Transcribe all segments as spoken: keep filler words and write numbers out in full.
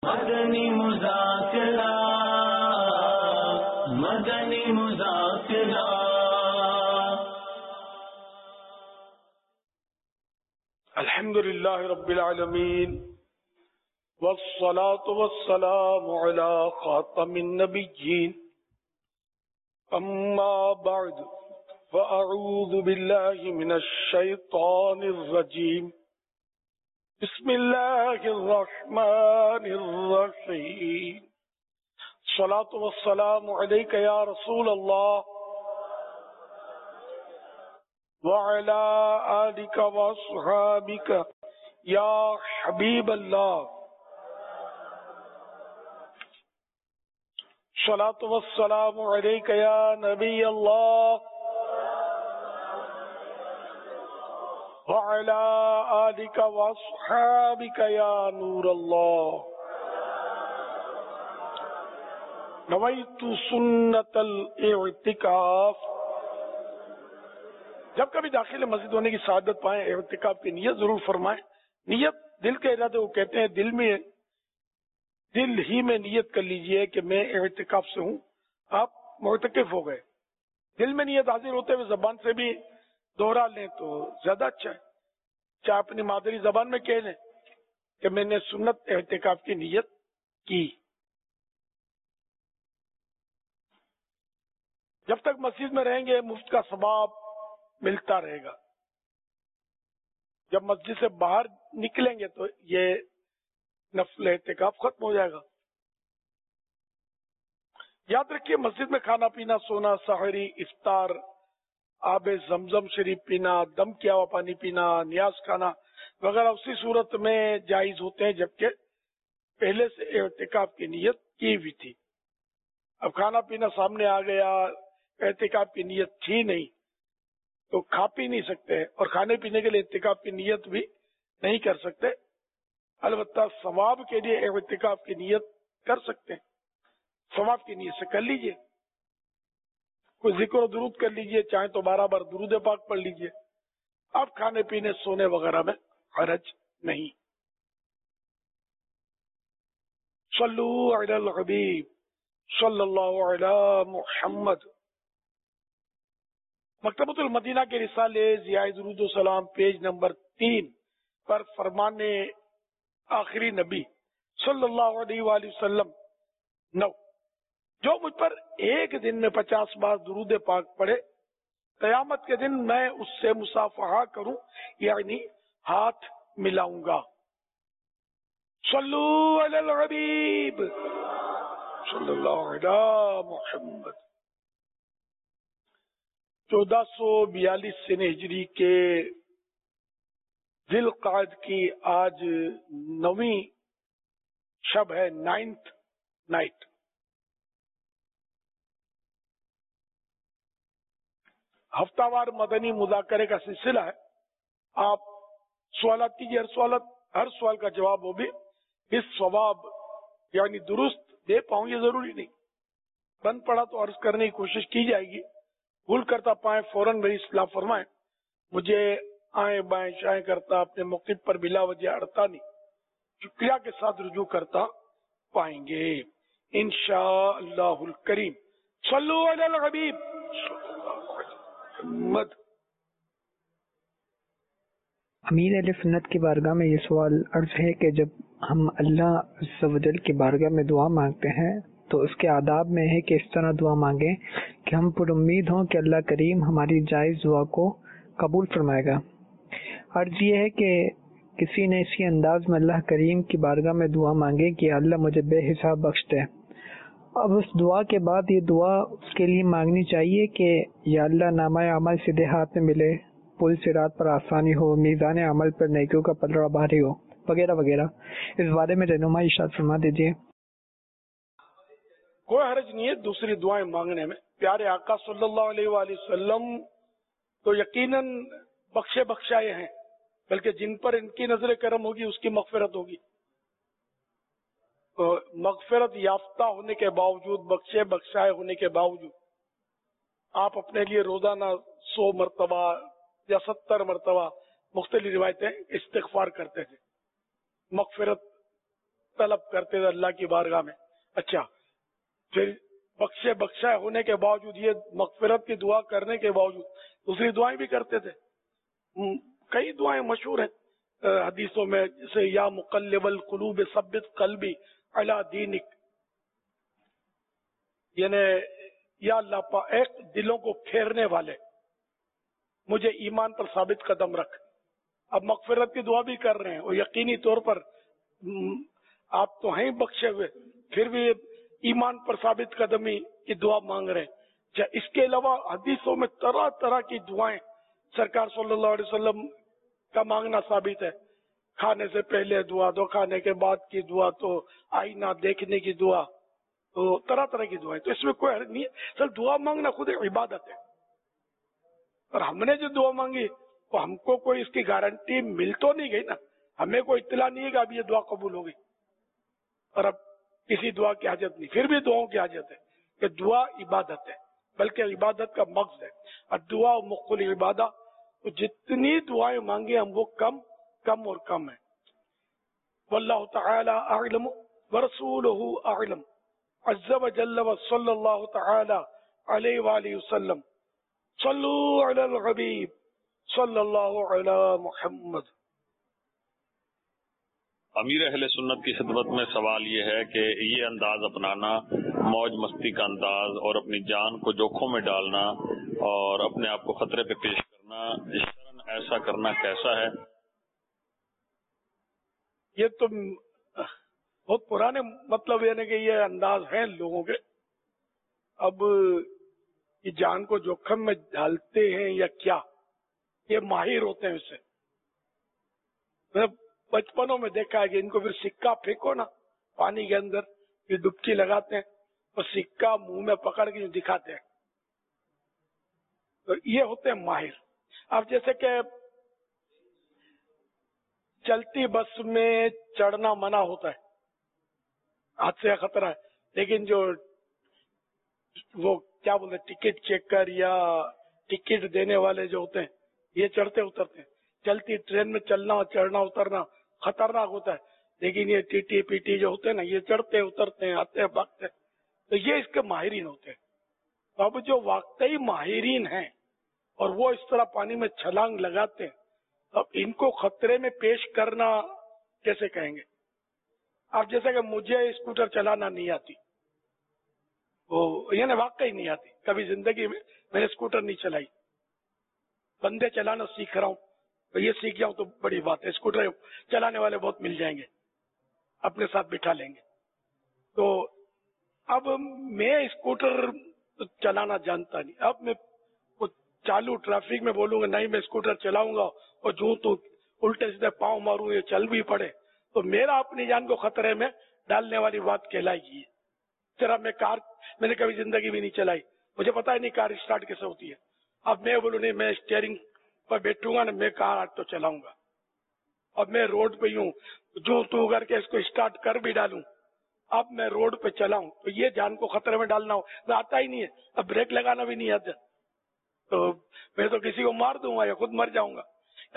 مدنی مذاکرہ مدنی مذاکرہ الحمد للہ رب العالمین والصلاة والسلام على خاتم النبیین اما بعد فاعوذ باللہ من الشیطان الرجیم بسم اللہ الرحمن الرحیم الصلاة والسلام علیک یا رسول اللہ وعلی آلک واصحابک یا حبیب اللہ الصلاة والسلام علیک یا نبی اللہ وعلى آلك واصحابك يا نور الله نويت سنة الاعتكاف. جب کبھی داخل مسجد ہونے کی سعادت پائیں اعتکاف کی نیت ضرور فرمائیں. نیت دل کے ارادے وہ کہتے ہیں دل میں دل ہی میں نیت کر لیجئے کہ میں اعتکاف سے ہوں. آپ معتکف ہو گئے. دل میں نیت حاضر ہوتے ہوئے زبان سے بھی دوہرا لیں تو زیادہ اچھا ہے. چاہے اپنی مادری زبان میں کہہ لیں کہ میں نے سنت اعتکاف کی نیت کی. جب تک مسجد میں رہیں گے مفت کا ثواب ملتا رہے گا. جب مسجد سے باہر نکلیں گے تو یہ نفل اعتکاف ختم ہو جائے گا. یاد رکھیے مسجد میں کھانا پینا سونا سحری افطار آب زمزم شریف پینا دم کیا ہوا پانی پینا نیاز کھانا وغیرہ اسی صورت میں جائز ہوتے ہیں جبکہ پہلے سے اعتکاف کی نیت کی ہوئی تھی. اب کھانا پینا سامنے آ گیا اعتکاف کی نیت تھی نہیں تو کھا پی نہیں سکتے اور کھانے پینے کے لیے اعتکاف کی نیت بھی نہیں کر سکتے. البتہ ثواب کے لیے اعتکاف کی نیت کر سکتے ہیں. ثواب کی نیت سے کر لیجئے. کوئی ذکر و درود کر لیجئے چاہے تو بارہ بار درود پاک پڑھ لیجئے. اب کھانے پینے سونے وغیرہ میں حرج نہیں. صلو علی الحبیب صلی اللہ علی محمد. مکتبۃ المدینہ کے رسالے ضیاء درود و سلام پیج نمبر تین پر فرمانے آخری نبی صلی اللہ علیہ وآلہ وسلم نو جو مجھ پر ایک دن میں پچاس بار درود پاک پڑھے قیامت کے دن میں اس سے مصافحہ کروں یعنی ہاتھ ملاؤں گا. صلو علی الحبیب صلی اللہ علی محمد. چودہ سو بیالیس سن ہجری کے ذی القعدہ کی آج نویں شب ہے نائنتھ نائٹ. ہفتہ وار مدنی مذاکرے کا سلسلہ ہے. آپ سوالات کیجیے. ہر سوالات ہر سوال کا جواب وہ بھی اس ثواب یعنی درست دے پاؤں یہ ضروری نہیں. بند پڑا تو عرض کرنے کی کوشش کی جائے گی. بھول کرتا پائیں فوراً میری اصلاح فرمائیں. مجھے آئیں بائیں شائیں کرتا اپنے موقف پر بلا وجہ اڑتا نہیں شکریہ کے ساتھ رجوع کرتا پائیں گے انشاء اللہ الکریم. صلو علی الحبیب محمد. امیر اہل سنت کی بارگاہ میں یہ سوال عرض ہے کہ جب ہم اللہ عز و جل کی بارگاہ میں دعا مانگتے ہیں تو اس کے آداب میں ہے کہ اس طرح دعا مانگیں کہ ہم پر امید ہوں کہ اللہ کریم ہماری جائز دعا کو قبول فرمائے گا. عرض یہ ہے کہ کسی نے اسی انداز میں اللہ کریم کی بارگاہ میں دعا مانگے کہ اللہ مجھے بے حساب بخش دے. اب اس دعا کے بعد یہ دعا اس کے لیے مانگنی چاہیے کہ یا اللہ نامہ عمل سیدھے ہاتھ میں ملے پل صراط پر آسانی ہو میزان عمل پر نیکیوں کا پلڑا بھاری ہو وغیرہ وغیرہ. اس بارے میں رہنمائی ارشاد فرما دیجیے. کوئی حرج نہیں ہے دوسری دعائیں مانگنے میں. پیارے آقا صلی اللہ علیہ وآلہ وسلم تو یقیناً بخشے بخشائے ہیں بلکہ جن پر ان کی نظر کرم ہوگی اس کی مغفرت ہوگی. مغفرت یافتہ ہونے کے باوجود بخشے بخشائے ہونے کے باوجود آپ اپنے لیے روزانہ سو مرتبہ یا ستر مرتبہ مختلف روایتیں استغفار کرتے تھے، مغفرت طلب کرتے تھے اللہ کی بارگاہ میں. اچھا پھر بخشے بخشا ہونے کے باوجود, یہ مغفرت کی دعا کرنے کے باوجود دوسری دعائیں بھی کرتے تھے. کئی دعائیں مشہور ہیں حدیثوں میں, جیسے یا مقلب القلوب ثبت قلبی علی دینک, یعنی یا اللہ پاک ایک دلوں کو پھیرنے والے مجھے ایمان پر ثابت قدم رکھ. اب مغفرت کی دعا بھی کر رہے ہیں اور یقینی طور پر آپ تو ہیں بخشے ہوئے, پھر بھی ایمان پر ثابت قدمی کی دعا مانگ رہے ہیں. اس کے علاوہ حدیثوں میں طرح طرح کی دعائیں سرکار صلی اللہ علیہ وسلم کا مانگنا ثابت ہے. کھانے سے پہلے دعا, تو کھانے کے بعد کی دعا, تو آئینہ دیکھنے کی دعا, تو طرح طرح کی دعائیں. تو اس میں کوئی حرج نہیں ہے, سر دعا مانگنا خود ایک عبادت ہے. اور ہم نے جو دعا مانگی تو ہم کو کوئی اس کی گارنٹی مل تو نہیں گئی نا, ہمیں کوئی اطلاع نہیں ہے کہ اب یہ دعا قبول ہو گئی اور اب کسی دعا کی حاجت نہیں. پھر بھی دعاؤں کی حاجت ہے کہ دعا عبادت ہے, بلکہ عبادت کا مغز ہے. اور دعا مخ العبادہ, تو جتنی دعائیں مانگے ہم وہ کم کم اور کم ہے. واللہ تعالی اعلم ورسولہ اعلم عز وجل وصلی اللہ تعالی علیہ وآلہ وسلم. صلو علی الحبیب صلی اللہ علی محمد. امیر اہل سنت کی خدمت میں سوال یہ ہے کہ یہ انداز اپنانا, موج مستی کا انداز, اور اپنی جان کو جوکھوں میں ڈالنا اور اپنے آپ کو خطرے پہ پیش کرنا, شرعاً ایسا کرنا کیسا ہے؟ یہ تو بہت پرانے مطلب یعنی کہ یہ انداز ہیں لوگوں کے. اب یہ جان کو جوخم میں ڈالتے ہیں یا کیا, یہ ماہر ہوتے ہیں. اسے میں بچپنوں میں دیکھا ہے کہ ان کو پھر سکہ پھینکو نا پانی کے اندر, یہ ڈبکی لگاتے ہیں اور سکہ منہ میں پکڑ کے دکھاتے ہیں. تو یہ ہوتے ہیں ماہر. اب جیسے کہ چلتی بس میں چڑھنا منع ہوتا ہے, حادثے کا خطرہ ہے, لیکن جو وہ کیا بولتے ہیں ٹکٹ چیکر یا ٹکٹ دینے والے جو ہوتے ہیں یہ چڑھتے اترتے ہیں. چلتی ٹرین میں چلنا چڑھنا اترنا خطرناک ہوتا ہے, لیکن یہ ٹی ٹی پی ٹی جو ہوتے ہیں نا یہ چڑھتے اترتے ہیں, آتے بھاگتے ہیں, تو یہ اس کے ماہرین ہوتے ہیں. تو اب جو واقعی ماہرین ہیں اور وہ اس طرح پانی میں چھلانگ لگاتے ہیں, اب ان کو خطرے میں پیش کرنا کیسے کہیں گے؟ اب جیسے کہ مجھے اسکوٹر چلانا نہیں آتی, وہ یعنی واقعی نہیں آتی, کبھی زندگی میں میں نے اسکوٹر نہیں چلائی, بندے چلانا سیکھ رہا ہوں, تو یہ سیکھ جاؤں تو بڑی بات ہے. اسکوٹر چلانے والے بہت مل جائیں گے, اپنے ساتھ بٹھا لیں گے. تو اب میں اسکوٹر چلانا جانتا نہیں, اب میں چالو ٹریفک میں بولوں گا نہیں میں اسکوٹر چلاؤں گا اور جو تو الٹے سیدھے پاؤں ماروں یہ چل بھی پڑے, تو میرا اپنی جان کو خطرے میں ڈالنے والی بات کہلائے گی. ذرا میں کار میں نے کبھی زندگی میں نہیں چلائی, مجھے پتا ہی نہیں کار اسٹارٹ کیسے ہوتی ہے. اب میں بولوں نہیں میں اسٹیئرنگ پر بیٹھوں گا نا میں کار آج تو چلاؤں گا. اب میں روڈ پہ ہوں جو تو کر کے اس کو اسٹارٹ کر بھی ڈالوں, اب میں روڈ پہ چلاؤں تو یہ جان کو خطرے میں ڈالنا ہو تو آتا ہی نہیں ہے. اب بریک لگانا بھی نہیں آتا تو میں تو کسی کو مار دوں گا یا خود مر جاؤں گا,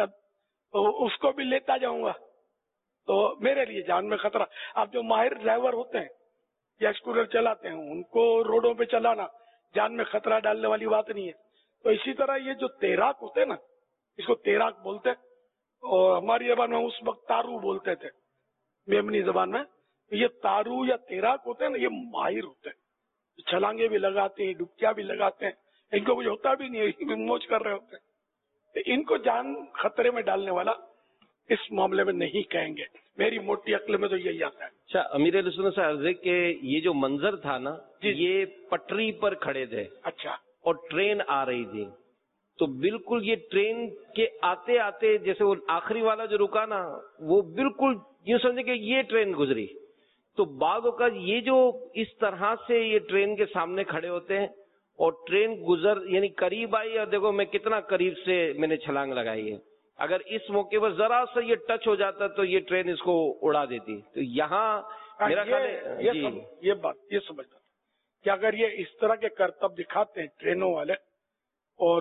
تو اس کو بھی لیتا جاؤں گا, تو میرے لیے جان میں خطرہ. اب جو ماہر ڈرائیور ہوتے ہیں یا اسکوٹر چلاتے ہیں ان کو روڈوں پہ چلانا جان میں خطرہ ڈالنے والی بات نہیں ہے. تو اسی طرح یہ جو تیراک ہوتے ہیں نا, اس کو تیراک بولتے ہیں, اور ہماری زبان میں اس وقت تارو بولتے تھے, میمنی زبان میں. یہ تارو یا تیراک ہوتے ہیں نا یہ ماہر ہوتے ہیں, چھلانگے بھی لگاتے ہیں, ڈبکیاں بھی لگاتے ہیں, ان کو کچھ ہوتا بھی نہیں ہے, موج کر رہے ہوتے ہیں. ان کو جان خطرے میں ڈالنے والا اس معاملے میں نہیں کہیں گے. میری موٹی عقل میں تو یہی آتا ہے. اچھا امیر علیہ سنت سے عرض ہے کہ یہ جو منظر تھا نا یہ پٹری پر کھڑے تھے, اچھا, اور ٹرین آ رہی تھی, تو بالکل یہ ٹرین کے آتے آتے جیسے وہ آخری والا جو رکا نا وہ بالکل یوں سمجھے کہ یہ ٹرین گزری. تو بعض اوقات یہ جو اس طرح سے یہ ٹرین کے سامنے کھڑے ہوتے ہیں اور ٹرین گزر یعنی قریب آئی, اور دیکھو میں کتنا قریب سے میں نے چھلانگ لگائی ہے, اگر اس موقع پر ذرا سا یہ ٹچ ہو جاتا تو یہ ٹرین اس کو اڑا دیتی. تو یہاں میرا خیال ہے یہ یہ بات یہ سمجھتا کہ اگر یہ اس طرح کے کرتب دکھاتے ہیں ٹرینوں والے اور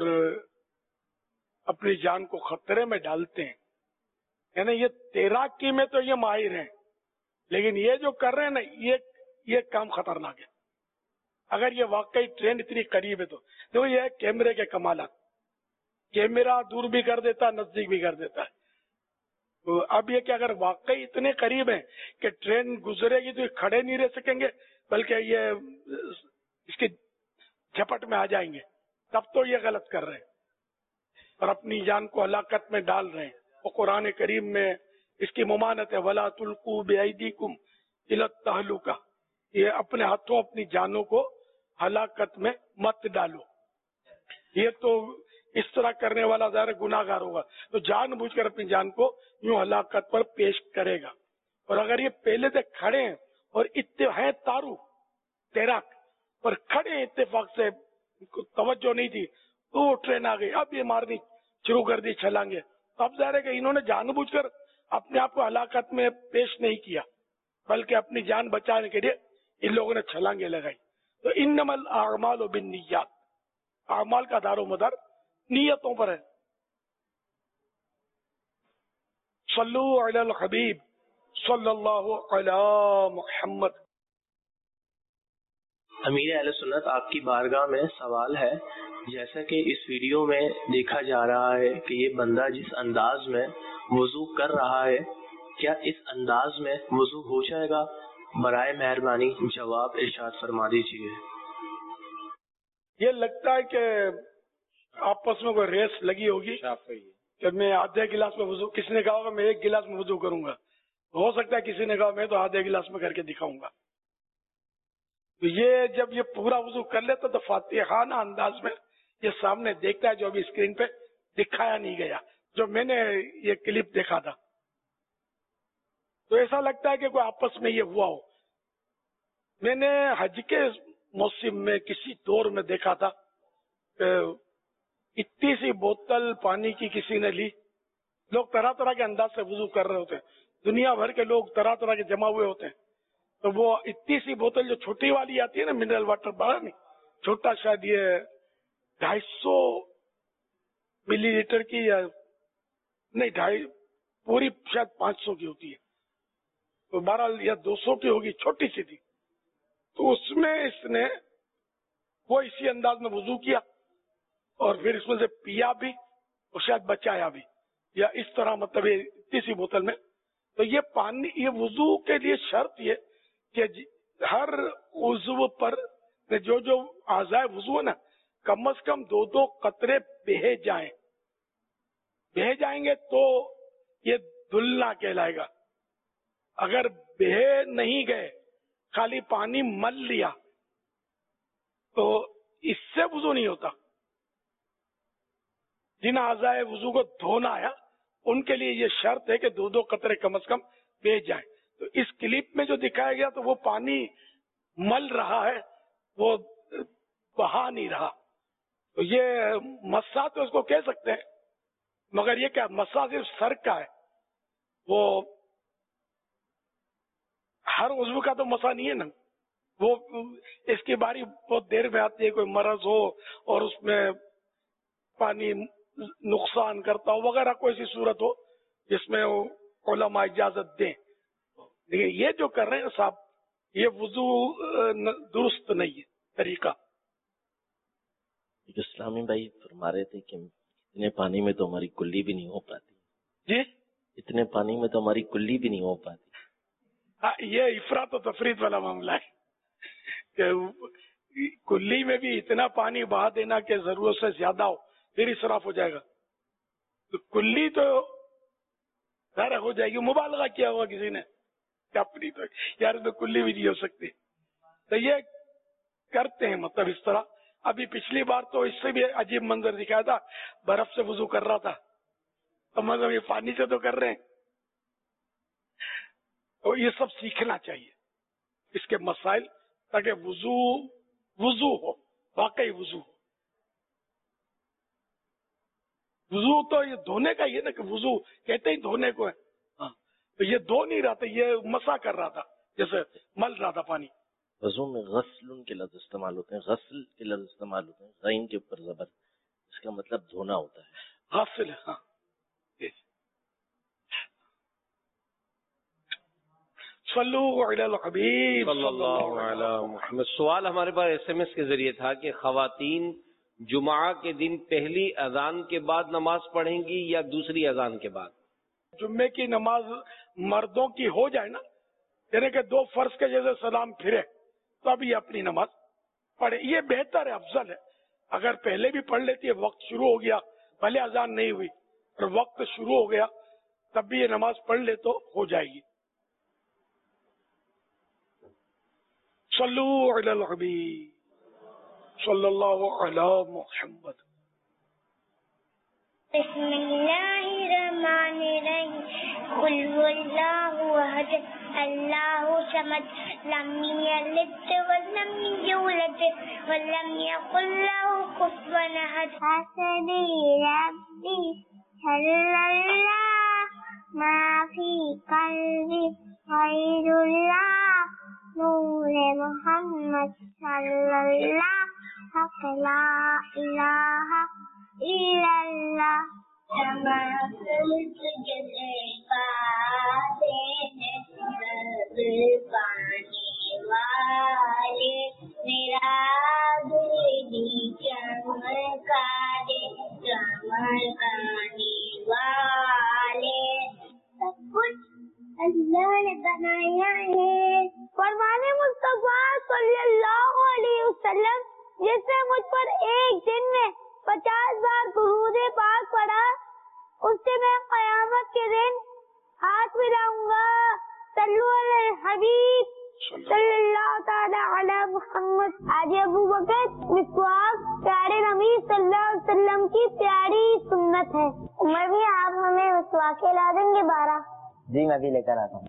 اپنی جان کو خطرے میں ڈالتے ہیں, یعنی یہ تیراکی میں تو یہ ماہر ہیں, لیکن یہ جو کر رہے ہیں نا یہ یہ کام خطرناک ہے. اگر یہ واقعی ٹرین اتنی قریب ہے تو دیکھو یہ کیمرے کے کمالات. کیمرہ دور بھی کر دیتا نزدیک بھی کر دیتا ہے. تو اب یہ کہ اگر واقعی اتنے قریب ہیں کہ ٹرین گزرے گی تو یہ کھڑے نہیں رہ سکیں گے بلکہ یہ اس کی جھپٹ میں آ جائیں گے, تب تو یہ غلط کر رہے ہیں اور اپنی جان کو ہلاکت میں ڈال رہے ہیں. اور قرآن کریم میں اس کی ممانت ہے وَلَا تُلْقُوا بِأَيْدِيكُمْ إِلَى التَّهْلُكَةِ, یہ اپنے ہاتھوں اپنی جانوں کو ہلاکت میں مت ڈالو. یہ تو اس طرح کرنے والا ظاہر گناہ گار ہوگا تو جان بوجھ کر اپنی جان کو یوں ہلاکت پر پیش کرے گا. اور اگر یہ پہلے سے کھڑے ہیں اور اتنے تارو تیراک پر کھڑے ہیں اتفاق سے توجہ نہیں تھی تو وہ ٹرین آ گئی, اب یہ مارنی شروع کر دی چھلانگے, اب ظاہر ہے کہ انہوں نے جان بوجھ کر اپنے آپ کو ہلاکت میں پیش نہیں کیا بلکہ اپنی جان بچانے کے لیے ان لوگوں نے چھلانگے لگائی. تو انما الاعمال بالنیات, اعمال کا دار و مدار نیتوں پر ہے. صلو علی الحبیب صلی اللہ علی محمد. امیر اہل سنت, آپ کی بارگاہ میں سوال ہے, جیسا کہ اس ویڈیو میں دیکھا جا رہا ہے کہ یہ بندہ جس انداز میں وضو کر رہا ہے کیا اس انداز میں وضو ہو جائے گا؟ برائے مہربانی جواب ارشاد فرما دیجیے. یہ لگتا ہے کہ آپس میں کوئی ریس لگی ہوگی کہ میں آدھے گلاس میں وضو, کسی نے کہا ہوگا میں ایک گلاس میں وضو کروں گا, ہو سکتا ہے کسی نے کہا میں تو آدھے گلاس میں کر کے دکھاؤں گا. تو یہ جب یہ پورا وضو کر لیتا تو فاتحانہ انداز میں یہ سامنے دیکھتا ہے جو ابھی اسکرین پہ دکھایا نہیں گیا, جو میں نے یہ کلپ دیکھا تھا. تو ایسا لگتا ہے کہ کوئی آپس میں یہ ہوا ہو. میں نے حج کے موسم میں کسی دور میں دیکھا تھا کہ اتنی سی بوتل پانی کی کسی نے لی, لوگ طرح طرح کے انداز سے وضو کر رہے ہوتے ہیں, دنیا بھر کے لوگ طرح طرح کے جمع ہوئے ہوتے ہیں. تو وہ اتنی سی بوتل جو چھوٹی والی آتی ہے نا منرل واٹر, بڑا نہیں چھوٹا, شاید یہ ڈھائی سو ملی لیٹر کی یا نہیں ڈھائی پوری شاید پانچ سو کی ہوتی ہے, تو بہرحال یا دو سو کی ہوگی, چھوٹی سی تھی. تو اس میں اس نے وہ اسی انداز میں وضو کیا اور پھر اس میں سے پیا بھی اور شاید بچایا بھی, یا اس طرح مطلب اتنی سی بوتل میں. تو یہ پانی, یہ وضو کے لیے شرط یہ کہ ہر وضو پر جو جو اعضاء وضو ہے نا کم از کم دو دو قطرے بہے جائیں, بہے جائیں گے تو یہ دھلنا کہلائے گا. اگر بہے نہیں گئے, خالی پانی مل لیا, تو اس سے وضو نہیں ہوتا. جن اعضاء وضو کو دھونا ہے ان کے لیے یہ شرط ہے کہ دو دو قطرے کم از کم بہ جائیں. تو اس کلپ میں جو دکھایا گیا تو وہ پانی مل رہا ہے, وہ بہا نہیں رہا. تو یہ مسا تو اس کو کہہ سکتے ہیں, مگر یہ کیا مسا صرف سر کا ہے, وہ ہر عضو کا تو مسا نہیں ہے نا. وہ اس کی باری بہت دیر میں آتی ہے, کوئی مرض ہو اور اس میں پانی نقصان کرتا ہو وغیرہ, کوئی سی صورت ہو جس میں علماء اجازت دیں. لیکن یہ جو کر رہے ہیں صاحب, یہ وضو درست نہیں ہے طریقہ. اسلامی بھائی فرما رہے تھے کہ اتنے پانی میں تو ہماری کلی بھی نہیں ہو پاتی. جی اتنے پانی میں تو ہماری کلی بھی نہیں ہو پاتی. ہاں, یہ افراط و تفریط والا معاملہ ہے کہ کلی میں بھی اتنا پانی بہا دینا کہ ضرورت سے زیادہ ہو پھر اسراف ہو جائے گا. تو کلی تو ظاہر ہو جائے گی, مبالغہ کیا ہوا کسی نے اپنی, تو یار تو کلی بھی نہیں ہو سکتی. تو یہ کرتے ہیں مطلب اس طرح. ابھی پچھلی بار تو اس سے بھی عجیب منظر دکھایا تھا, برف سے وضو کر رہا تھا, تو مطلب یہ پانی سے تو کر رہے ہیں. تو یہ سب سیکھنا چاہیے اس کے مسائل, تاکہ وضو وضو ہو, واقعی وضو ہو. وضو تو یہ دھونے کا ہی ہے نا, کہ وضو کہتے ہی دھونے کو ہے. ہاں, تو یہ دھو نہیں رہا تھا, یہ مسا کر رہا تھا, جیسے مل رہا تھا پانی. وضو میں غسل کے لفظ استعمال ہوتے ہیں, غسل کے لفظ استعمال ہوتے ہیں, غین کے اوپر زبر, اس کا مطلب دھونا ہوتا ہے. غسل, ہاں. صلو علی الحبیب صلی اللہ علی محمد. سوال ہمارے پاس ایس ایم ایس کے ذریعے تھا کہ خواتین جمعہ کے دن پہلی اذان کے بعد نماز پڑھیں گی یا دوسری اذان کے بعد؟ جمعے کی نماز مردوں کی ہو جائے نا، یعنی کہ دو فرض کے جیسے سلام پھرے تو اب یہ اپنی نماز پڑھے، یہ بہتر ہے، افضل ہے. اگر پہلے بھی پڑھ لیتی ہے، وقت شروع ہو گیا، پہلے اذان نہیں ہوئی اور وقت شروع ہو گیا، تب بھی یہ نماز پڑھ لے تو ہو جائے گی. صلو علی الحبیب صلی اللہ علی محمد. بسم اللہ الرحمن الرحیم. قل هو اللہ احد اللہ صمد لم یلد ولم یولد ولم یکن له کفوا احد. حسبی ربی صلی اللہ ما فی قلبی غیر اللہ نور محمد صلی اللہ حق لا الہ الا اللہ. پانی والے میرا دل چمکا دے چمکانے والے. سب کچھ اللہ نے بنایا ہے. فرمان مصطفیٰ صلی اللہ علیہ وسلم جس نے مجھ پر ایک دن میں پچاس بار درود پاک پڑھا، اس سے میں قیامت کے دن ہاتھ ملاؤں گا. صلو علی الحبیب صلی اللہ تعالی علی محمد. آج ابو بکر مسواک پیارے نبی صلی اللہ علیہ وسلم کی پیاری سنت ہے. میں بھی آپ ہمیں مسواک لا دیں گے بارہ؟ جی میں بھی لے کر آتا ہوں.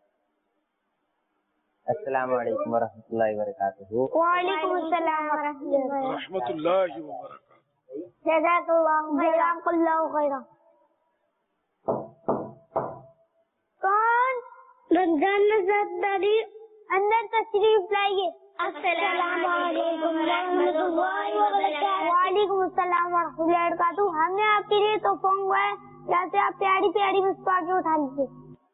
السلام علیکم ورحمۃ اللہ وبرکاتہ. وعلیکم السلام رحمۃ اللہ وبرکاتہ. جزاک اللہ جزاک اللہ خیرا. کون رمضان نظرداری اندر تشریف لائیے. السلام علیکم ورحمۃ اللہ وبرکاتہ. وعلیکم السلام ورحمۃ اللہ وبرکاتہ. ہم نے آپ کے لیے تحفہ منگوایا ہے، جہاں سے آپ پیاری پیاری مسواک اٹھا لیجیے.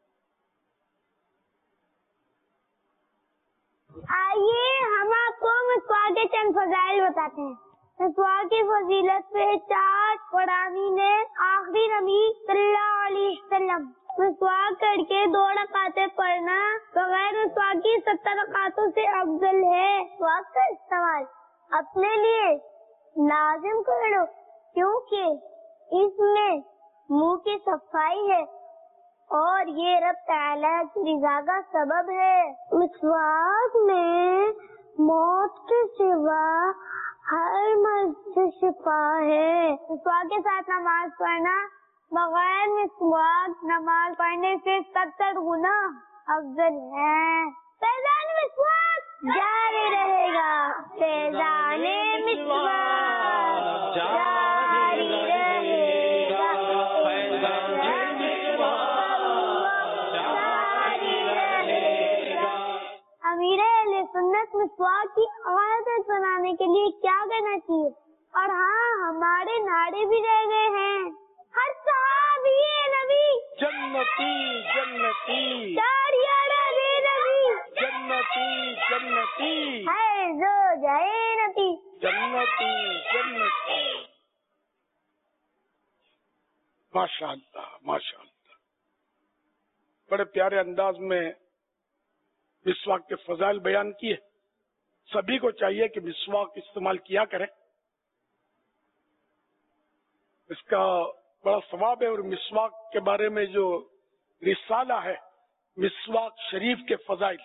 آئیے ہم آپ کو مسواک کے چند فضائل بتاتے ہیں. مسواک کی فضیلت پہ چار قرآنی نے آخری نبی صلی اللہ علیہ وسلم مسواک کر کے دو رکعتیں پڑھنا بغیر مسواک کی ستر رکعتوں سے افضل ہے. مسواک کا استعمال اپنے لیے لازم کرو کیونکہ اس میں منہ کی صفائی ہے اور یہ رب تعالیٰ کی رضا کا سبب ہے. مسواک میں موت کے سوا ہر مرض سے شفا ہے. مسواک کے ساتھ نماز پڑھنا بغیر مسواک نماز پڑھنے سے ستر گنا افضل ہے. فیضان مسواک جاری رہے گا. فیضان مسواک جاری رہے گا. امیر اہل سنت مسواک کی عادت بنانے کے لیے کیا کرنا چاہیے؟ اور ہاں ہمارے نعرے بھی رہ گئے ہیں. ہر صحابی نبی جنتی جنتی چاریارہ بے نبی جنتی جنتی ہے جو جائے نتی جنتی جنتی. ماشاء اللہ ماشاء اللہ. بڑے پیارے انداز میں مسواک کے فضائل بیان کیے. سبھی کو چاہیے کہ مسواک استعمال کیا کریں، اس کا بڑا ثواب ہے. اور مسواک کے بارے میں جو رسالہ ہے مسواک شریف کے فضائل،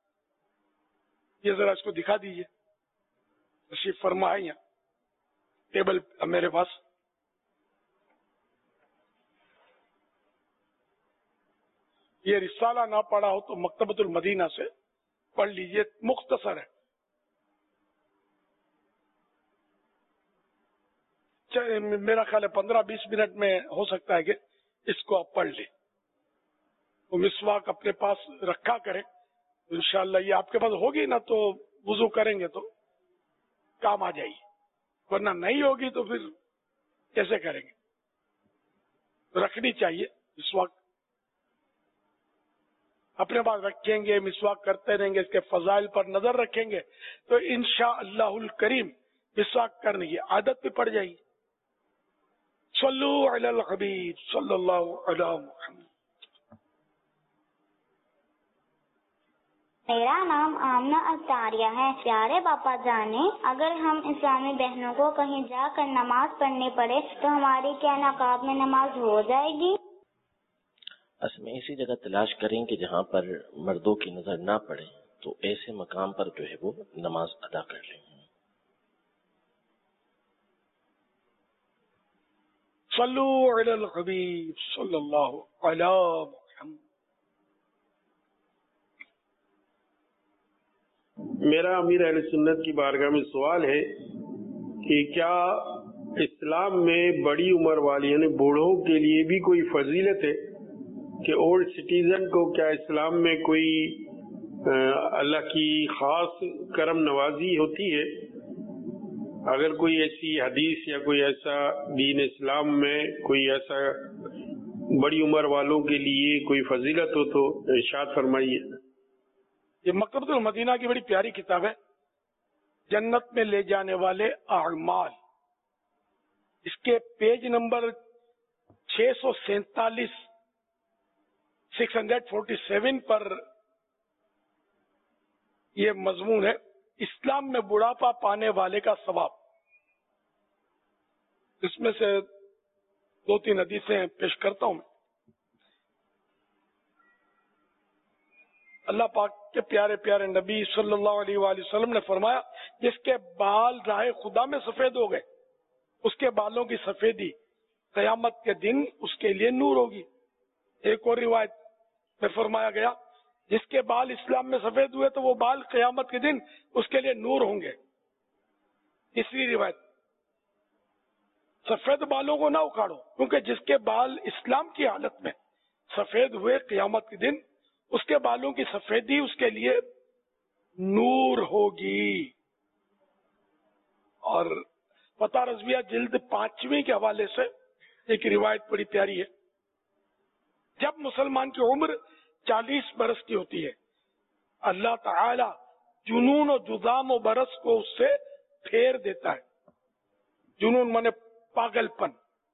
یہ ذرا اس کو دکھا دیجیے. تشریف فرمائیں یہاں ٹیبل میرے پاس. یہ رسالہ نہ پڑھا ہو تو مکتبۃ المدینہ سے پڑھ لیجئے، مختصر ہے. میرا خیال ہے پندرہ بیس منٹ میں ہو سکتا ہے کہ اس کو آپ پڑھ لیں. وہ مسواک اپنے پاس رکھا کریں. انشاءاللہ یہ آپ کے پاس ہوگی نا تو وضو کریں گے تو کام آ جائے گی، ورنہ نہیں ہوگی تو پھر کیسے کریں گے. رکھنی چاہیے مسواک. اپنے پاس رکھیں گے، مسواک کرتے رہیں گے، اس کے فضائل پر نظر رکھیں گے تو انشاءاللہ الکریم مسواک کرنے کی عادت بھی پڑ جائے گی. صلو علی الحبیب صلی اللہ علی محمد. میرا نام آمنہ اختاریہ ہے. پیارے باپا جانے، اگر ہم اسلامی بہنوں کو کہیں جا کر نماز پڑھنی پڑے تو ہماری کیا نقاب میں نماز ہو جائے گی؟ اصل میں ایسی جگہ تلاش کریں کہ جہاں پر مردوں کی نظر نہ پڑے، تو ایسے مقام پر جو ہے وہ نماز ادا کر لیں. صلو علی الحبیب صلی اللہ علی محمد. میرا امیر اہل سنت کی بارگاہ میں سوال ہے کہ کیا اسلام میں بڑی عمر والی یعنی بوڑھوں کے لیے بھی کوئی فضیلت ہے کہ اولڈ سٹیزن کو کیا اسلام میں کوئی اللہ کی خاص کرم نوازی ہوتی ہے؟ اگر کوئی ایسی حدیث یا کوئی ایسا دین اسلام میں کوئی ایسا بڑی عمر والوں کے لیے کوئی فضیلت ہو تو ارشاد فرمائیے. یہ مکتبۃ المدینہ کی بڑی پیاری کتاب ہے، جنت میں لے جانے والے اعمال. اس کے پیج نمبر چھ سو سینتالیس سکس ہنڈریڈ فورٹی سیون پر یہ مضمون ہے، اسلام میں بڑھاپا پانے والے کا ثواب. اس میں سے دو تین حدیثیں پیش کرتا ہوں. اللہ پاک کے پیارے پیارے نبی صلی اللہ علیہ وآلہ وسلم نے فرمایا، جس کے بال راہ خدا میں سفید ہو گئے اس کے بالوں کی سفیدی قیامت کے دن اس کے لیے نور ہوگی. ایک اور روایت میں فرمایا گیا، جس کے بال اسلام میں سفید ہوئے تو وہ بال قیامت کے دن اس کے لیے نور ہوں گے. تیسری روایت، سفید بالوں کو نہ اکھاڑو، کیونکہ جس کے بال اسلام کی حالت میں سفید ہوئے قیامت کے دن اس کے بالوں کی سفیدی اس کے لیے نور ہوگی. اور فتح رضویہ جلد پانچویں کے حوالے سے ایک روایت بڑی پیاری ہے. جب مسلمان کی عمر چالیس برس کی ہوتی ہے، اللہ تعالی جنون و جذام و برس کو اس سے پھیر دیتا ہے. جنون مانے پاگل پن،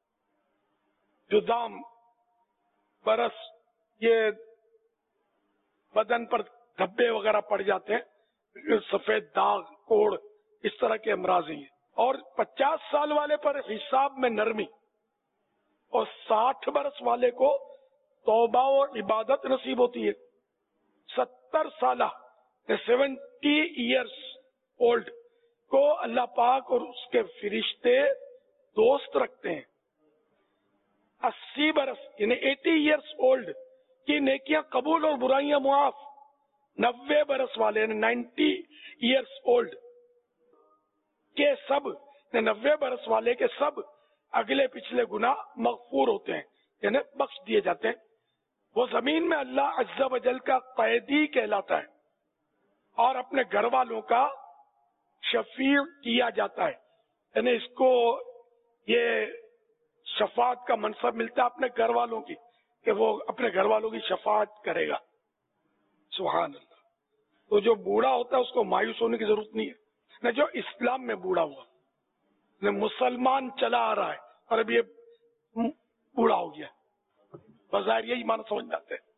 جذام برس یہ بدن پر دھبے وغیرہ پڑ جاتے ہیں، سفید داغ کوڑ اس طرح کے امراض ہیں. اور پچاس سال والے پر حساب میں نرمی، اور ساٹھ برس والے کو توبہ و عبادت نصیب ہوتی ہے. ستر سالہ سیونٹی ایئرس اولڈ کو اللہ پاک اور اس کے فرشتے دوست رکھتے ہیں. اسی برس یعنی ایٹی ایئرس اولڈ کی نیکیاں قبول اور برائیاں معاف. نوے برس والے یعنی نائنٹی ایئرس اولڈ کے سب نوے برس والے کے سب اگلے پچھلے گناہ مغفور ہوتے ہیں، یعنی بخش دیے جاتے ہیں. وہ زمین میں اللہ عز و جل کا قیدی کہلاتا ہے اور اپنے گھر والوں کا شفیع کیا جاتا ہے. یعنی اس کو یہ شفاعت کا منصب ملتا ہے اپنے گھر والوں کی، کہ وہ اپنے گھر والوں کی شفاعت کرے گا. سبحان اللہ. تو جو بوڑھا ہوتا ہے اس کو مایوس ہونے کی ضرورت نہیں ہے. نہ جو اسلام میں بوڑھا ہوا، نہ مسلمان چلا آ رہا ہے اور اب یہ بوڑھا ہو گیا، بظاہر یہی معنی سمجھ جاتے ہیں.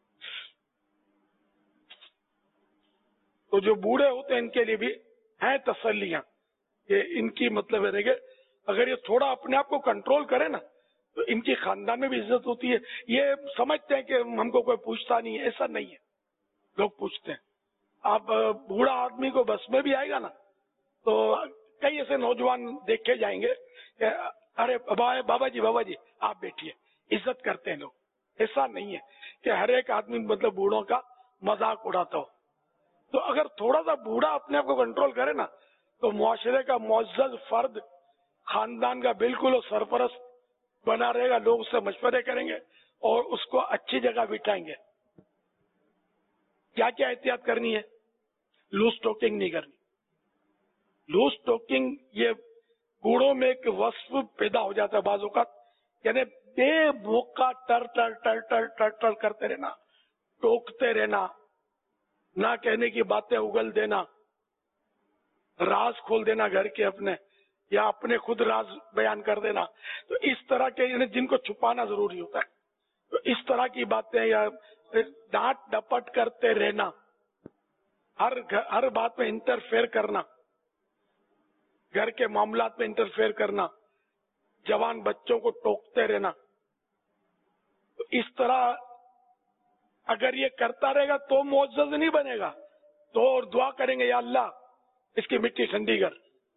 تو جو بوڑھے ہوتے ہیں ان کے لیے بھی ہیں تسلیاں، کہ ان کی مطلب ہے کہ اگر یہ تھوڑا اپنے آپ کو کنٹرول کرے نا تو ان کی خاندان میں بھی عزت ہوتی ہے. یہ سمجھتے ہیں کہ ہم کو کوئی پوچھتا نہیں ہے، ایسا نہیں ہے، لوگ پوچھتے ہیں. آپ بوڑھا آدمی کو بس میں بھی آئے گا نا تو کئی ایسے نوجوان دیکھے جائیں گے کہ ارے بابا بابا جی بابا جی آپ بیٹھیے، عزت کرتے ہیں لوگ. ایسا نہیں ہے کہ ہر ایک آدمی مطلب بوڑھوں کا مذاق اڑاتا ہو. تو اگر تھوڑا سا بوڑھا اپنے آپ کو کنٹرول کرے نا تو معاشرے کا معزز فرد، خاندان کا بالکل سرپرست بنا رہے گا. لوگ اس سے مشورے کریں گے اور اس کو اچھی جگہ بٹھائیں گے. کیا کیا احتیاط کرنی ہے؟ لوز ٹاکنگ نہیں کرنی. لوز ٹاکنگ یہ بوڑھوں میں ایک وصف پیدا ہو جاتا ہے بعض اوقات، یعنی بے موقع ٹر ٹر ٹر ٹر ٹر ٹر کرتے رہنا، टोकते रहना, ना कहने की बातें उगल देना, राज खोल देना घर के अपने, या अपने खुद राज बयान कर देना, तो इस तरह के जिनको छुपाना जरूरी होता है, तो इस तरह की बातें या डांट डपट करते रहना, हर हर बात में इंटरफेयर करना, घर के मामलात में इंटरफेयर करना, जवान बच्चों को टोकते रहना, तो इस तरह अगर ये करता रहेगा तो मुअज़्ज़ज़ नहीं बनेगा, तो और दुआ करेंगे या अल्लाह इसकी मिट्टी ठंडी कर।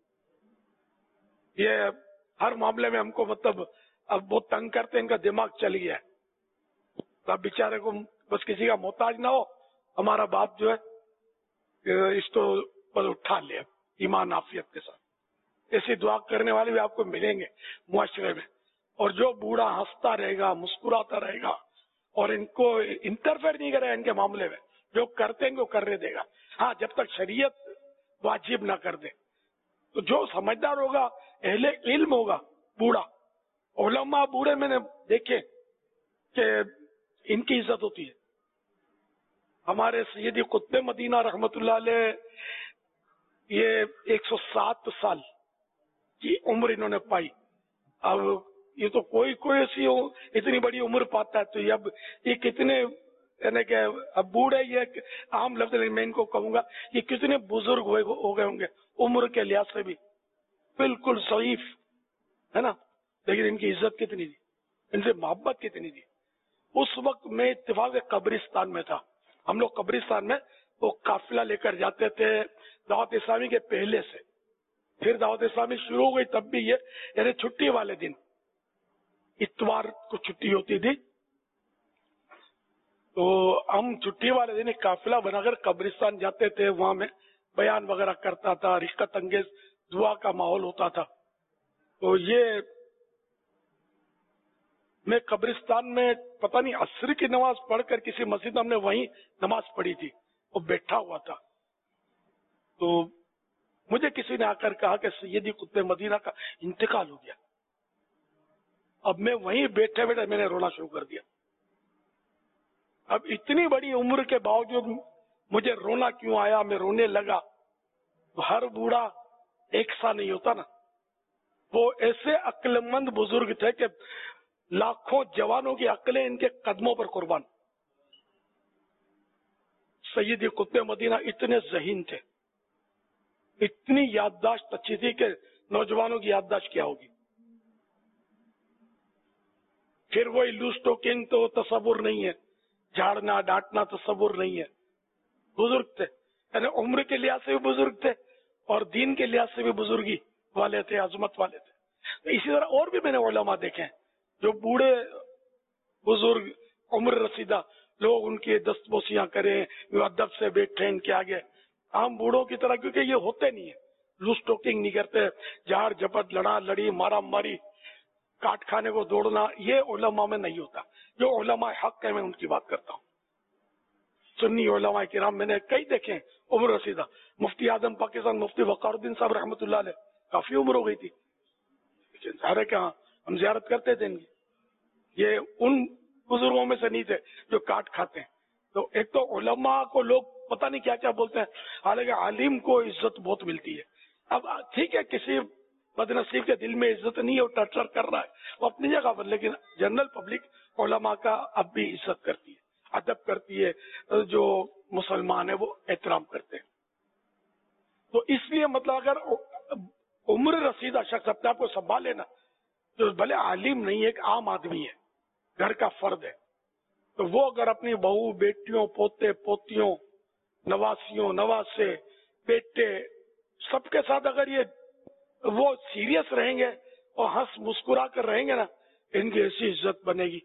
ये हर मामले में हमको मतलब अब बहुत तंग करते हैं, इनका दिमाग चल गया है, तो अब बेचारे को बस किसी का मोहताज ना हो, हमारा बाप जो है इसको बस उठा ले ईमान आफियत के साथ। ऐसी दुआ करने वाले भी आपको मिलेंगे मुआशरे में, और जो बूढ़ा हंसता रहेगा, मुस्कुराता रहेगा और इनको इंटरफेयर नहीं करेगा इनके मामले में, जो करते हैं वो करने देगा। हाँ, जब तक शरीयत वाजिब ना कर दे, तो जो समझदार होगा, अहले इल्म होगा, बूढ़ा उलमा बूढ़े मैंने देखे कि इनकी इज्जत होती है। हमारे सैयदी कुतुब मदीना रहमतुल्लाह अलैह, ये एक सौ सात साल की उम्र इन्होंने पाई। अब ये तो कोई कोई ऐसी इतनी बड़ी उम्र पाता है, तो ये अब ये कितने यानी कि अब बूढ़े, ये आम लफ्ज मैं इनको कहूंगा, ये कितने बुजुर्ग हो गए होंगे उम्र के लिहाज से भी, बिल्कुल ज़ईफ है ना, लेकिन इनकी इज्जत कितनी थी, इनसे मोहब्बत कितनी थी। उस वक्त मैं इत्तेफाक कब्रिस्तान में था, हम लोग कब्रिस्तान में वो काफिला लेकर जाते थे दावत इस्लामी के पहले से, फिर दावत इस्लामी शुरू हो गई तब भी ये, यानी छुट्टी वाले दिन, इतवार को छुट्टी होती थी, तो हम छुट्टी वाले दिन एक काफिला बनाकर कब्रिस्तान जाते थे, वहां में बयान वगैरह करता था, रिश्कत अंगेज दुआ का माहौल होता था। तो ये मैं कब्रिस्तान में पता नहीं असर की नमाज पढ़कर किसी मस्जिद में हमने वहीं नमाज पढ़ी थी, वो बैठा हुआ था, तो मुझे किसी ने आकर कहा कि सैयदी कुतुब मदीना का इंतकाल हो गया। अब मैं वहीं बैठे बैठे मैंने रोना शुरू कर दिया। अब इतनी बड़ी उम्र के बावजूद मुझे रोना क्यों आया, मैं रोने लगा। तो हर बूढ़ा एक सा नहीं होता ना, वो ऐसे अक्लमंद बुजुर्ग थे कि लाखों जवानों की अक्लें इनके कदमों पर कुर्बान। सैयदी कुतुब मदीना इतने ज़हीन थे, इतनी याददाश्त अच्छी थी कि नौजवानों की याददाश्त क्या होगी। फिर वही लूज टोकिंग तो तसव्वुर नहीं है, झाड़ना डांटना तसव्वुर नहीं है। बुजुर्ग थे, यानी उम्र के लिहाज से भी बुजुर्ग थे और दीन के लिहाज से भी बुजुर्गी वाले थे, अजमत वाले थे। तो इसी तरह और भी मैंने उलमा देखे हैं जो बूढ़े बुजुर्ग उम्र रसीदा लोग उनकी दस्तबोसियां करें, वो अदब से बैठे इनके आगे, आम बूढ़ों की तरह, क्योंकि ये होते नहीं है, लूज टोकिंग नहीं करते, झाड़ झपट, लड़ा लड़ी, मारा मारी, काट खाने को दौड़ना, ये उलमा में नहीं होता। जो उलमा हक है मैं उनकी बात करता हूँ। सुन्नी उलमा किराम मैंने कई देखे उम्र रसीदा। मुफ्ती आजम पाकिस्तान मुफ्ती वकारुद्दीन साहब रहमतुल्लाह अलैह, काफी उम्र हो गई थी, सारे क्या हम जियारत करते थे इनकी। ये उन बुजुर्गों में से नहीं थे जो काट खाते हैं। तो एक तो उलमा को लोग पता नहीं क्या क्या बोलते हैं, हालांकि आलिम को इज्जत बहुत मिलती है। अब ठीक है, किसी बदनसीब के दिल में इज्जत नहीं है, वो टर्चर कर रहा है, वो अपनी जगह पर, लेकिन जनरल पब्लिक उलमा का अब भी इज्जत करती है, अदब करती है, जो मुसलमान है वो एहतराम करते हैं। तो इसलिए मतलब अगर उम्र रसीदा शख्स अपने आप को संभाले ना, तो भले आलिम नहीं है, एक आम आदमी है, घर का फर्द है, तो वो अगर अपनी बहू बेटियों पोते पोतियों नवासियों नवासे बेटे सबके साथ अगर ये वो सीरियस रहेंगे और हंस मुस्कुरा कर रहेंगे ना, इनकी ऐसी इज्जत बनेगी।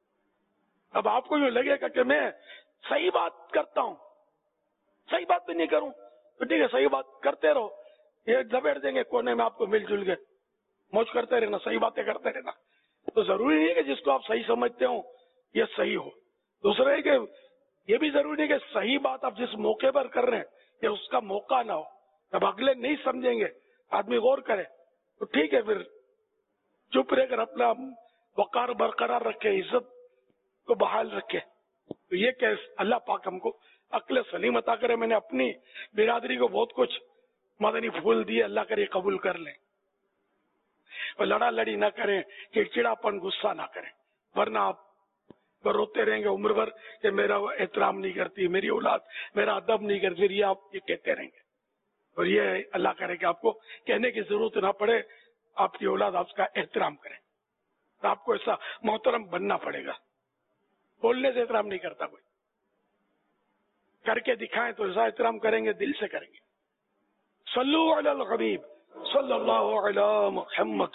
अब आपको यूँ लगेगा कि मैं सही बात करता हूँ, सही बात भी नहीं करूं तो ठीक है, सही बात करते रहो, ये दबेड़ देंगे कोने में आपको मिलजुल के, मौज करते रहना, सही बातें करते रहना। तो जरूरी नहीं है कि जिसको आप सही समझते हो ये सही हो। दूसरा है कि ये भी जरूरी नहीं कि सही बात आप जिस मौके पर कर रहे हैं ये उसका मौका ना हो, जब अगले नहीं समझेंगे, आदमी गौर करे तो ठीक है, फिर चुप रहकर अपना वकार बरकरार रखे, इज्जत को बहाल रखे, تو یہ کہ اللہ پاک ہم کو عقل سلیم عطا کرے. میں نے اپنی برادری کو بہت کچھ مدنی پھول دیے، اللہ کرے قبول کر لیں، اور لڑا لڑی نہ کریں، چڑچڑاپن غصہ نہ کریں، ورنہ آپ روتے رہیں گے عمر بھر کہ میرا احترام نہیں کرتی، میری اولاد میرا ادب نہیں کرتی، پھر یہ آپ یہ کہتے رہیں گے. اور یہ اللہ کرے کہ آپ کو کہنے کی ضرورت نہ پڑے، آپ کی اولاد آپ کا احترام کرے. تو آپ کو ایسا محترم بننا پڑے گا. بولنے سے احترام نہیں کرتا کوئی، کر کے دکھائیں تو ایسا احترام کریں گے، دل سے کریں گے. صلو علی الحبیب صلی اللہ علی محمد.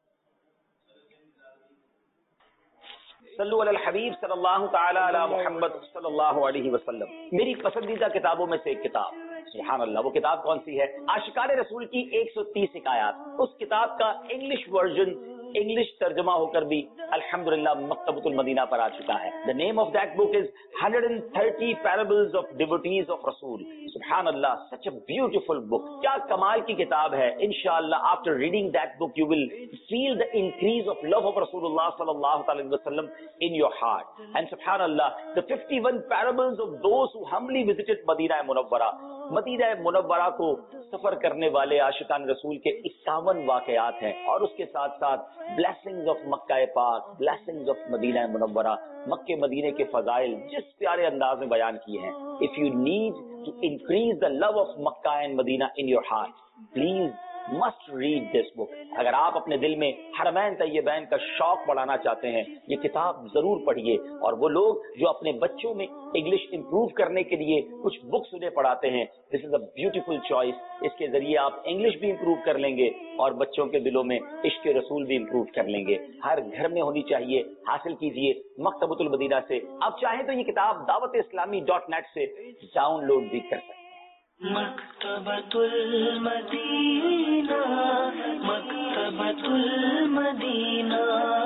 صلو علی الحبیب صلی اللہ تعالی علی محمد صلی اللہ علیہ وسلم. میری پسندیدہ کتابوں میں سے ایک کتاب، سبحان اللہ، وہ کتاب کون سی ہے؟ عاشقان رسول کی ایک سو تیس حکایات. اس کتاب کا انگلش ورژن، انگلش ترجمہ ہو کر بھی الحمدللہ مکتبۃ المدینہ پر آ چکا ہے. The name of that book is one hundred thirty parables of devotees of Rasul. سبحان اللہ، such a beautiful book. کیا کمال کی کتاب ہے. انشاءاللہ after reading that book you will feel the increase of love of Rasulullah sallallahu alaihi wasallam in your heart. And subhanallah, the fifty-one parables of those who humbly visited Madinah Munawwara. مدینہ منورہ کو سفر کرنے والے عاشقان رسول کے اکاون واقعات ہیں، اور اس کے ساتھ ساتھ بلیسنگز آف مکہ پاک، بلیسنگز آف مدینہ منورہ، مکہ مدینے کے فضائل جس پیارے انداز میں بیان کیے ہیں. If you need to increase the love of Makkah and Medina in your heart, please must read this book. اگر آپ اپنے دل میں حرمین طیبین کا شوق بڑھانا چاہتے ہیں، یہ کتاب ضرور پڑھیے. اور وہ لوگ جو اپنے بچوں میں انگلش امپروو کرنے کے لیے کچھ بکس انہیں پڑھاتے ہیں، دس از اے بیوٹیفل چوائس. اس کے ذریعے آپ انگلش بھی امپروو کر لیں گے اور بچوں کے دلوں میں عشق رسول بھی امپروو کر لیں گے. ہر گھر میں ہونی چاہیے. حاصل کیجیے مکتبۃ المدینہ سے. آپ چاہیں تو یہ کتاب دعوت اسلامی ڈاٹ نیٹ سے ڈاؤن لوڈ بھی کر سکتے ہیں. مکتبۃ المدینہ، مکتبۃ المدینہ،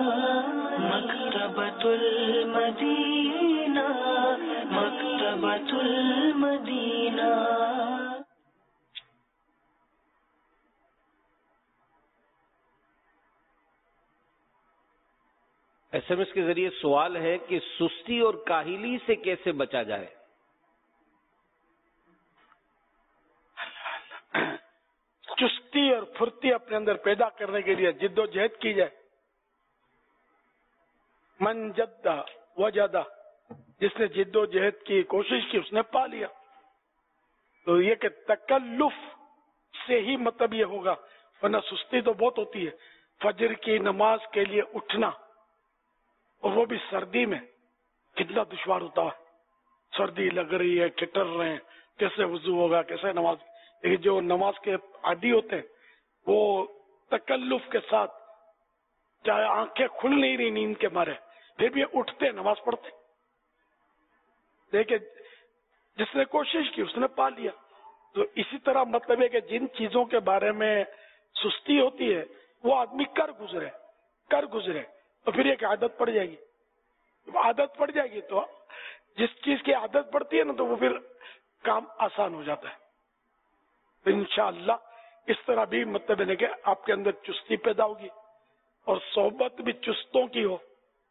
مکتبۃ المدینہ، مکتبۃ المدینہ. ایس ایم ایس کے ذریعے سوال ہے کہ سستی اور کاہلی سے کیسے بچا جائے؟ چستی اور پھرتی اپنے اندر پیدا کرنے کے لیے جد و جہد کی جائے. من جدہ وجدہ، جس نے جد و جہد کی کوشش کی اس نے پا لیا. تو یہ کہ تکلف سے ہی مطلب یہ ہوگا، ورنہ سستی تو بہت ہوتی ہے. فجر کی نماز کے لیے اٹھنا، اور وہ بھی سردی میں، کتنا دشوار ہوتا ہے. سردی لگ رہی ہے، ٹھٹر رہے ہیں، کیسے وضو ہوگا، کیسے نماز. لیکن جو نماز کے عادی ہوتے ہیں وہ تکلف کے ساتھ، چاہے آنکھیں کھل نہیں رہی نیند کے مارے، پھر بھی اٹھتے نماز پڑھتے. لیکن جس نے کوشش کی اس نے پا لیا. تو اسی طرح مطلب ہے کہ جن چیزوں کے بارے میں سستی ہوتی ہے وہ آدمی کر گزرے کر گزرے تو پھر ایک عادت پڑ جائے گی. عادت پڑ جائے گی تو جس چیز کی عادت پڑتی ہے نا تو وہ پھر کام آسان ہو جاتا ہے. انشاءاللہ اس طرح بھی مطلب ہے کہ آپ کے اندر چستی پیدا ہوگی، اور صحبت بھی چستوں کی ہو،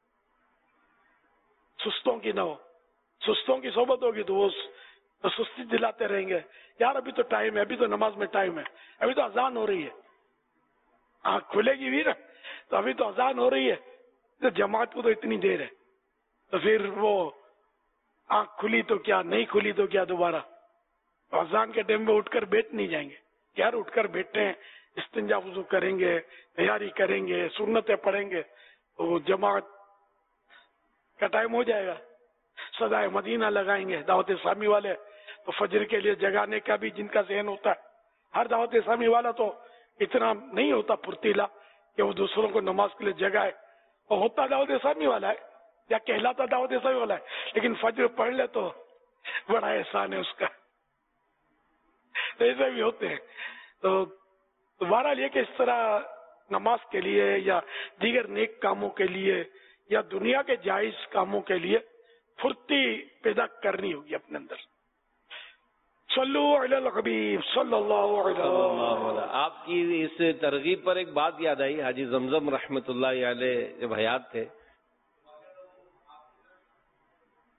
سستوں کی نہ ہو. سستوں کی صحبت ہوگی تو وہ سستی دلاتے رہیں گے. یار ابھی تو ٹائم ہے، ابھی تو نماز میں ٹائم ہے، ابھی تو اذان ہو رہی ہے. آنکھ کھلے گی بھی نا تو ابھی تو اذان ہو رہی ہے، تو جماعت کو تو اتنی دیر ہے. تو پھر وہ آنکھ کھلی تو کیا، نہیں کھلی تو کیا، دوبارہ اذان کے ٹائم میں اٹھ کر بیٹھ نہیں جائیں گے. یار اٹھ کر بیٹھے ہیں، استنجا وضو کریں گے، تیاری کریں گے، سنتیں پڑھیں گے، تو جماعت کا ٹائم ہو جائے گا. صدائے مدینہ لگائیں گے دعوت اسلامی والے. تو فجر کے لیے جگانے کا بھی جن کا ذہن ہوتا ہے، ہر دعوت اسلامی والا تو اتنا نہیں ہوتا پھرتیلا کہ وہ دوسروں کو نماز کے لیے جگائے. وہ ہوتا دعوت اسلامی والا ہے یا کہلاتا دعوت اسلامی والا ہے، لیکن فجر پڑھ لے تو بڑا احسان ہے اس کا. تو ایسے بھی ہوتے ہیں. تو بہرحال یہ کہ اس طرح نماز کے لیے یا دیگر نیک کاموں کے لیے یا دنیا کے جائز کاموں کے لیے پھرتی پیدا کرنی ہوگی اپنے اندر. صلو علی الحبیب صلی اللہ علیہ وسلم. آپ کی اس ترغیب پر ایک بات یاد آئی. حاجی زمزم رحمت اللہ علیہ جب حیات تھے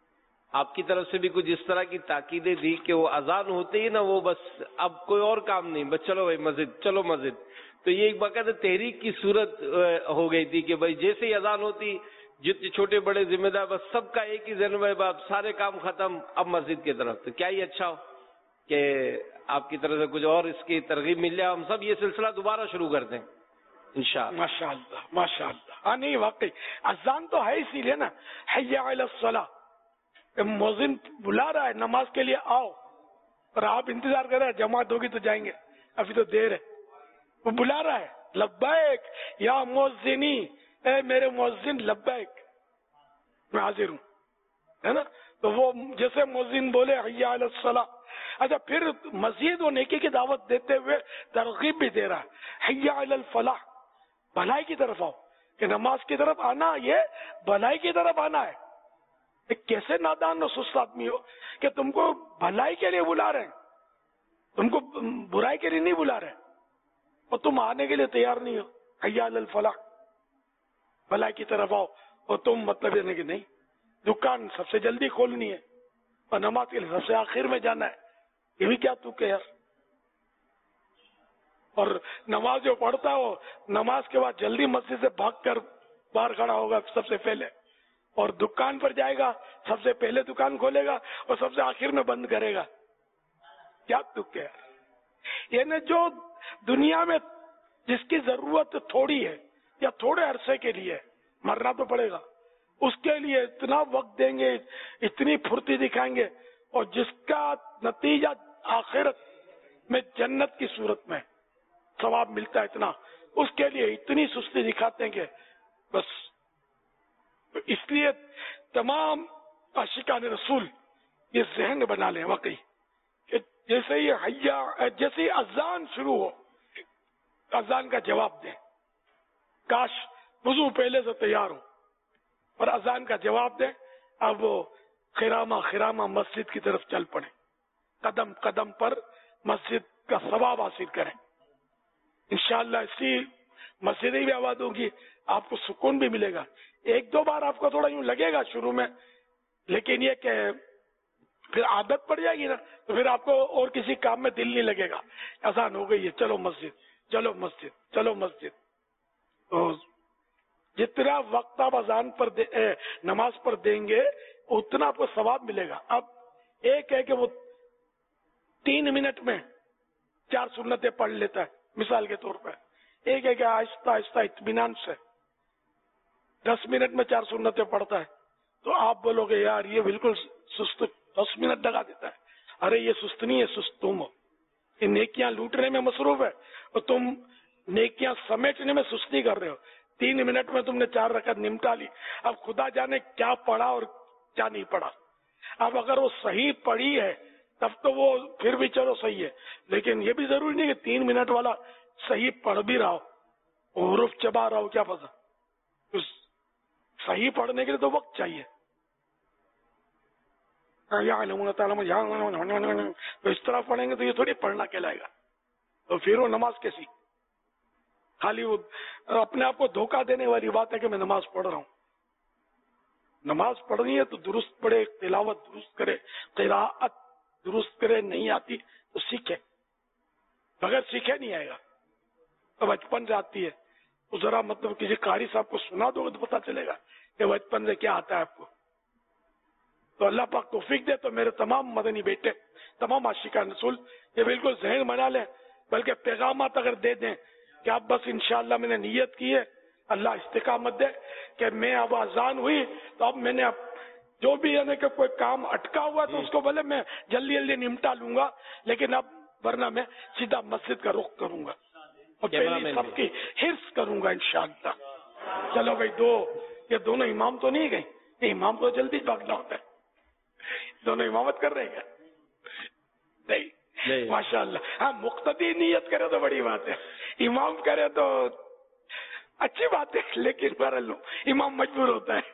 آپ کی طرف سے بھی کچھ اس طرح کی تاکیدیں دی کہ وہ اذان ہوتے ہی نا وہ بس اب کوئی اور کام نہیں، بس چلو بھائی مسجد، چلو مسجد. تو یہ ایک باقاعدہ تحریک کی صورت ہو گئی تھی کہ بھائی جیسے ہی اذان ہوتی جتنے چھوٹے بڑے ذمہ دار بس سب کا ایک ہی ذہن میں اب سارے کام ختم، اب مسجد کی طرف. تو کیا یہ اچھا ہو کہ آپ کی طرف سے کچھ اور اس کی ترغیب مل جائے، ہم سب یہ سلسلہ دوبارہ شروع کرتے ہیں انشاءاللہ. ماشاء اللہ ماشاء اللہ. ہاں نہیں واقعی اذان تو ہے اسی لیے نا، حی علی الصلاۃ، مؤذن بلا رہا ہے نماز کے لیے آؤ، اور آپ انتظار کر رہے ہیں جماعت ہوگی تو جائیں گے، ابھی تو دیر ہے. وہ بلا رہا ہے لبیک یا مؤذنی، اے میرے مؤذن لبیک، میں حاضر ہوں، ہے نا. تو وہ جیسے مؤذن بولے حی علی الصلاۃ. اچھا پھر مزید و نیکی کی دعوت دیتے ہوئے ترغیب بھی دے رہا ہے، حی علی الفلاح، بھلائی کی طرف آؤ، کہ نماز کی طرف آنا یہ بھلائی کی طرف آنا ہے. ایک کیسے نادان و سست آدمی ہو کہ تم کو بھلائی کے لیے بلا رہے ہیں، تم کو برائی کے لیے نہیں بلا رہے، اور تم آنے کے لیے تیار نہیں ہو. حی علی الفلاح، بھلائی کی طرف آؤ، اور تم مطلب یہ نہیں کہ نہیں دکان سب سے جلدی کھولنی ہے اور نماز کے لیے سب سے آخر میں جانا ہے. یہ بھی کیا تو کہ یار. اور نماز جو پڑھتا ہو نماز کے بعد جلدی مسجد سے بھاگ کر باہر کھڑا ہوگا سب سے پہلے، اور دکان پر جائے گا سب سے پہلے دکان کھولے گا اور سب سے آخر میں بند کرے گا. کیا تو کہ یار. یعنی جو دنیا میں جس کی ضرورت تھوڑی ہے یا تھوڑے عرصے کے لیے، مرنا تو پڑے گا، اس کے لیے اتنا وقت دیں گے، اتنی پھرتی دکھائیں گے، اور جس کا نتیجہ آخرت میں جنت کی صورت میں ثواب ملتا ہے اتنا، اس کے لیے اتنی سستی دکھاتے ہیں کہ بس. اس لیے تمام عاشقان رسول یہ ذہن بنا لیں واقعی کہ جیسے ہی حیا جیسے ہی اذان شروع ہو اذان کا جواب دیں. کاش وضو پہلے سے تیار ہو اور اذان کا جواب دیں. اب وہ خرامہ خرامہ مسجد کی طرف چل پڑے، قدم قدم پر مسجد کا ثواب حاصل کریں. انشاءاللہ اسی مسجدیں بھی آباد ہوگی، آپ کو سکون بھی ملے گا. ایک دو بار آپ کو تھوڑا یوں لگے گا شروع میں، لیکن یہ کہ پھر عادت پڑ جائے گی نا، تو پھر آپ کو اور کسی کام میں دل نہیں لگے گا. اذان ہو گئی ہے، چلو مسجد، چلو مسجد، چلو مسجد. تو جتنا وقت آپ اذان پر دے نماز پر دیں گے اتنا آپ کو ثواب ملے گا. اب ایک ہے کہ وہ تین منٹ میں چار سنتیں پڑھ لیتا ہے مثال کے طور پر، ایک ہے کہ آہستہ آہستہ اطمینان سے دس منٹ میں چار سنتیں پڑھتا ہے. تو آپ بولو گے یار یہ بالکل سست، دس منٹ لگا دیتا ہے. ارے یہ سست نہیں ہے، سست تم ہو. یہ نیکیاں لوٹنے میں مصروف ہے اور تم نیکیاں سمیٹنے میں سستی کر رہے ہو. تین منٹ میں تم نے چار رکعت نمٹا لی. اب خدا جانے کیا پڑھا اور کیا نہیں پڑھا. اب اگر وہ صحیح پڑھی ہے تب تو وہ پھر بھی چلو صحیح ہے، لیکن یہ بھی ضروری نہیں کہ تین منٹ والا صحیح پڑھ بھی رہا ہو، حروف چبا رہا ہو، کیا پتا. صحیح پڑھنے کے لیے تو وقت چاہیے. تو اس طرح پڑھیں گے تو یہ تھوڑی پڑھنا کہلائے گا. تو پھر وہ نماز کیسی؟ خالی وہ اپنے آپ کو دھوکہ دینے والی بات ہے کہ میں نماز پڑھ رہا ہوں. نماز پڑھنی ہے تو درست پڑھے، تلاوت درست کرے، قراءت درست کرے. نہیں آتی تو سیکھے، بغیر سیکھے نہیں آئے گا. تو بچپن سے آتی ہے تو ذرا مطلب کسی قاری صاحب کو سنا دو گے تو پتا چلے گا کہ بچپن سے کیا آتا ہے آپ کو. تو اللہ پاک توفیق دے تو میرے تمام مدنی بیٹے، تمام عاشقان رسول یہ بالکل ذہن بنا لیں، بلکہ پیغامات اگر دے دیں کہ اب بس انشاءاللہ میں نے نیت کی ہے، اللہ استقامت دے کہ میں اب اذان ہوئی تو اب میں نے اب جو بھی یعنی کہ کوئی کام اٹکا ہوا تو اس کو بھلے میں جلدی جلدی نمٹا لوں گا، لیکن اب ورنہ میں سیدھا مسجد کا رخ کروں گا اور پہلی سب کی حرص کروں گا انشاءاللہ. چلو بھائی دو یہ دونوں امام تو نہیں گئے، یہ امام تو جلدی بھاگنا ہوتا ہے. دونوں امامت کر رہے ہیں نہیں؟ ماشاء اللہ. ہاں مقتدی نیت کرے تو بڑی بات ہے، امام کرے تو اچھی بات ہے، لیکن بہرحال امام مجبور ہوتا ہے.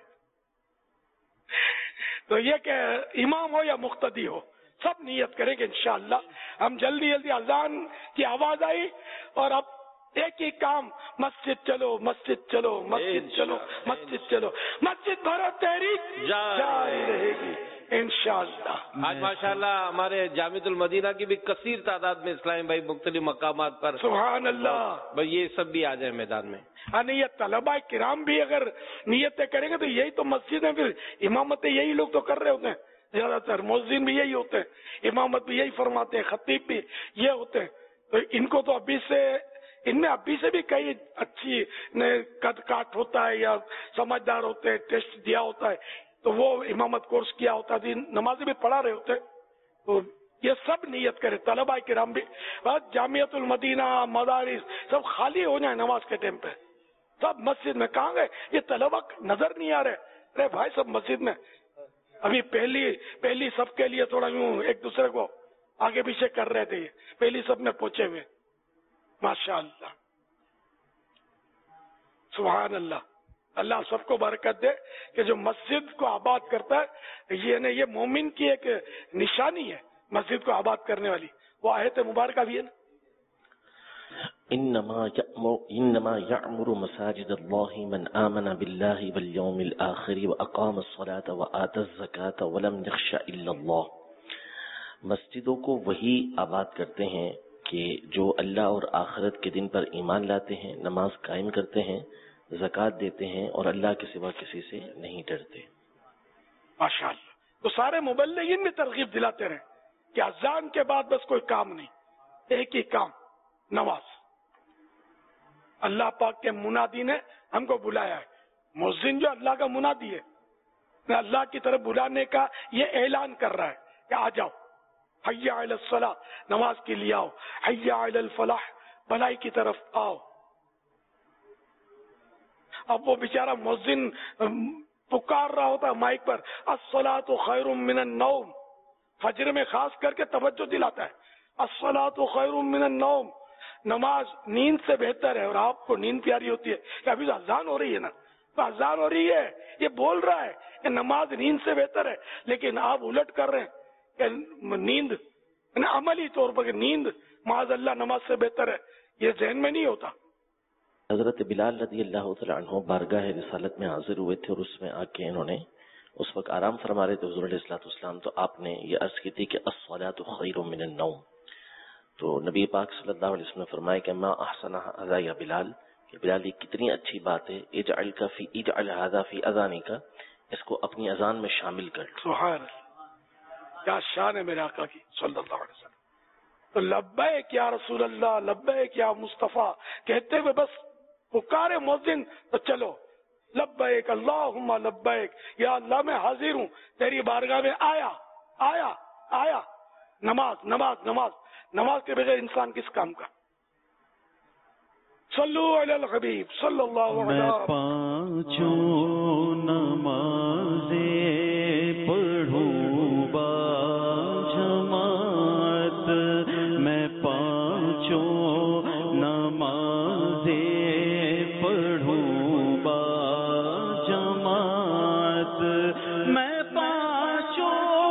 تو یہ کہ امام ہو یا مقتدی ہو سب نیت کریں گے انشاءاللہ. ہم جلدی جلدی اذان کی آواز آئی اور اب ایک ہی کام، مسجد چلو مسجد چلو مسجد چلو مسجد چلو. مسجد بھرو تحریک جاری رہے گی، इंशाअल्लाह। آج माशाल्लाह हमारे जामिअतुल मदीना की भी कसीर तादाद में इस्लामी भाई मुख्तलिफ मकामात पर सुभान अल्लाह, बस ये सब भी आ जाए मैदान में। हाँ नहीं, ये तलबा किराम भी अगर नियतें करेंगे तो यही तो मस्जिद है, फिर इमामतें यही लोग तो कर रहे होते हैं ज्यादातर, मुअज्जिन भी यही होते हैं, इमामत भी यही फरमाते हैं, खतीब भी ये होते हैं। तो इनको तो अभी से, इनमें अभी से भी कई अच्छी कद काट होता है या समझदार होते हैं, टेस्ट दिया होता है, तो वो इमामत कोर्स किया होता है, नमाज़ें भी पढ़ा रहे होते हैं। तो ये सब नियत करे, तलबा किराम भी, बस जामिअतुल मदीना, मदारिस सब खाली हो जाए नमाज के टाइम पे, सब मस्जिद में। कहाँ गए ये तलबा? नजर नहीं आ रहे। अरे भाई सब मस्जिद में, अभी पहली पहली सब के लिए थोड़ा यूं एक दूसरे को आगे पीछे कर रहे थे, पहली सब में पहुंचे हुए। माशाअल्लाह, सुभान अल्लाह। अल्लाह सबको बरकत दे कि जो मस्जिद को आबाद करता है, ये ने ये मोमिन की एक निशानी है, मस्जिद को आबाद करने वाली। वो आयत मुबारक भी है ना, इन्नमा यअमुरु मसाजिदल्लाहि मन आमन बिल्लाहि वल यौमिल आखिर व अकाम अस्सलात व आता ज़कात व लम यख्शा इल्लल्लाह। मस्जिदों को वही आबाद करते हैं कि जो अल्लाह और आखिरत के दिन पर ईमान लाते हैं, नमाज कायम करते हैं, ज़कात देते हैं और अल्लाह के सिवा किसी से नहीं डरते। माशाअल्लाह। तो सारे मुबल्लिगीन भी तरगीब दिलाते रहे कि अज़ान के बाद बस कोई काम नहीं, एक ही काम, नमाज। अल्लाह पाक के मुनादी ने हमको बुलाया है, मुअज्जिन जो अल्लाह का मुनादी है, अल्लाह की तरफ बुलाने का ये ऐलान कर रहा है कि आ जाओ, हय्या अलस सलाह, नमाज के लिए आओ, हय्या अलल फलाह, भलाई की तरफ आओ। अब वो बेचारा मुअज्जिन पुकार रहा होता है माइक पर, अस्सलातु खैरुम मिनन नौम, फजर में खास करके तवज्जो दिलाता है, अस्सलातु खैरुम मिनन नौम, नमाज नींद से बेहतर है। और आपको नींद प्यारी होती है कि अभी तो अजान हो रही है ना, तो अजान हो रही है, ये बोल रहा है कि नमाज नींद से बेहतर है, लेकिन आप उलट कर रहे हैं कि नींद, अमली तौर पर नींद माज़ अल्लाह नमाज से बेहतर है, ये ज़हन में नहीं होता। हजरत बिलाल रज़ी अल्लाह तआला अन्हु बारगाह रिसालत में हाजिर हुए थे और उसमें आके इन्होंने उस वक्त आराम फरमा रहे थे हुज़ूर अलैहिस्सलाम, तो आपने ये अर्ज की थी कि अस्सलातु खैरुम मिनन नौम। तो नबी पाक सल्लल्लाहु अलैहि वसल्लम ने फरमाया कि मा अहसना हाज़ा या बिलाल, कि बिलाल ये कितनी अच्छी बात है, इजअल का फी इजअल हाज़ा फी अज़ानिका, इसको अपनी अजान में शामिल कर। सुभान अल्लाह, क्या शान है मेरे आका की सल्लल्लाहु अलैहि वसल्लम। तो लब्बैक या रसूल अल्लाह, लब्बैक या मुस्तफा कहते हुए बस पुकारे मुअज्जिन तो चलो, लब्बैक अल्लाहुम्मा लब्बैक, या अल्लाह मैं हाजिर हूँ तेरी बारगाह में, आया आया आया। नमाज नमाज नमाज, नमाज के बगैर इंसान किस काम का। सल्लु अलल हबीब सल्लल्लाहु अलैहि वसल्लम। पांचों नमाज़ें पढ़ूं बा जमात, मैं पांचों नमाज़ें पढ़ूं बा जमात, मैं पांचों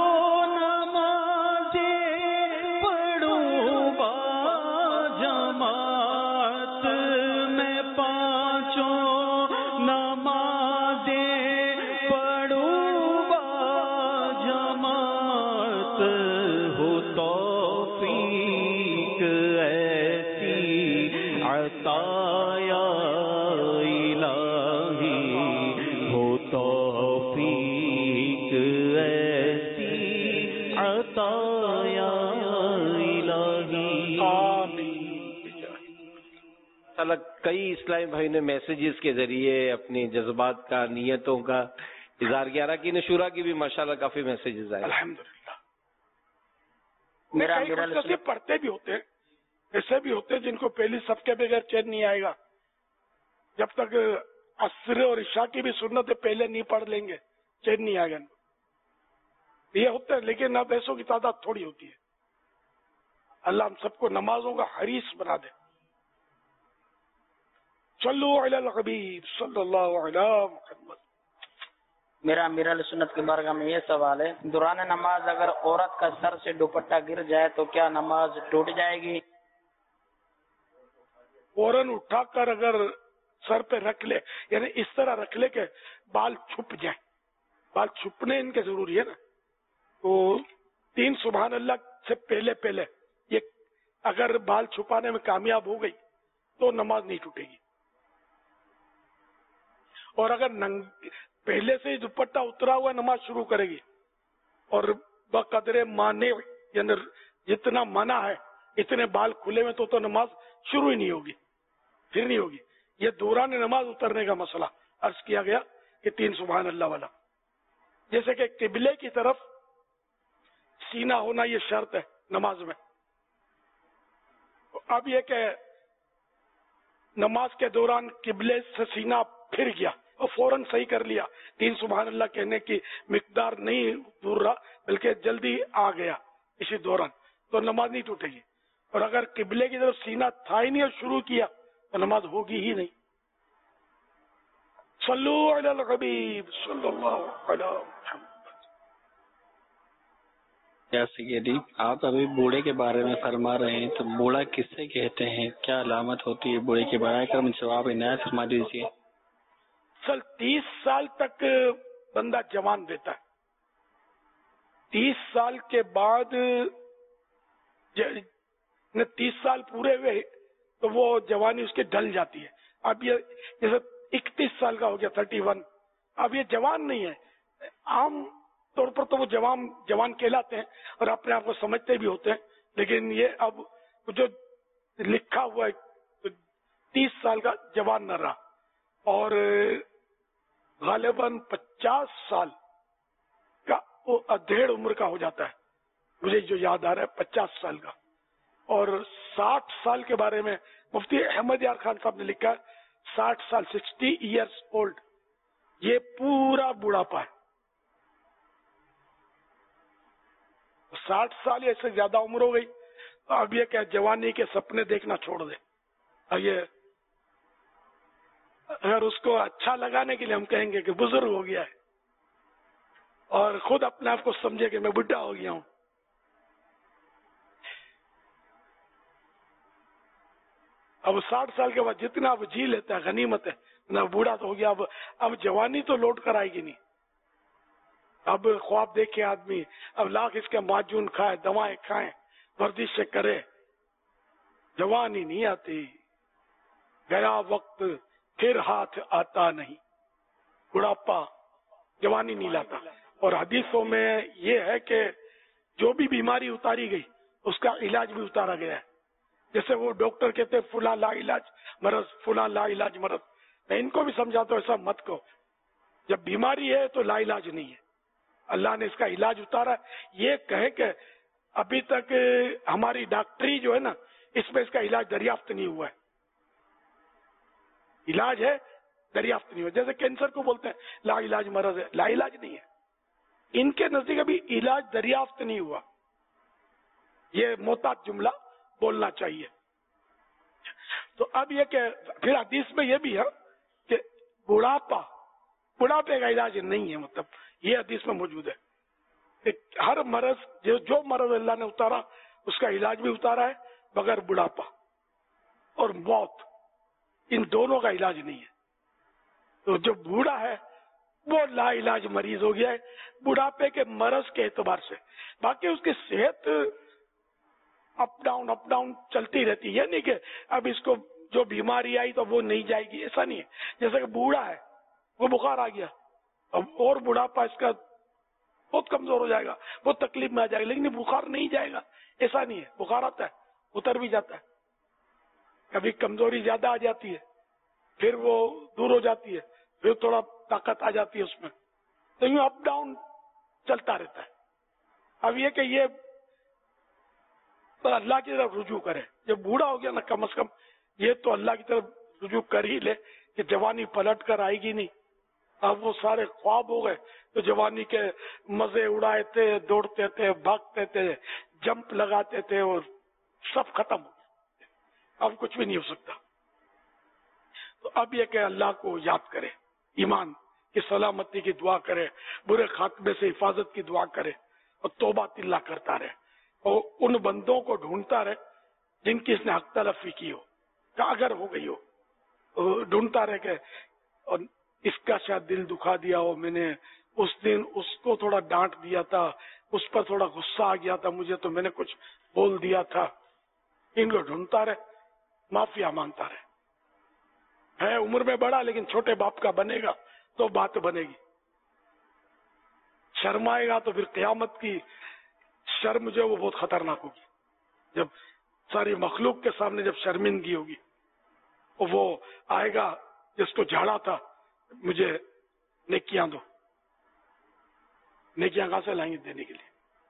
कई इस्लामी भाई ने मैसेजेस के जरिए अपनी जज्बात का, नियतों का इजहार किया। रहा कि नशूरा की भी माशाल्लाह काफी मैसेजेस आए अल्हम्दुलिल्लाह। मेरा मेरा सिर्फ पढ़ते भी होते हैं, ऐसे भी होते हैं जिनको पहली सबके बगैर चैन नहीं आएगा, जब तक असर और इशा की भी सुन्नत पहले नहीं पढ़ लेंगे चैन नहीं आएगा। ये होते हैं, लेकिन अब ऐसों की तादाद थोड़ी होती है। अल्लाह हम सबको नमाजों का हरीस बना दे। सल्लु अलल हबीब सल्लल्लाहु अलैहि मुहम्मद। मेरा अमीरुल सुन्नत की बारगाह में ये सवाल है, दौरान नमाज अगर औरत का सर से दुपट्टा गिर जाए तो क्या नमाज टूट जाएगी? फौरन उठाकर अगर सर पे रख ले, यानी इस तरह रख ले कि बाल छुप जाए, बाल छुपने इनके जरूरी है ना, تو تین سبحان اللہ سے پہلے پہلے یہ اگر بال چھپانے میں کامیاب ہو گئی تو نماز نہیں ٹوٹے گی. اور اگر ننگ پہلے سے ہی دوپٹہ اترا ہوا نماز شروع کرے گی اور بقدر مانے یعنی جتنا منع ہے اتنے بال کھلے میں تو تو نماز شروع ہی نہیں ہوگی, پھر نہیں ہوگی. یہ دوران نماز اترنے کا مسئلہ عرض کیا گیا کہ تین سبحان اللہ والا. جیسے کہ قبلے کی طرف سینہ ہونا یہ شرط ہے نماز میں. اب یہ کہ نماز کے دوران قبلے سے سینہ پھر گیا اور فوراً صحیح کر لیا, تین سبحان اللہ کہنے کی مقدار نہیں دور رہا بلکہ جلدی آ گیا اسی دوران, تو نماز نہیں ٹوٹے گی. اور اگر قبلے کی طرف سینہ تھا ہی نہیں اور شروع کیا تو نماز ہوگی ہی نہیں. صلو علی الحبیب صلی اللہ علیہ وسلم. سیدی آپ ابھی بوڑھے کے بارے میں فرما رہے ہیں, تو بوڑھا کس سے کہتے ہیں, کیا علامت ہوتی ہے بوڑھے کے بارے میں, جواب عنایت فرما دیجیے. سر تیس سال تک بندہ جوان دیتا ہے, تیس سال کے بعد تیس سال پورے ہوئے تو وہ جوانی اس کے ڈل جاتی ہے. اب یہ جیسے اکتیس سال کا ہو گیا تھرٹی ون, اب یہ جوان نہیں ہے. عام طور پر تو وہ جوان جوان کہلاتے ہیں اور اپنے آپ کو سمجھتے بھی ہوتے ہیں, لیکن یہ اب جو لکھا ہوا ہے تیس سال کا جوان نہ رہا, اور غالباً پچاس سال کا وہ ادھیڑ عمر کا ہو جاتا ہے, مجھے جو یاد آ رہا ہے پچاس سال کا. اور ساٹھ سال کے بارے میں مفتی احمد یار خان صاحب نے لکھا ہے ساٹھ سال سکسٹی ایئرس اولڈ, یہ پورا بڑھاپا ہے. ساٹھ سال یا اس سے زیادہ عمر ہو گئی تو اب یہ کہ جوانی کے سپنے دیکھنا چھوڑ دے. اب یہ اگر اس کو اچھا لگانے کے لیے ہم کہیں گے کہ بزرگ ہو گیا ہے اور خود اپنے آپ کو سمجھے کہ میں بڈھا ہو گیا ہوں. اب ساٹھ سال کے بعد جتنا اب جی لیتا ہے غنیمت ہے, نہ بوڑھا تو ہو گیا, اب اب جوانی تو لوٹ کر آئے گی نہیں. اب خواب دیکھے آدمی, اب لاکھ اس کے معجون کھائے, دوائیں کھائیں, ورزش سے کرے, جوانی نہیں آتی. گیا وقت پھر ہاتھ آتا نہیں, بڑھاپا جوانی نہیں لاتا. اور حدیثوں میں یہ ہے کہ جو بھی بیماری اتاری گئی اس کا علاج بھی اتارا گیا ہے. جیسے وہ ڈاکٹر کہتے ہیں فلاں لا علاج مرض, فلاں لا علاج مرض, میں ان کو بھی سمجھاتا ہوں ایسا مت کو. جب بیماری ہے تو لا علاج نہیں ہے, اللہ نے اس کا علاج اتارا. یہ کہے کہ ابھی تک ہماری ڈاکٹری جو ہے نا اس میں اس کا علاج دریافت نہیں ہوا ہے. علاج ہے دریافت نہیں ہوا. جیسے کینسر کو بولتے ہیں لا علاج مرض ہے, لا علاج نہیں ہے. ان کے نزدیک ابھی علاج دریافت نہیں ہوا. یہ محتاط جملہ بولنا چاہیے. تو اب یہ کہ پھر حدیث میں یہ بھی ہے کہ بڑھاپا بڑھاپے کا علاج نہیں ہے, مطلب یہ حدیث میں موجود ہے کہ ہر مرض جو جو مرض اللہ نے اتارا اس کا علاج بھی اتارا ہے, بغیر بڑھاپا اور موت ان دونوں کا علاج نہیں ہے. تو جو بوڑھا ہے وہ لا علاج مریض ہو گیا ہے بڑھاپے کے مرض کے اعتبار سے. باقی اس کی صحت اپ ڈاؤن اپ ڈاؤن چلتی رہتی ہے, نہیں کہ اب اس کو جو بیماری آئی تو وہ نہیں جائے گی, ایسا نہیں ہے. جیسے کہ بوڑھا ہے وہ بخار آ گیا, اب اور بڑھاپا اس کا بہت کمزور ہو جائے گا, بہت تکلیف میں آ جائے گا, لیکن بخار نہیں جائے گا, ایسا نہیں ہے. بخار آتا ہے اتر بھی جاتا ہے, کبھی کمزوری زیادہ آ جاتی ہے پھر وہ دور ہو جاتی ہے, پھر تھوڑا طاقت آ جاتی ہے اس میں, تو یوں اپ ڈاؤن چلتا رہتا ہے. اب یہ کہ یہ اللہ کی طرف رجوع کرے. جب بوڑھا ہو گیا نا کم از کم یہ تو اللہ کی طرف رجوع کر ہی لے کہ جوانی پلٹ کر آئے گی نہیں. اب وہ سارے خواب ہو گئے تو جوانی کے مزے اڑائے تھے, دوڑتے تھے, بھاگتے تھے, جمپ لگاتے تھے, اور سب ختم ہو گیا. اب کچھ بھی نہیں ہو سکتا. تو اب یہ کہ اللہ کو یاد کرے, ایمان کی سلامتی کی دعا کرے, برے خاتمے سے حفاظت کی دعا کرے, اور توبہ تلا کرتا رہے, اور ان بندوں کو ڈھونڈتا رہے جن کی اس نے حق تلفی کی ہو, کہ اگر ہو گئی ہو, ڈھونڈتا رہے کہ اور اس کا شاید دل دکھا دیا ہو, میں نے اس دن اس کو تھوڑا ڈانٹ دیا تھا, اس پر تھوڑا غصہ آ گیا تھا مجھے تو میں نے کچھ بول دیا تھا. ان کو ڈھونڈتا رہے, معافیا مانگتا رہے. ہے عمر میں بڑا لیکن چھوٹے باپ کا بنے گا تو بات بنے گی. شرمائے گا تو پھر قیامت کی شرم جو ہے وہ بہت خطرناک ہوگی. جب ساری مخلوق کے سامنے جب شرمندگی ہوگی, وہ آئے گا جس کو جھاڑا تھا مجھے نیکیاں دو. نیکیاں کہاں سے لائیں گے دینے کے لیے؟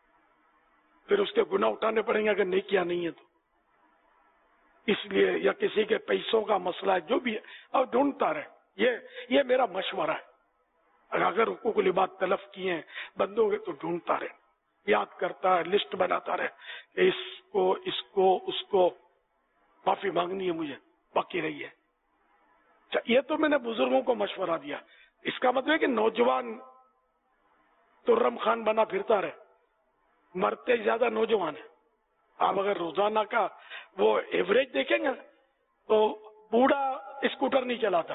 پھر اس کے گناہ اٹھانے پڑیں گے اگر نیکیاں نہیں ہیں تو. اس لیے یا کسی کے پیسوں کا مسئلہ ہے جو بھی ہے اب ڈھونڈتا رہے. یہ یہ میرا مشورہ ہے. اگر حقوق العباد تلف کیے ہیں بندوں کے تو ڈھونڈتا رہے, یاد کرتا ہے, لسٹ بناتا رہے, اس کو اس کو اس کو معافی مانگنی ہے مجھے, باقی رہی ہے. یہ تو میں نے بزرگوں کو مشورہ دیا. اس کا مطلب ہے کہ نوجوان ترم خان بنا پھرتا رہے, مرتے زیادہ نوجوان ہیں. آپ اگر روزانہ کا وہ ایوریج دیکھیں گے تو بوڑھا اسکوٹر نہیں چلاتا,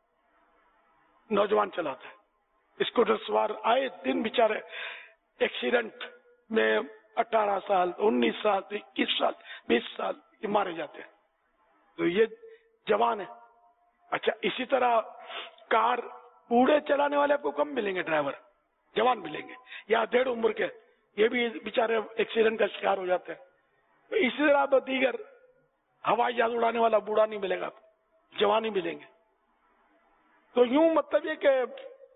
نوجوان چلاتا ہے. اسکوٹر سوار آئے دن بیچارے ایکسیڈنٹ میں اٹھارہ سال انیس سال اکیس سال بیس سال یہ مارے جاتے ہیں. تو یہ جوان ہے. اچھا اسی طرح کار بوڑھے چلانے والے آپ کو کم ملیں گے, ڈرائیور جوان ملیں گے, یا ڈیڑھ عمر کے, یہ بھی بیچارے ایکسیڈنٹ کا شکار ہو جاتے ہیں. تو اسی طرح آپ دیگر ہوائی جہاز اڑانے والا بوڑھا نہیں ملے گا, جوان ہی ملیں گے. تو یوں مطلب یہ کہ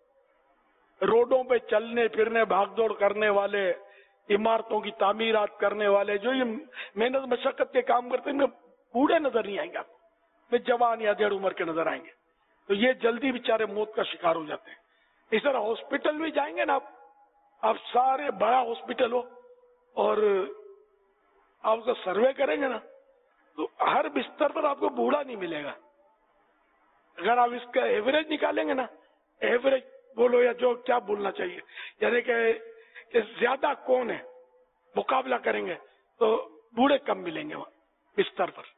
روڈوں پہ چلنے پھرنے بھاگ دوڑ کرنے والے, عمارتوں کی تعمیرات کرنے والے, جو یہ محنت مشقت کے کام کرتے ہیں, بوڑھے نظر نہیں آئیں گے آپ کو, جوان یا ڈیڑھ عمر کے نظر آئیں گے. تو یہ جلدی بیچارے موت کا شکار ہو جاتے ہیں. اس طرح ہاسپٹل بھی جائیں گے نا آپ, آپ سارے بڑا ہاسپٹل ہو اور آپ اس کا سروے کریں گے نا تو ہر بستر پر آپ کو بوڑھا نہیں ملے گا. اگر آپ اس کا ایوریج نکالیں گے نا, ایوریج بولو یا جو کیا بولنا چاہیے, یعنی کہ, کہ زیادہ کون ہے مقابلہ کریں گے تو بوڑھے کم ملیں گے وہاں بستر پر.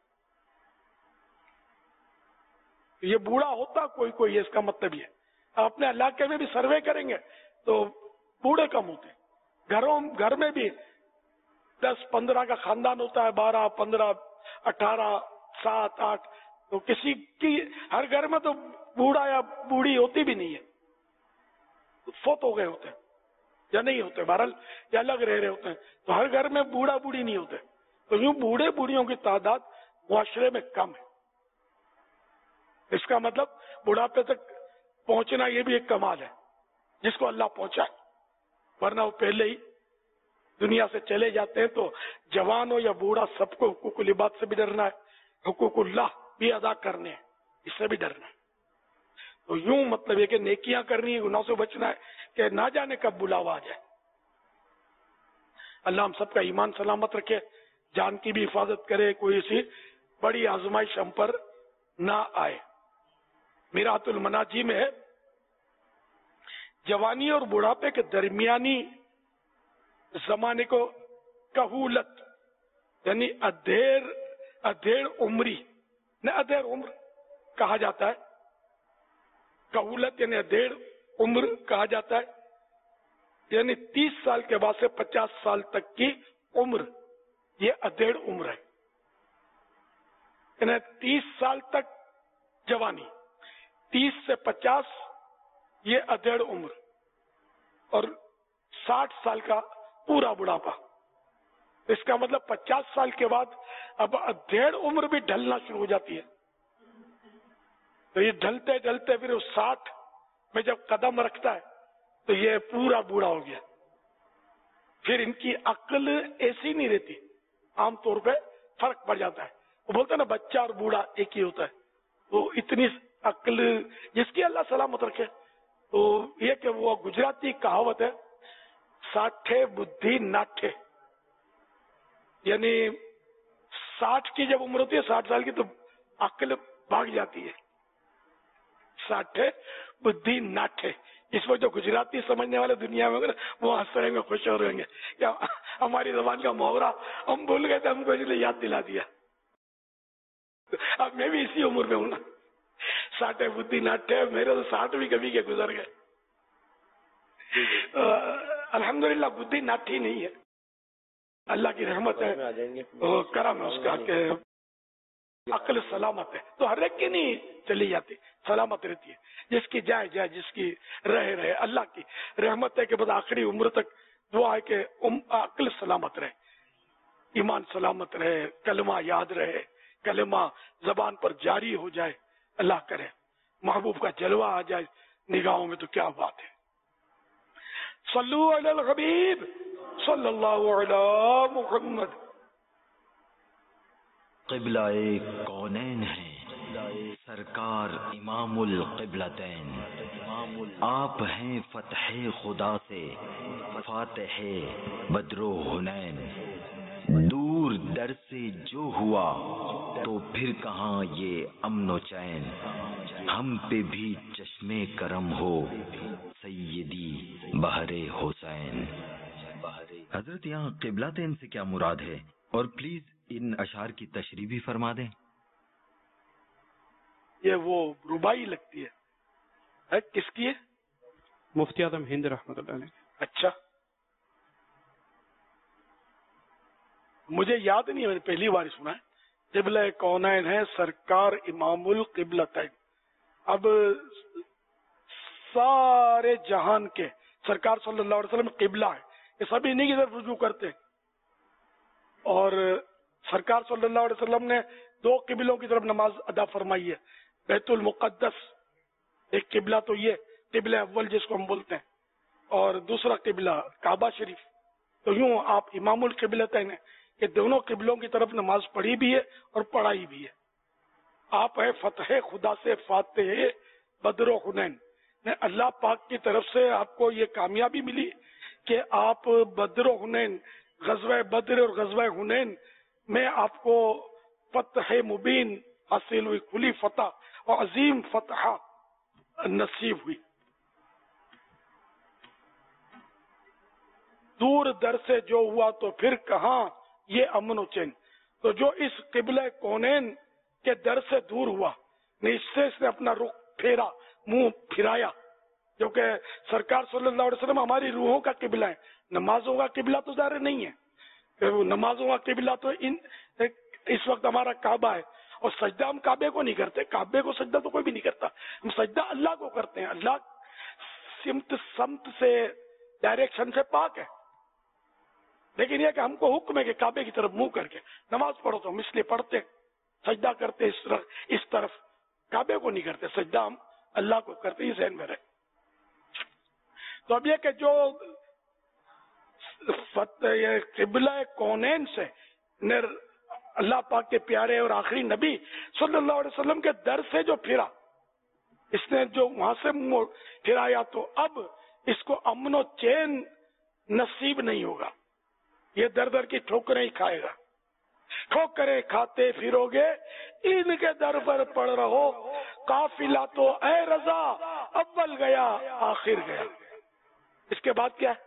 یہ بوڑھا ہوتا کوئی کوئی, اس کا مطلب یہ اپنے علاقے میں بھی سروے کریں گے تو بوڑھے کم ہوتے. گھروں گھر میں بھی دس پندرہ کا خاندان ہوتا ہے, بارہ پندرہ اٹھارہ سات آٹھ, تو کسی کی ہر گھر میں تو بوڑھا یا بوڑھی ہوتی بھی نہیں ہے, فوت ہو گئے ہوتے ہیں یا نہیں ہوتے, بہرحال یا الگ رہ رہے ہوتے ہیں. تو ہر گھر میں بوڑھا بوڑھی نہیں ہوتے. تو یوں بوڑھے بوڑھیوں کی تعداد معاشرے میں کم ہے. اس کا مطلب بڑھاپے تک پہنچنا یہ بھی ایک کمال ہے جس کو اللہ پہنچائے, ورنہ وہ پہلے ہی دنیا سے چلے جاتے ہیں. تو جوان ہو یا بوڑھا سب کو حقوق العباد سے بھی ڈرنا ہے, حقوق اللہ بھی ادا کرنے ہیں, اس سے بھی ڈرنا ہے. تو یوں مطلب یہ کہ نیکیاں کرنی ہے, گناہوں سے بچنا ہے کہ نہ جانے کب بلاوا آ جائے. اللہ ہم سب کا ایمان سلامت رکھے, جان کی بھی حفاظت کرے, کوئی ایسی بڑی آزمائش ہم پر نہ آئے. میرات المناجی میں ہے جوانی اور بڑھاپے کے درمیانی زمانے کو کہولت یعنی ادھیر ادھیڑ عمری نہ ادھیر عمر کہا جاتا ہے. کہولت یعنی ادھیڑ عمر کہا جاتا ہے, یعنی تیس سال کے بعد سے پچاس سال تک کی عمر, یہ ادھیڑ عمر ہے. یعنی تیس سال تک جوانی, تیس سے پچاس یہ ادھیڑ عمر, اور ساٹھ سال کا پورا بڑھاپا. اس کا مطلب پچاس سال کے بعد اب ادھیڑ عمر بھی ڈھلنا شروع ہو جاتی ہے. تو یہ ڈھلتے ڈھلتے پھر اس ساٹھ میں جب قدم رکھتا ہے تو یہ پورا بوڑھا ہو گیا. پھر ان کی عقل ایسی نہیں رہتی, عام طور پہ فرق پڑ جاتا ہے. وہ بولتا ہے نا بچہ اور بوڑھا ایک ہی ہوتا ہے, تو اتنی عقل جس کی اللہ سلامت رکھے. تو یہ کہ وہ گجراتی کہاوت ہے ساٹھے بدھی ناٹھے, یعنی ساٹھ کی جب عمر ہوتی ہے ساٹھ سال کی تو عقل بھاگ جاتی ہے. ساٹھے بدھی ناٹھے, اس وقت جو گجراتی سمجھنے والے دنیا میں وہ ہنس رہیں گے, خوش ہو رہیں گے کیا ہماری زبان کا محاورہ ہم بھول گئے تھے, ہم کو اس لیے یاد دلا دیا. اب میں بھی اسی عمر میں ہوں نا, ساٹھے بدھی ناٹھے, میرے تو ساٹھ بھی کبھی کے گزر گئے. الحمدللہ بدھی ناٹھی نہیں ہے، اللہ کی رحمت ہے، کرم ہے اس کا کہ عقل سلامت ہے، تو ہر ایک کی نہیں چلی جاتی، سلامت رہتی ہے، جس کی جائے جائے، جس کی رہے رہے، اللہ کی رحمت ہے کہ بس آخری عمر تک دعا ہے کہ عقل سلامت رہے، ایمان سلامت رہے، کلمہ یاد رہے، کلمہ زبان پر جاری ہو جائے، اللہ کرے محبوب کا جلوہ آ جائے نگاہوں میں، تو کیا بات ہے۔ صلو علی الحبیب صلی اللہ علی محمد۔ قبلہ کونین ہے سرکار امام القبلتین، آپ ہیں فتح خدا سے فاتح بدر و حنین، دور در سے جو ہوا تو پھر کہاں یہ امن و چین، ہم پہ بھی چشمے کرم ہو سیدی بہر حسین۔ حضرت یہاں قبلتین سے کیا مراد ہے، اور پلیز ان اشعار کی تشریح بھی فرما دیں۔ یہ وہ ربائی لگتی ہے، کس کی ہے؟ مفتی اعظم ہند رحمۃ اللہ علیہ۔ اچھا، مجھے یاد نہیں ہے، میں نے پہلی بار سنا ہے۔ قبلہ کونین ہے سرکار امام القبلتین، اب سارے جہان کے سرکار صلی اللہ علیہ وسلم قبلہ ہے، یہ سبھی انہیں کی طرف رجوع کرتے ہیں، اور سرکار صلی اللہ علیہ وسلم نے دو قبلوں کی طرف نماز ادا فرمائی ہے، بیت المقدس ایک قبلہ تو یہ قبلہ اول جس کو ہم بولتے ہیں، اور دوسرا قبلہ کعبہ شریف، تو یوں آپ امام القبلتین ہیں کہ دونوں قبلوں کی طرف نماز پڑھی بھی ہے اور پڑھائی بھی ہے۔ آپ ہے فتح خدا سے فاتح بدر و حنین، اللہ پاک کی طرف سے آپ کو یہ کامیابی ملی کہ آپ بدر و حنین، غزوہ بدر اور غزوہ حنین میں آپ کو فتح مبین حاصل ہوئی، کھلی فتح اور عظیم فتح نصیب ہوئی۔ دور در سے جو ہوا تو پھر کہاں یہ امن و چین، تو جو اس قبلہ کونین کے در سے دور ہوا، اس سے اس نے اپنا رخ پھیرا، منہ پھرایا، جو کہ سرکار صلی اللہ علیہ وسلم ہماری روحوں کا قبلہ ہے، نمازوں کا قبلہ تو ظاہر نہیں ہے، نمازوں کا قبلہ تو ان اس وقت ہمارا کعبہ ہے، اور سجدہ ہم کعبے کو نہیں کرتے، کعبے کو سجدہ تو کوئی بھی نہیں کرتا، ہم سجدہ اللہ کو کرتے ہیں، اللہ سمت سمت سے ڈائریکشن سے پاک ہے، لیکن یہ کہ ہم کو حکم ہے کہ کعبے کی طرف منہ کر کے نماز پڑھو، تو ہم اس لیے پڑھتے ہیں، سجدہ کرتے اس طرف اس طرف، کعبے کو نہیں کرتے، سجدہ ہم اللہ کو کرتے، یہ ذہن میں رہے۔ تو اب یہ کہ جو فتح قبلہ کونین سے اللہ پاک کے پیارے اور آخری نبی صلی اللہ علیہ وسلم کے در سے جو پھرا، اس نے جو وہاں سے پھرایا، تو اب اس کو امن و چین نصیب نہیں ہوگا، یہ در در کی ٹھوکریں ہی کھائے گا، ٹھوکریں کھاتے پھرو گے ان کے در پر پڑ رہو، قافلہ تو اے رضا اول گیا آخر گیا۔ اس کے بعد کیا ہے؟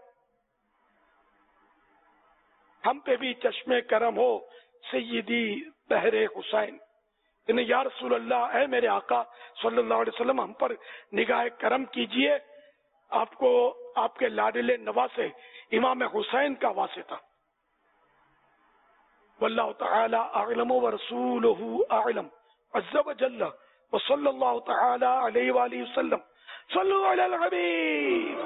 ہم پہ بھی چشمے کرم ہو سیدی بہر حسین، یعنی یا رسول اللہ، اے میرے آقا صلی اللہ علیہ وسلم، ہم پر نگاہ کرم کیجئے، آپ کو آپ کے لاڈلے نواسے امام حسین کا واسطہ۔ واللہ تعالی اعلم ورسولہ اعلم عز وجل وصلی اللہ تعالی علیہ وآلہ وسلم۔ صلو علی الحبیب۔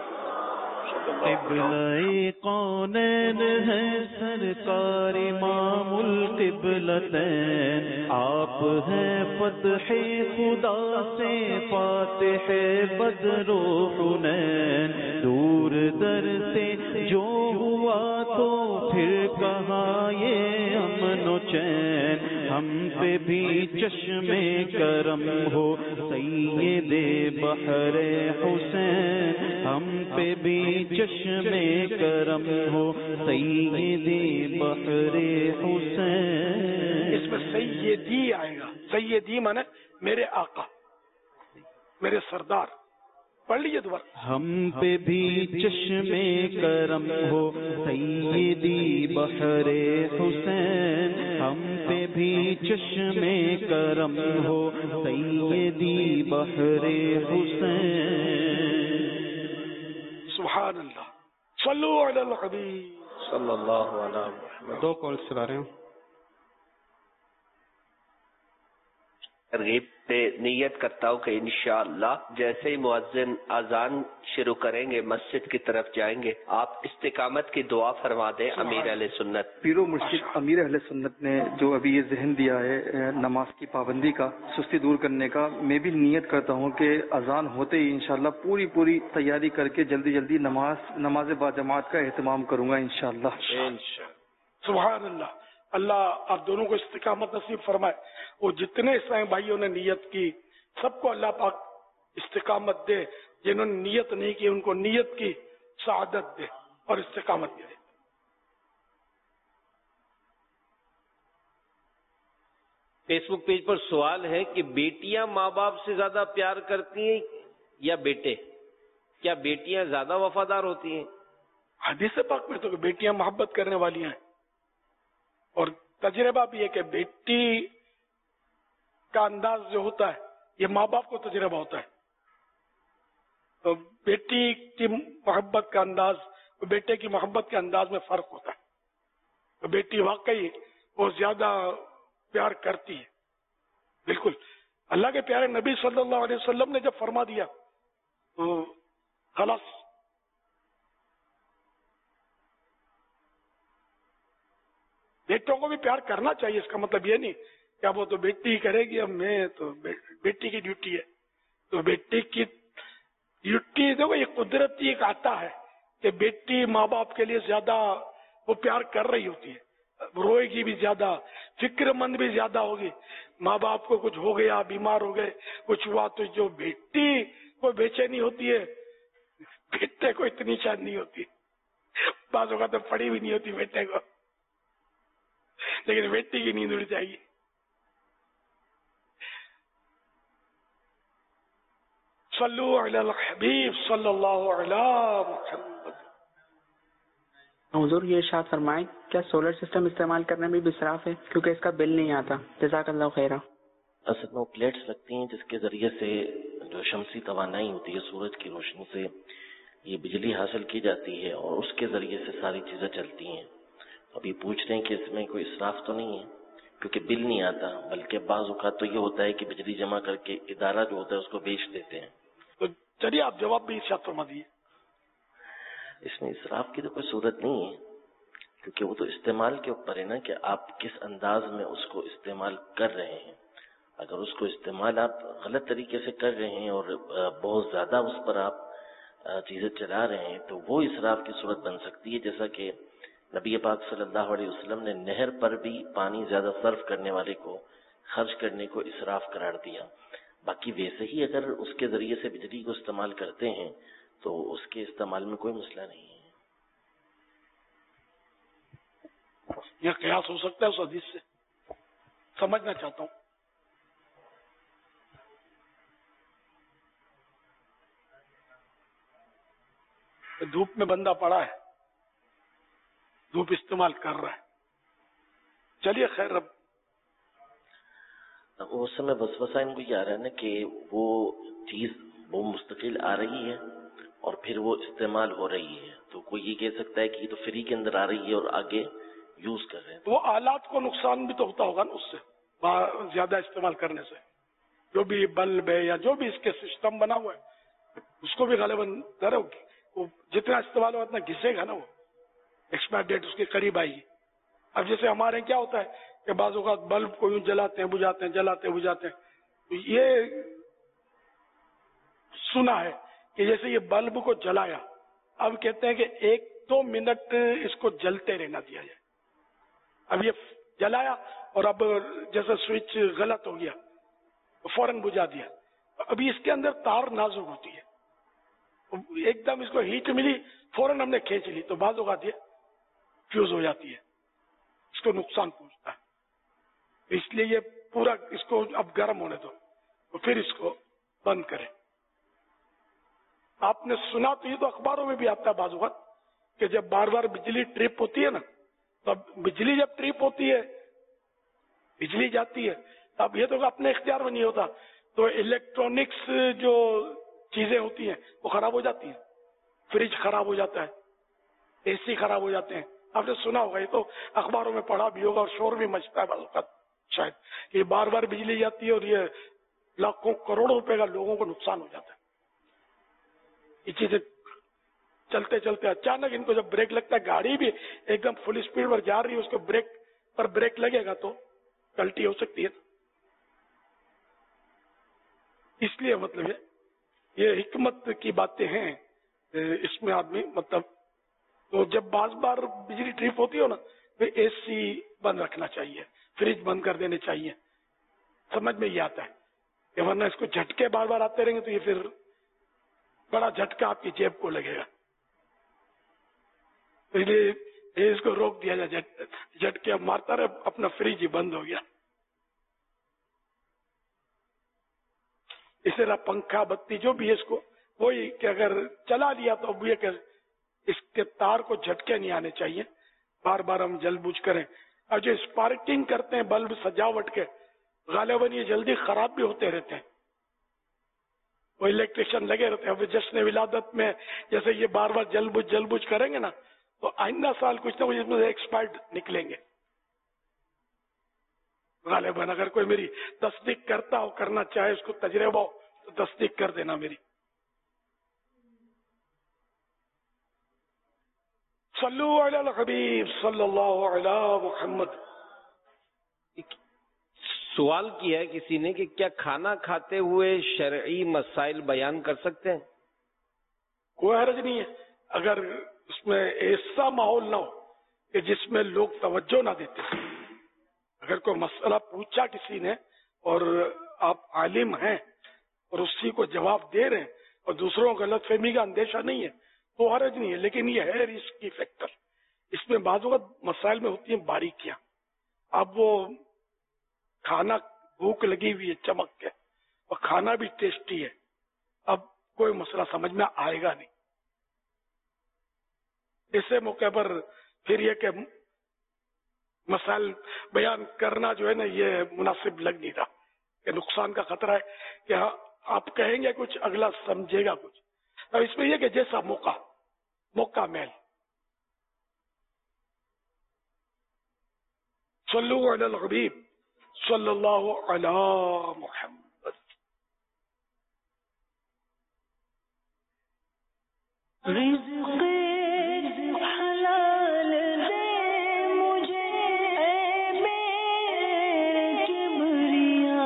قبلہ کونین ہے سرکار امام القبلتین، آپ ہیں فتح خدا سے فاتح بدر و حنین، دور در سے جو ہوا تو پھر کہاں یہ امن و چین، ہم پہ بھی چشمے کرم ہو سید بحر حسین، ہم پہ بھی چشمے کرم ہو سیدی بحر حسین۔ اس میں سیدی آئے گا، سیدی مانے میرے آقا، میرے سردار، پڑھ لیجیے دوبارہ۔ ہم پہ بھی چشمے کرم ہو سیدی بحر حسین، ہم پہ بھی چشمے کرم ہو سیدی بحر حسین۔ سبحان اللہ، صلو علی الحبیب صلی اللہ علیہ وسلم. دو کالز چلا رہے ہیں. ترغیب سے نیت کرتا ہوں کہ انشاءاللہ جیسے ہی مؤذن اذان شروع کریں گے مسجد کی طرف جائیں گے آپ استقامت کی دعا فرما دیں امیر اہل سنت. پیر و مرشد امیر اہل سنت نے جو ابھی یہ ذہن دیا ہے نماز کی پابندی کا، سستی دور کرنے کا، میں بھی نیت کرتا ہوں کہ اذان ہوتے ہی انشاءاللہ پوری پوری تیاری کر کے جلدی جلدی نماز نماز با جماعت کا اہتمام کروں گا انشاءاللہ. سبحان اللہ. اللہ آپ دونوں کو استقامت نصیب فرمائے. وہ جتنے اسلامی بھائیوں نے نیت کی سب کو اللہ پاک استقامت دے. جنہوں نے نیت نہیں کی ان کو نیت کی سعادت دے اور استقامت دے. فیس بک پیج پر سوال ہے کہ بیٹیاں ماں باپ سے زیادہ پیار کرتی ہیں یا بیٹے؟ کیا بیٹیاں زیادہ وفادار ہوتی ہیں؟ حدیث پاک میں تو کہ بیٹیاں محبت کرنے والی ہیں، اور تجربہ بھی ہے کہ بیٹی کا انداز جو ہوتا ہے یہ ماں باپ کو تجربہ ہوتا ہے. تو بیٹی کی محبت کا انداز بیٹے کی محبت کے انداز میں فرق ہوتا ہے. تو بیٹی واقعی وہ زیادہ پیار کرتی ہے. بالکل اللہ کے پیارے نبی صلی اللہ علیہ وسلم نے جب فرما دیا تو خلاص بیٹوں کو بھی پیار کرنا چاہیے. اس کا مطلب یہ نہیں کہ اب وہ تو بیٹی کرے گی، اب میں تو بیٹی کی ڈیوٹی ہے. تو بیٹی کی ڈیوٹی دیکھو یہ قدرتی ایک آتا ہے کہ بیٹی ماں باپ کے لیے زیادہ وہ پیار کر رہی ہوتی ہے، روئے گی بھی زیادہ، فکر مند بھی زیادہ ہوگی. ماں باپ کو کچھ ہو گیا، بیمار ہو گئے، کچھ ہوا تو جو بیٹی کو بے چینی ہوتی ہے بیٹے کو اتنی شاید نہیں ہوتی. بعض اوقات تو پڑی بھی نہیں ہوتی بیٹے کو، لیکن بیٹی کی نیند اڑ جائے گی. صلو علی الحبیب صلی اللہ علی محمد. حضور یہ ارشاد فرمائیں کیا سولر سسٹم استعمال کرنے میں بھی اسراف ہے کیونکہ اس کا بل نہیں آتا؟ جزاک اللہ خیرہ. اصل میں وہ پلیٹس لگتی ہیں جس کے ذریعے سے جو شمسی توانائی ہوتی ہے سورج کی روشنی سے یہ بجلی حاصل کی جاتی ہے اور اس کے ذریعے سے ساری چیزیں چلتی ہیں. ابھی پوچھ رہے ہیں کہ اس میں کوئی اسراف تو نہیں ہے کیونکہ بل نہیں آتا، بلکہ بعض اوقات تو یہ ہوتا ہے کہ بجلی جمع کر کے ادارہ جو ہوتا ہے اس کو بیچ دیتے ہیں. تو چلیے آپ جواب بھی ارشاد فرما دیے. اس میں اسراف کی تو کوئی صورت نہیں ہے کیونکہ وہ تو استعمال کے اوپر ہے نا کہ آپ کس انداز میں اس کو استعمال کر رہے ہیں. اگر اس کو استعمال آپ غلط طریقے سے کر رہے ہیں اور بہت زیادہ اس پر آپ چیزیں چلا رہے ہیں تو وہ اسراف کی صورت بن سکتی ہے. جیسا کہ نبی پاک صلی اللہ علیہ وسلم نے نہر پر بھی پانی زیادہ صرف کرنے والے کو خرچ کرنے کو اسراف قرار دیا. باقی ویسے ہی اگر اس کے ذریعے سے بجلی کو استعمال کرتے ہیں تو اس کے استعمال میں کوئی مسئلہ نہیں ہے. یہ قیاس ہو سکتا ہے اس حدیث سے، سمجھنا چاہتا ہوں. دھوپ میں بندہ پڑا ہے، دھوپ استعمال کر رہا ہے. چلیے خیر. رب اس سمے وسوسہ ان کو یہ آ رہا ہے نا کہ وہ چیز وہ مستقل آ رہی ہے اور پھر وہ استعمال ہو رہی ہے، تو کوئی یہ کہہ سکتا ہے کہ یہ تو فری کے اندر آ رہی ہے اور آگے یوز کر رہے ہیں. وہ آلات کو نقصان بھی تو ہوتا ہوگا نا اس سے زیادہ استعمال کرنے سے. جو بھی بلب ہے یا جو بھی اس کے سسٹم بنا ہوا ہے اس کو بھی غالباً ڈر ہوگی. وہ جتنا استعمال ہو اتنا گھسے گا نا، وہ ایکسپائر ڈیٹ اس کے قریب آئے گی. اب جیسے ہمارے کیا ہوتا ہے کہ بعض اوقات بلب کو یوں جلاتے ہیں بجھاتے ہیں جلاتے ہیں بجھاتے ہیں. تو یہ سنا ہے کہ جیسے یہ بلب کو جلایا، اب کہتے ہیں کہ ایک دو منٹ اس کو جلتے رہنا دیا جائے. اب یہ جلایا اور اب جیسے سوئچ غلط ہو گیا فوراً بجھا دیا. ابھی اس کے اندر تار نازک ہوتی ہے، ایک دم اس کو ہیٹ ملی فوراً ہم نے کھینچ لی تو بعض اوقات یہ فیوز ہو جاتی ہے، اس کو نقصان پہنچتا ہے. اس لیے یہ پورا اس کو اب گرم ہونے دو تو پھر اس کو بند کریں. آپ نے سنا تو یہ تو اخباروں میں بھی آتا ہے بعض اوقات کہ جب بار بار بجلی ٹرپ ہوتی ہے نا، تو اب بجلی جب ٹرپ ہوتی ہے بجلی جاتی ہے اب یہ تو اپنے اختیار میں نہیں ہوتا، تو الیکٹرانکس جو چیزیں ہوتی ہیں وہ خراب ہو جاتی ہیں. فریج خراب ہو جاتا ہے، اے سی خراب ہو جاتے ہیں. آپ نے سنا ہوگا, یہ تو اخباروں میں پڑھا بھی ہوگا, اور شور بھی مچتا ہے بعض اوقات شاید, کہ بار بار بجلی جاتی ہے اور یہ لاکھوں کروڑوں روپے کا لوگوں کو نقصان ہو جاتا ہے. یہ چیزیں چلتے چلتے اچانک ان کو جب بریک لگتا ہے, گاڑی بھی ایک دم فل اسپیڈ پر جا رہی ہے, اس کو بریک پر بریک لگے گا تو پلٹی ہو سکتی ہے. اس لیے مطلب یہ حکمت کی باتیں ہیں اس میں آدمی مطلب, تو جب بعض بار بجلی ٹرپ ہوتی ہو نا, پھر اے سی بند رکھنا چاہیے, فریج بند کر دینے چاہیے. سمجھ میں یہ آتا ہے کہ ورنہ اس کو جھٹکے بار بار آتے رہیں گے تو یہ پھر بڑا جھٹکا آپ کی جیب کو لگے گا. اس لیے اس کو روک دیا جائے, جھٹکے اب مارتا رہے, اپنا فریج ہی بند ہو گیا. اسی طرح پنکھا بتی جو بھی ہے اس کو وہی کہ اگر چلا لیا تو اب یہ کہ اس کے تار کو جھٹکے نہیں آنے چاہیے, بار بار ہم جل بوجھ کریں. اور جو اسپارکنگ کرتے ہیں بلب سجاوٹ کے, غالباً یہ جلدی خراب بھی ہوتے رہتے ہیں, وہ الیکٹریشین لگے رہتے ہیں. اب جشن ولادت میں جیسے یہ بار بار جل بوجھ جل بوجھ کریں گے نا, تو آئندہ سال کچھ نہ کچھ اس میں سے ایکسپائرڈ نکلیں گے غالباً. اگر کوئی میری تصدیق کرتا ہو, کرنا چاہے, اس کو تجربہ ہو تو تصدیق کر دینا میری. صلو علی الحبیب صلی اللہ علی محمد. سوال کیا ہے کسی نے کہ کیا کھانا کھاتے ہوئے شرعی مسائل بیان کر سکتے ہیں؟ کوئی حرج نہیں ہے, اگر اس میں ایسا ماحول نہ ہو کہ جس میں لوگ توجہ نہ دیتے. اگر کوئی مسئلہ پوچھا کسی نے اور آپ عالم ہیں اور اسی کو جواب دے رہے ہیں اور دوسروں کو غلط فہمی کا اندیشہ نہیں ہے تو حرج نہیں ہے. لیکن یہ ہے رسک کی فیکٹر, اس میں بعض اوقات مسائل میں ہوتی ہیں باریکیاں. اب وہ کھانا بھوک لگی ہوئی ہے چمک کے, اور کھانا بھی ٹیسٹی ہے, اب کوئی مسئلہ سمجھ میں آئے گا نہیں. ایسے موقع پر پھر یہ کہ مسائل بیان کرنا جو ہے نا یہ مناسب لگ نہیں رہا, کہ نقصان کا خطرہ ہے کہ ہاں آپ کہیں گے کچھ, اگلا سمجھے گا کچھ. اب اس میں یہ کہ جیسا موقع موقع میل. صلو علی الحبیب صلی اللہ علی محمد. رزق حلال دے مجھے اے میرے کبریا.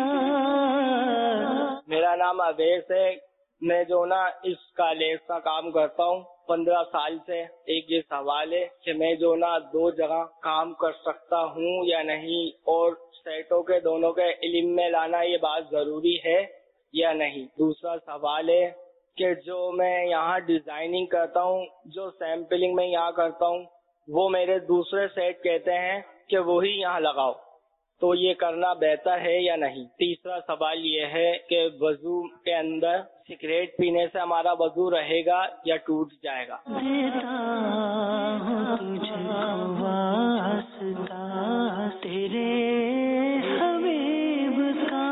میرا نام اویس ہے, میں جو نا اس کالج کا کام کرتا ہوں پندرہ سال سے. ایک یہ سوال ہے کہ میں جو نا دو جگہ کام کر سکتا ہوں یا نہیں, اور سیٹوں کے دونوں کے علم میں لانا یہ بات ضروری ہے یا نہیں. دوسرا سوال ہے کہ جو میں یہاں ڈیزائننگ کرتا ہوں, جو سیمپلنگ میں یہاں کرتا ہوں, وہ میرے دوسرے سیٹ کہتے ہیں کہ وہی یہاں لگاؤ, تو یہ کرنا بہتر ہے یا نہیں. تیسرا سوال یہ ہے کہ وضو کے اندر سگریٹ پینے سے ہمارا وضو رہے گا یا ٹوٹ جائے گا. تیرے حبیب کا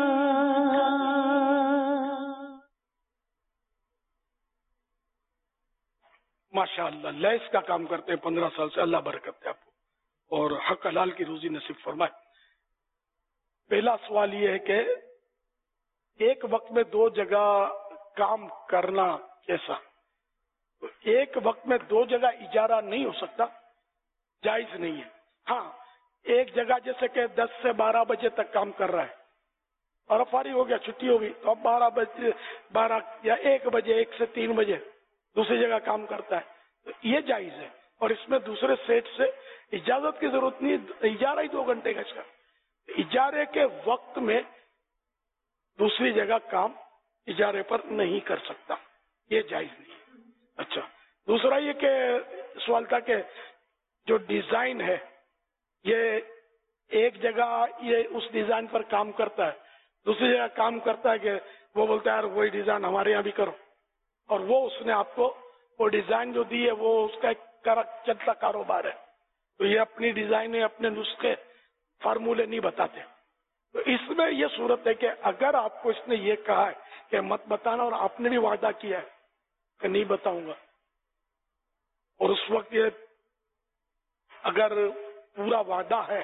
ماشاء اللہ لیس کا کام کرتے ہیں پندرہ سال سے, اللہ برکت دے آپ کو اور حق حلال کی روزی نصیب فرمائے. پہلا سوال یہ ہے کہ ایک وقت میں دو جگہ کام کرنا کیسا؟ ایک وقت میں دو جگہ اجارہ نہیں ہو سکتا, جائز نہیں ہے. ہاں ایک جگہ جیسے کہ دس سے بارہ بجے تک کام کر رہا ہے اور اب فارغ ہو گیا, چھٹی ہو گئی, تو اب بارہ بجے بارہ یا ایک بجے ایک سے تین بجے دوسری جگہ کام کرتا ہے, تو یہ جائز ہے. اور اس میں دوسرے سیٹ سے اجازت کی ضرورت نہیں, اجارہ ہی دو گھنٹے کا اس کا. اجارے کے وقت میں دوسری جگہ کام اجارے پر نہیں کر سکتا, یہ جائز نہیں ہے. اچھا, دوسرا یہ کہ سوال تھا کہ جو ڈیزائن ہے یہ ایک جگہ یہ اس ڈیزائن پر کام کرتا ہے, دوسری جگہ کام کرتا ہے کہ وہ بولتا ہے یار وہی ڈیزائن ہمارے یہاں بھی کرو, اور وہ اس نے آپ کو وہ ڈیزائن جو دی ہے وہ اس کا ایک چلتا کاروبار ہے, تو یہ اپنی ڈیزائن اپنے نسخے فارمولے نہیں بتاتے. تو اس میں یہ صورت ہے کہ اگر آپ کو اس نے یہ کہا ہے کہ مت بتانا اور آپ نے بھی وعدہ کیا ہے کہ نہیں بتاؤں گا, اور اس وقت یہ اگر پورا وعدہ ہے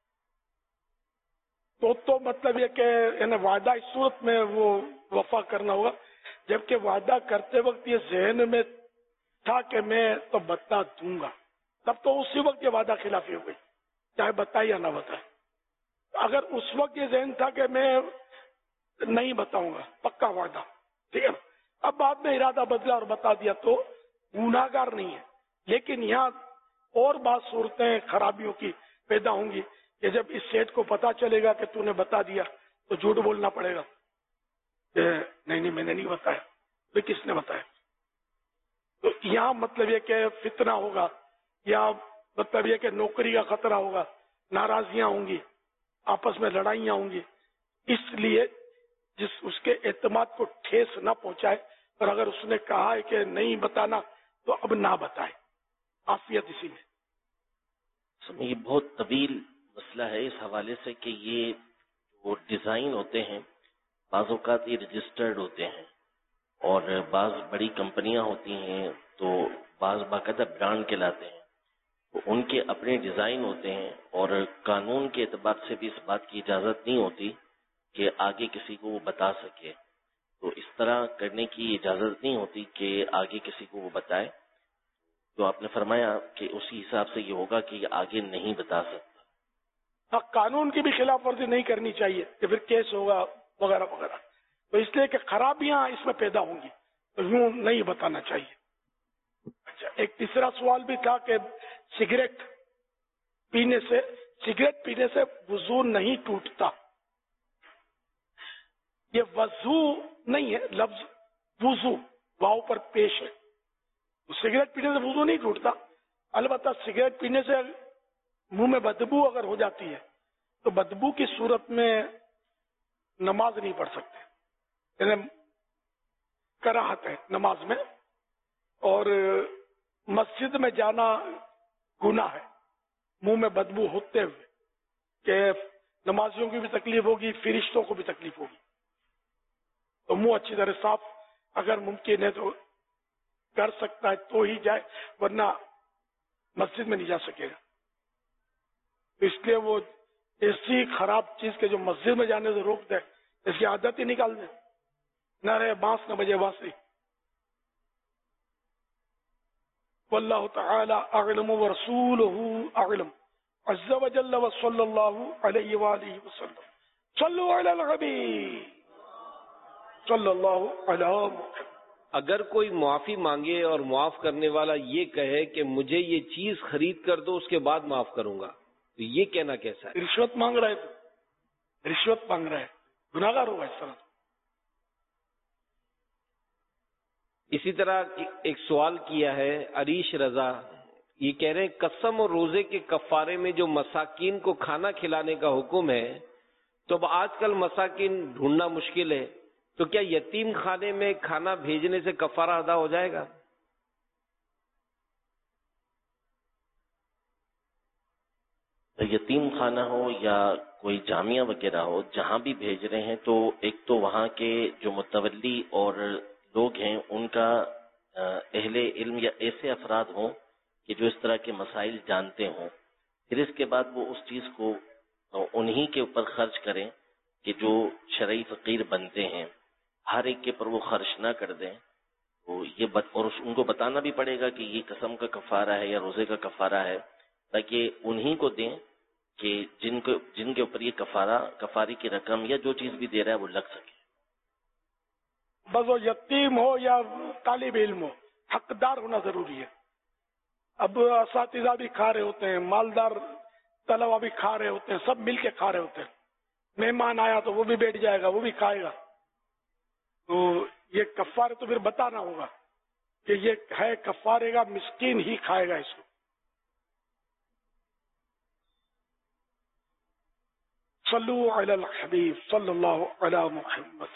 تو تو مطلب یہ کہ یعنی وعدہ اس صورت میں وہ وفا کرنا ہوگا جبکہ وعدہ کرتے وقت یہ ذہن میں تھا کہ میں تو بتا دوں گا، تب تو اسی وقت یہ وعدہ خلافی ہو گئی، چاہے بتائے یا نہ بتائے۔ اگر اس وقت یہ ذہن تھا کہ میں نہیں بتاؤں گا، پکا وعدہ، ٹھیک ہے، اب بعد میں ارادہ بدلا اور بتا دیا تو گناہگار نہیں ہے۔ لیکن یہاں اور بعض صورتیں خرابیوں کی پیدا ہوں گی کہ جب اس سیٹ کو پتا چلے گا کہ تو نے بتا دیا تو جھوٹ بولنا پڑے گا کہ نہیں نہیں میں نے نہیں بتایا، تو کس نے بتایا؟ تو یہاں مطلب یہ کہ فتنہ ہوگا، یا مطلب یہ کہ نوکری کا خطرہ ہوگا، ناراضیاں ہوں گی، آپس میں لڑائیاں ہوں گی، اس لیے جس اس کے اعتماد کو ٹھیس نہ پہنچائے، اور اگر اس نے کہا ہے کہ نہیں بتانا تو اب نہ بتائے، عافیت اسی میں۔ یہ بہت طویل مسئلہ ہے اس حوالے سے کہ یہ جو ڈیزائن ہوتے ہیں بعض اوقات یہ رجسٹرڈ ہوتے ہیں، اور بعض بڑی کمپنیاں ہوتی ہیں تو بعض باقاعدہ برانڈ کہلاتے ہیں، تو ان کے اپنے ڈیزائن ہوتے ہیں، اور قانون کے اعتبار سے بھی اس بات کی اجازت نہیں ہوتی کہ آگے کسی کو وہ بتا سکے، تو اس طرح کرنے کی اجازت نہیں ہوتی کہ آگے کسی کو وہ بتائے۔ تو آپ نے فرمایا کہ اسی حساب سے یہ ہوگا کہ یہ آگے نہیں بتا سکتا۔ ہاں، قانون کی بھی خلاف ورزی نہیں کرنی چاہیے کہ پھر کیس ہوگا وغیرہ وغیرہ، تو اس لیے کہ خرابیاں اس میں پیدا ہوں گی تو یوں نہیں بتانا چاہیے۔ اچھا، ایک تیسرا سوال بھی تھا کہ سگریٹ پینے سے سگریٹ پینے سے وضو نہیں ٹوٹتا۔ یہ وضو نہیں ہے، لفظ وضو واؤ پر پیش ہے، سگریٹ پینے سے وضو نہیں ٹوٹتا۔ البتہ سگریٹ پینے سے منہ میں بدبو اگر ہو جاتی ہے تو بدبو کی صورت میں نماز نہیں پڑھ سکتے، یعنی کراہت ہے نماز میں، اور مسجد میں جانا گناہ ہے منہ میں بدبو ہوتے ہوئے، کہ نمازیوں کی بھی تکلیف ہوگی، فرشتوں کو بھی تکلیف ہوگی، تو منہ اچھی طرح صاف اگر ممکن ہے تو کر سکتا ہے تو ہی جائے، ورنہ مسجد میں نہیں جا سکے گا۔ اس لیے وہ ایسی خراب چیز کے جو مسجد میں جانے سے روک دے، اس کی عادت ہی نکال دے، نہ رہے بانس نہ بجے بانسری۔ واللہ تعالی اعلم ورسولہ اعلم عز وجل وصلی اللہ علیہ وآلہ وسلم۔ صلو علی الحبیب صلی اللہ علیہ وسلم۔ اگر کوئی معافی مانگے اور معاف کرنے والا یہ کہے کہ مجھے یہ چیز خرید کر دو اس کے بعد معاف کروں گا، تو یہ کہنا کیسا ہے؟ رشوت مانگ رہا ہے تو رشوت مانگ رہا ہے، گناہگار ہوگا اس طرح۔ اسی طرح ایک سوال کیا ہے عریش رضا، یہ کہہ رہے ہیں قسم اور روزے کے کفارے میں جو مساکین کو کھانا کھلانے کا حکم ہے، تو اب آج کل مساکین ڈھونڈنا مشکل ہے، تو کیا یتیم خانے میں کھانا بھیجنے سے کفارہ ادا ہو جائے گا؟ یتیم خانہ ہو یا کوئی جامعہ وغیرہ ہو، جہاں بھی بھیج رہے ہیں تو ایک تو وہاں کے جو متولی اور لوگ ہیں ان کا اہل علم یا ایسے افراد ہوں کہ جو اس طرح کے مسائل جانتے ہوں، پھر اس کے بعد وہ اس چیز کو انہی کے اوپر خرچ کریں کہ جو شرعی فقیر بنتے ہیں، ہر ایک کے پر وہ خرچ نہ کر دیں۔ تو یہ بت اور ان کو بتانا بھی پڑے گا کہ یہ قسم کا کفارہ ہے یا روزے کا کفارہ ہے، تاکہ انہی کو دیں کہ جن کو جن کے اوپر یہ کفارہ کفاری کی رقم یا جو چیز بھی دے رہا ہے وہ لگ سکے۔ بس وہ یتیم ہو یا طالب علم ہو، حقدار ہونا ضروری ہے۔ اب اساتذہ بھی کھا رہے ہوتے ہیں، مالدار طلبہ بھی کھا رہے ہوتے ہیں، سب مل کے کھا رہے ہوتے ہیں، مہمان آیا تو وہ بھی بیٹھ جائے گا، وہ بھی کھائے گا، تو یہ کفارہ تو پھر بتانا ہوگا کہ یہ ہے کفارے کا، مسکین ہی کھائے گا اس کو۔ صلو علی الحبیب صلی اللہ علی محمد۔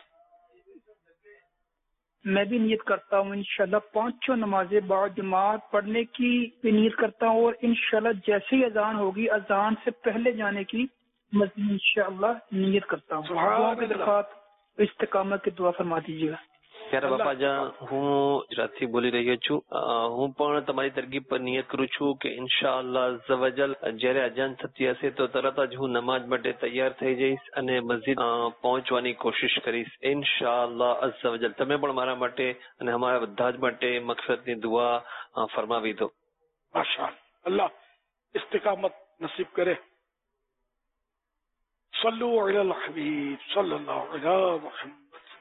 میں بھی نیت کرتا ہوں انشاءاللہ پانچوں نمازیں بعد جماعت پڑھنے کی بھی نیت کرتا ہوں، اور انشاءاللہ جیسے ہی اذان ہوگی اذان سے پہلے جانے کی مزید انشاءاللہ نیت کرتا ہوں۔ دعا کے ساتھ استقامت کی دعا فرما دیجیے گا۔ ત્યારે બાપાજા હું ગુજરાતથી બોલી રહ્યો છું. હું પણ તમારી તરગીબ પર નિયત કરું છું કે ઇન્શાઅલ્લાહ અઝ્ઝવજલ જ્યારે અજાન થતી હશે તો તરત જ હું નમાઝ માટે તૈયાર થઈ જઈશ અને મસ્જિદ પહોંચવાની કોશિશ કરીશ ઇન્શાઅલ્લાહ અઝ્ઝવજલ. તમે પણ મારા માટે અને અમારા બધા જ માટે મગફિરતની દુઆ ફરમાવી દો. માશાઅલ્લાહ, અલ્લાહ ઇસ્તિકામત નસીબ કરે. સલ્લુ અલલ હબીબ સલ્લલ્લાહુ અલૈहि वसल्लम.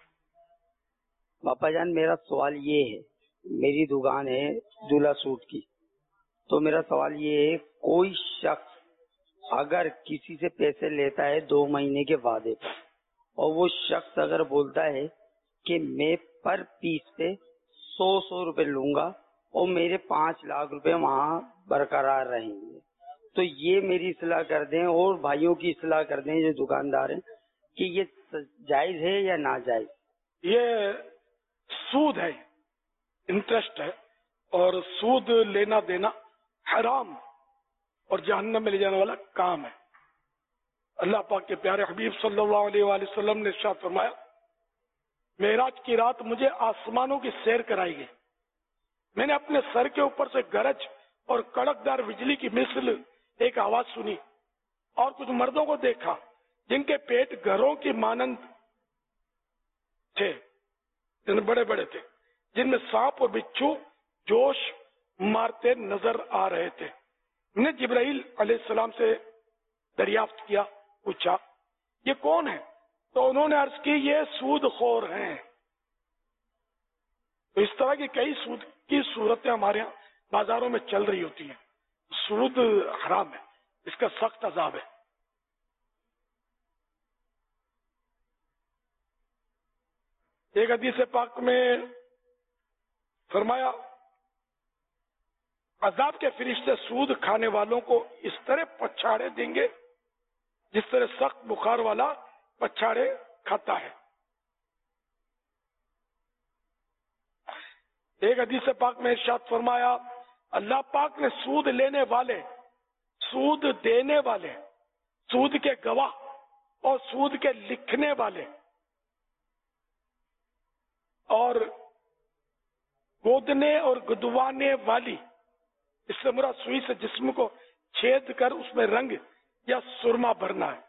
बापा जान, मेरा सवाल ये है, मेरी दुकान है दूल्हा सूट की, तो मेरा सवाल ये है, कोई शख्स अगर किसी से पैसे लेता है दो महीने के वादे पर और वो शख्स अगर बोलता है कि मैं पर पीस पे सौ सौ रुपए लूंगा और मेरे पांच लाख रुपए वहाँ बरकरार रहेंगे, तो ये मेरी इस्लाह कर दें और भाइयों की इस्लाह कर दें जो दुकानदार हैं कि ये जायज है या नाजायज. ये सूद है, इंटरेस्ट है, और सूद लेना देना हराम और जहन्नम में ले जाने वाला काम है. अल्लाह पाक के प्यारे हबीब सल्लल्लाहु अलैहि वसल्लम ने इरशाद फरमाया, मेराज की रात मुझे आसमानों की सैर कराई गई. मैंने अपने सर के ऊपर से गरज और कड़कदार बिजली की मिसल एक आवाज सुनी और कुछ मर्दों को देखा जिनके पेट घरों की मानंद थे, बड़े बड़े थे, जिनमें सांप और बिच्छू जोश मारते नजर आ रहे थे. मैंने जिब्राइल अलैहिस्सलाम से दरियाफ्त किया, पूछा ये कौन है, तो उन्होंने अर्ज की ये सूदखोर हैं. तो इस तरह की कई सूद की सूरतें हमारे यहाँ बाजारों में चल रही होती हैं. सूद हराम है, इसका सख्त अजाब है. एक हदीस पाक में फरमाया, अजाब के फरिश्ते सूद खाने वालों को इस तरह पछाड़े देंगे जिस तरह सख्त बुखार वाला पछाड़े खाता है. एक हदीस पाक में इरशाद फरमाया, अल्लाह पाक ने सूद लेने वाले, सूद देने वाले, सूद के गवाह और सूद के लिखने वाले और गोदने और गुदवाने वाली, इससे मुराद सुई से जिस्म को छेद कर उसमें रंग या सुरमा भरना है.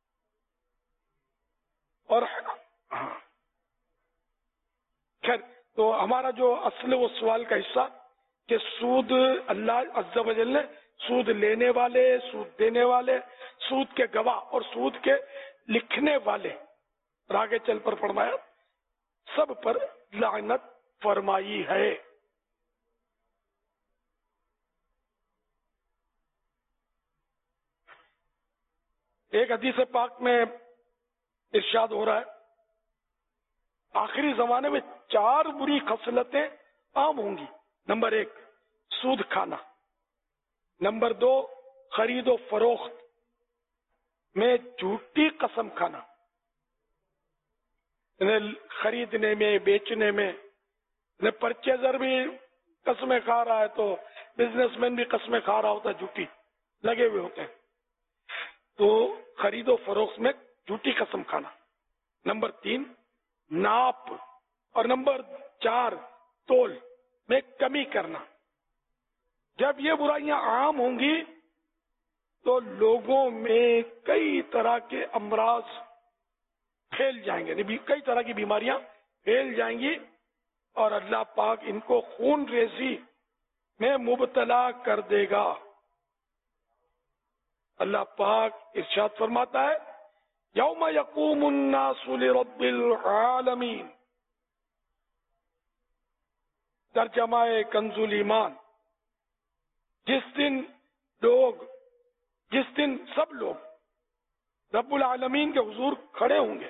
और हाँ, खैर, तो हमारा जो असल वो सवाल का हिस्सा कि सूद अल्लाह अज़्ज़ा वजल ने सूद लेने वाले, सूद देने वाले, सूद के गवाह और सूद के लिखने वाले, और आगे चल पर फरमाया सब पर लानत फरमाई है. एक हदीस पाक में इरशाद हो रहा है, आखिरी जमाने में चार बुरी खसलतें आम होंगी. नंबर एक, सूद खाना. नंबर दो, खरीदो फरोख्त में झूठी कसम खाना. खरीदने में, बेचने में, परचेजर भी कसमें खा रहा है तो बिजनेसमैन भी कसमें खा रहा होता है, झूठी लगे हुए होते हैं. तो खरीदो फरोख्त में झूठी कसम खाना. नंबर तीन, नाप. और नंबर चार, तोल में कमी करना. जब ये बुराइयां आम होंगी तो लोगों में कई तरह के अमराज फैल जाएंगे, कई तरह की बीमारियां फैल जाएंगी और अल्लाह पाक इनको खून रेजी में मुबतला कर देगा. अल्लाह पाक इरशाद फरमाता है, यौम यकूमुन नासु लिरब्बिल आलमीन. तर्जमाए कंजुल ईमान, जिस दिन लोग, जिस दिन सब लोग रब्बुल आलमीन के हुजूर खड़े होंगे,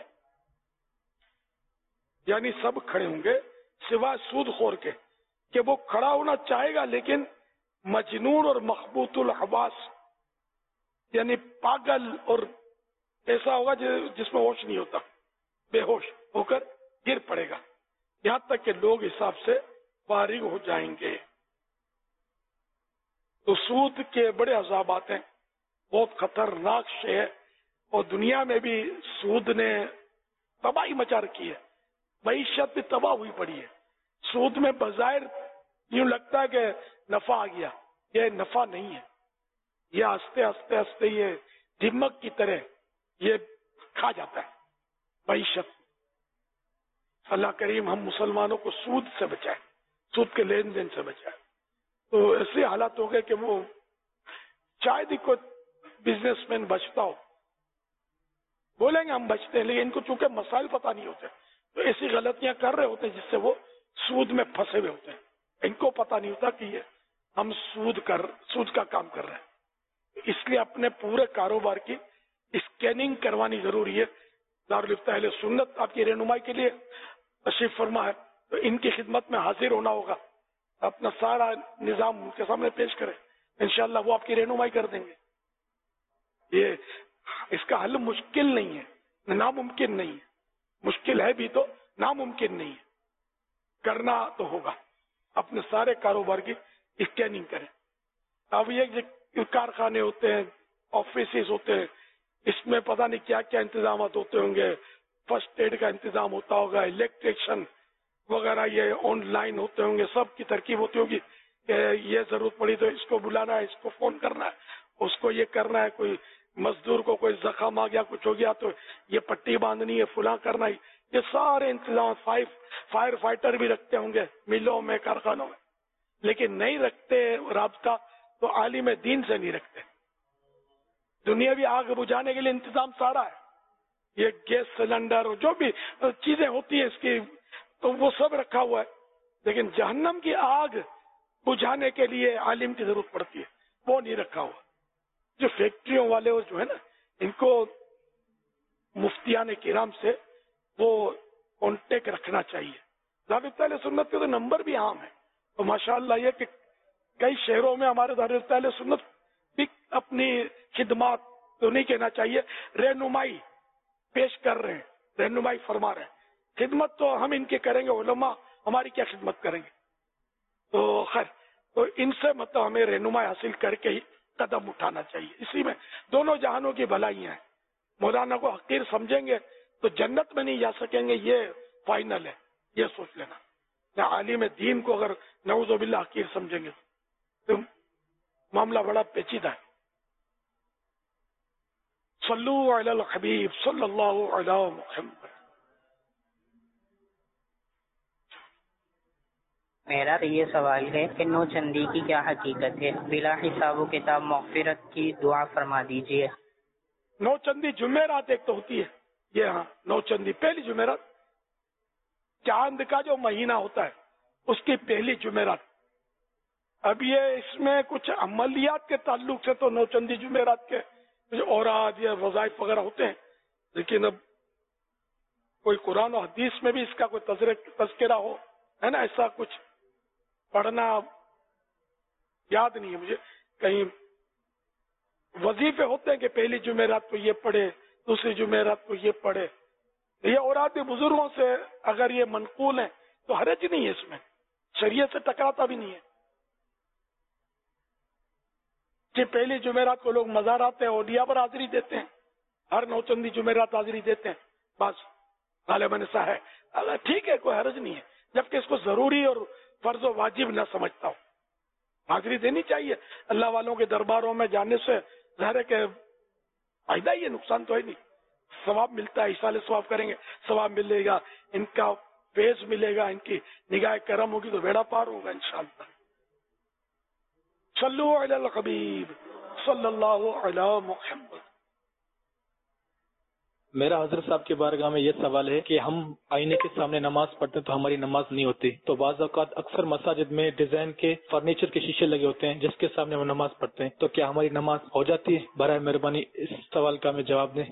यानी सब खड़े होंगे सिवाय सूदखोर के, कि वो खड़ा होना चाहेगा लेकिन मजनून और मखबूतुल हवास, यानी पागल और ऐसा होगा जिसमें होश नहीं होता, बेहोश होकर गिर पड़ेगा, यहां तक कि लोग हिसाब से फारिग हो जाएंगे. तो सूद के बड़े अजाबात हैं, बहुत खतरनाक शे है और दुनिया में भी सूद ने तबाही मचा रखी है. معیشت بھی تباہ ہوئی پڑی ہے. سود میں بظاہر یوں لگتا ہے کہ نفع آ گیا، یہ نفع نہیں ہے. یہ آستے آستے آستے یہ دمک کی طرح یہ کھا جاتا ہے معیشت. اللہ کریم ہم مسلمانوں کو سود سے بچائے، سود کے لین دین سے بچائے. تو ایسے حالات ہو گئے کہ وہ شاید ہی کوئی بزنس مین بچتا ہو، بولیں گے ہم بچتے ہیں، لیکن ان کو چونکہ مسائل پتہ نہیں ہوتے تو ایسی غلطیاں کر رہے ہوتے ہیں جس سے وہ سود میں پھنسے ہوئے ہوتے ہیں. ان کو پتہ نہیں ہوتا کہ یہ ہم سود کر سود کا کام کر رہے ہیں. اس لیے اپنے پورے کاروبار کی اسکیننگ کروانی ضروری ہے. دارالفتہ اہل سنت آپ کی رہنمائی کے لیے تشریف فرما ہے، تو ان کی خدمت میں حاضر ہونا ہوگا، اپنا سارا نظام ان کے سامنے پیش کریں، انشاءاللہ وہ آپ کی رہنمائی کر دیں گے. یہ اس کا حل مشکل نہیں ہے، ناممکن نہیں ہے. مشکل ہے بھی تو ناممکن نہیں ہے، کرنا تو ہوگا. اپنے سارے کاروبار کی اسکیننگ کریں. اب یہ کارخانے ہوتے ہیں، آفیسز ہوتے ہیں، اس میں پتہ نہیں کیا کیا انتظامات ہوتے ہوں گے. فرسٹ ایڈ کا انتظام ہوتا ہوگا، الیکٹریشن وغیرہ یہ آن لائن ہوتے ہوں گے. سب کی ترکیب ہوتی ہوگی کہ یہ ضرورت پڑی تو اس کو بلانا ہے، اس کو فون کرنا ہے، اس کو یہ کرنا ہے. کوئی مزدور کو کوئی زخم آ گیا، کچھ ہو گیا تو یہ پٹی باندھنی ہے، فلاں کرنا ہے. یہ سارے انتظامات فائر فائر فائٹر بھی رکھتے ہوں گے ملوں میں، کارخانوں میں، لیکن نہیں رکھتے رابطہ تو عالم دین سے نہیں رکھتے. دنیاوی آگ بجھانے کے لیے انتظام سارا ہے، یہ گیس سلنڈر اور جو بھی چیزیں ہوتی ہیں اس کی تو وہ سب رکھا ہوا ہے. لیکن جہنم کی آگ بجھانے کے لیے عالم کی ضرورت پڑتی ہے، وہ نہیں رکھا ہوا. جو فیکٹریوں والے اور جو ہے نا، ان کو مفتیان کرام سے وہ کانٹیکٹ رکھنا چاہیے. دارالفتہ اہل سنت کے تو نمبر بھی عام ہے. تو ماشاءاللہ یہ کہ کئی شہروں میں ہمارے دارالفتہ اہل سنت بھی اپنی خدمات تو نہیں کہنا چاہیے، رہنمائی پیش کر رہے ہیں، رہنمائی فرما رہے ہیں. خدمت تو ہم ان کے کریں گے، علماء ہماری کیا خدمت کریں گے. تو خیر، تو ان سے مطلب ہمیں رہنمائی حاصل کر کے ہی قدم اٹھانا چاہیے. اسی میں دونوں جہانوں کی بھلائیاں ہیں. مولانا کو حقیر سمجھیں گے تو جنت میں نہیں جا سکیں گے، یہ فائنل ہے، یہ سوچ لینا. عالم دین کو اگر نعوذ باللہ حقیر سمجھیں گے تو معاملہ بڑا پیچیدہ ہے. صلو علی الحبیب صلی اللہ علی محمد. میرا یہ سوال ہے کہ نو چندی کی کیا حقیقت ہے؟ بلا حساب و کتاب مغفرت کی دعا فرما دیجیے. نو چندی جمعرات ایک تو ہوتی ہے، یہ ہاں نو چندی پہلی جمعرات، چاند کا جو مہینہ ہوتا ہے اس کی پہلی جمعرات. اب یہ اس میں کچھ عملیات کے تعلق سے تو نو چندی جمعرات کے اوراد یا وظائف وغیرہ ہوتے ہیں، لیکن اب کوئی قرآن و حدیث میں بھی اس کا کوئی تذکرہ ہو، ہے نا، ایسا کچھ پڑھنا یاد نہیں ہے مجھے. کہیں وظیفے ہوتے ہیں کہ پہلی جمعرات کو یہ پڑھے، دوسری جمعرات کو یہ پڑھے. یہ اوراد بزرگوں سے اگر یہ منقول ہیں تو حرج نہیں ہے، اس میں شریعت سے ٹکراتا بھی نہیں ہے کہ پہلی جمعرات کو لوگ مزارات ہیں، اولیاء پر حاضری دیتے ہیں، ہر نو چندی جمعرات حاضری دیتے ہیں، بس غالباً ایسا ہے. اگر ٹھیک ہے، کوئی حرج نہیں ہے، جبکہ اس کو ضروری اور فرض و واجب نہ سمجھتا ہوں. حاضری دینی چاہیے. اللہ والوں کے درباروں میں جانے سے ظاہر ہے کہ فائدہ ہی ہے، نقصان تو ہے نہیں. ثواب ملتا ہے، اصال ثواب کریں گے ثواب ملے گا، ان کا فیض ملے گا، ان کی نگاہ کرم ہوگی تو بیڑا پار ہوگا انشاءاللہ. صلو علی الحبیب صلی اللہ علی محمد. میرا حضرت صاحب کے بارگاہ میں یہ سوال ہے کہ ہم آئینے کے سامنے نماز پڑھتے ہیں تو ہماری نماز نہیں ہوتی، تو بعض اوقات اکثر مساجد میں ڈیزائن کے فرنیچر کے شیشے لگے ہوتے ہیں جس کے سامنے ہم نماز پڑھتے ہیں، تو کیا ہماری نماز ہو جاتی ہے؟ برائے مہربانی اس سوال کا ہمیں جواب دیں.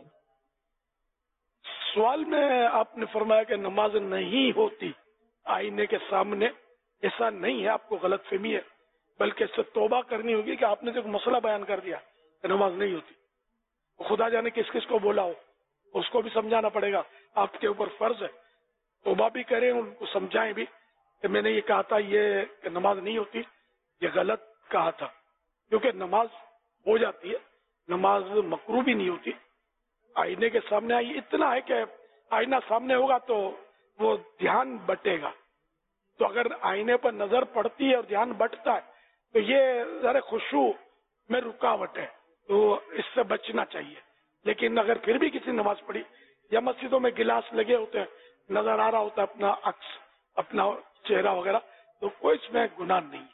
سوال میں آپ نے فرمایا کہ نماز نہیں ہوتی آئینے کے سامنے، ایسا نہیں ہے، آپ کو غلط فہمی ہے، بلکہ اس سے توبہ کرنی ہوگی کہ آپ نے جو مسئلہ بیان کر دیا کہ نماز نہیں ہوتی. خدا جانے کس کس کو بولا ہو، اس کو بھی سمجھانا پڑے گا، آپ کے اوپر فرض ہے. توبہ بھی کریں، ان کو سمجھائیں بھی کہ میں نے یہ کہا تھا یہ کہ نماز نہیں ہوتی، یہ غلط کہا تھا، کیونکہ نماز ہو جاتی ہے، نماز مکروہ بھی نہیں ہوتی. آئینے کے سامنے آئی اتنا ہے کہ آئینہ سامنے ہوگا تو وہ دھیان بٹے گا. تو اگر آئینے پر نظر پڑتی ہے اور دھیان بٹتا ہے تو یہ ذرا خشوع میں رکاوٹ ہے, تو اس سے بچنا چاہیے. لیکن اگر پھر بھی کسی نماز پڑھی یا مسجدوں میں گلاس لگے ہوتے ہیں, نظر آ رہا ہوتا ہے اپنا عکس, اپنا چہرہ وغیرہ, تو کوئی اس میں گناہ نہیں.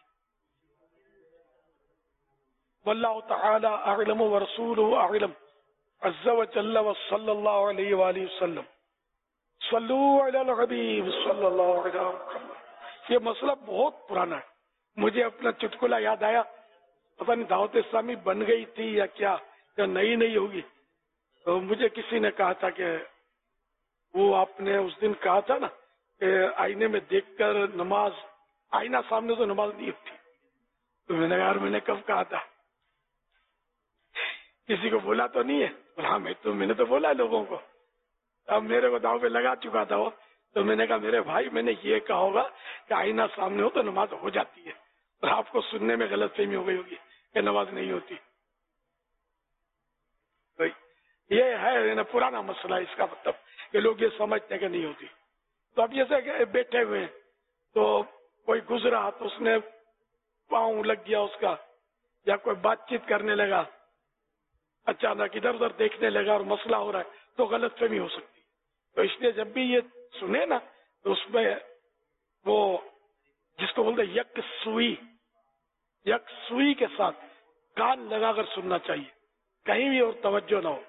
واللہ تعالی اعلم ورسولہ اعلم عز وجل وصلی اللہ علیہ وآلہ وسلم. صلو علی الحبیب صلی اللہ علیہ وسلم. یہ مسئلہ بہت پرانا ہے. مجھے اپنا چٹکلا یاد آیا, پتہ نہیں دعوت اسلامی بن گئی تھی یا کیا, یا نئی نئی ہوگی. تو مجھے کسی نے کہا تھا کہ وہ آپ نے اس دن کہا تھا نا کہ آئینے میں دیکھ کر نماز, آئینہ سامنے تو نماز نہیں ہوتی. تو میں نے کہا میں نے کب کہا تھا, کسی کو بولا تو نہیں ہے. ہاں میں تو میں نے تو بولا لوگوں کو. اب میرے کو داؤ پہ لگا چکا تھا وہ, تو میں نے کہا میرے بھائی میں نے یہ کہا ہوگا کہ آئینہ سامنے ہو تو نماز ہو جاتی ہے, اور آپ کو سننے میں غلط فہمی ہو گئی ہوگی کہ نماز نہیں ہوتی. یہ ہے پرانا مسئلہ, اس کا مطلب کہ لوگ یہ سمجھتے ہیں کہ نہیں ہوتی. تو اب جیسے کہ بیٹھے ہوئے ہیں تو کوئی گزرا تو اس نے پاؤں لگ گیا اس کا, یا کوئی بات چیت کرنے لگا, اچانک ادھر ادھر دیکھنے لگا اور مسئلہ ہو رہا ہے, تو غلط فہمی ہو سکتی. تو اس لیے جب بھی یہ سنے نا تو اس میں وہ جس کو بولتے یک سوئی, یک سوئی کے ساتھ کان لگا کر سننا چاہیے, کہیں بھی اور توجہ نہ ہو,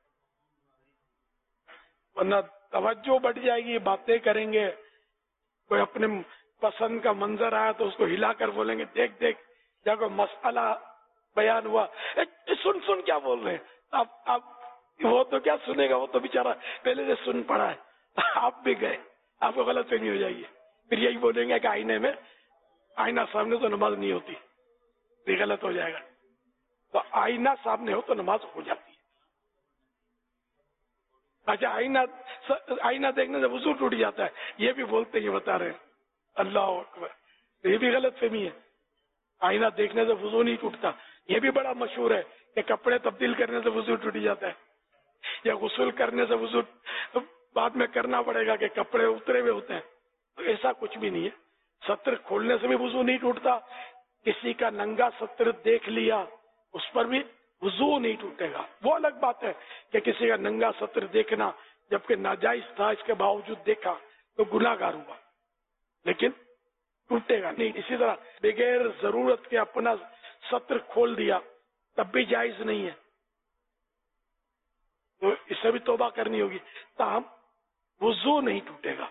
ورنہ توجہ بڑھ جائے گی. باتیں کریں گے, کوئی اپنے پسند کا منظر آیا تو اس کو ہلا کر بولیں گے دیکھ دیکھ, یا کوئی مسئلہ بیان ہوا سن سن کیا بول رہے ہیں. اب اب وہ تو کیا سنے گا, وہ تو بیچارہ پہلے سے سن پڑا ہے, آپ بھی گئے, آپ کو غلط فہمی ہو جائے گی. پھر یہی بولیں گے کہ آئینے میں, آئینہ سامنے تو نماز نہیں ہوتی, یہ غلط ہو جائے گا. تو آئینہ سامنے ہو تو نماز ہو جاتی ہے. اچھا آئینہ آئینہ دیکھنے سے وضو ٹوٹ جاتا ہے, یہ بھی بولتے ہیں, بتا رہے ہیں. اللہ اکبر, یہ بھی غلط فہمی ہے. آئینہ دیکھنے سے وضو نہیں ٹوٹتا. یہ بھی بڑا مشہور ہے کہ کپڑے تبدیل کرنے سے وضو ٹوٹ جاتا ہے, یا غسل کرنے سے وضو بعد میں کرنا پڑے گا کہ کپڑے اترے ہوئے ہوتے ہیں. تو ایسا کچھ بھی نہیں ہے. ستر کھولنے سے بھی وضو نہیں ٹوٹتا. کسی کا ننگا ستر دیکھ لیا اس پر بھی وضو نہیں ٹوٹے گا. وہ الگ بات ہے کہ کسی کا ننگا ستر دیکھنا جبکہ ناجائز تھا, اس کے باوجود دیکھا تو گناہ گار ہوا, لیکن ٹوٹے گا نہیں. اسی طرح بغیر ضرورت کے اپنا ستر کھول دیا تب بھی جائز نہیں ہے, تو اس سے بھی توبہ کرنی ہوگی, تاہم وضو نہیں ٹوٹے گا.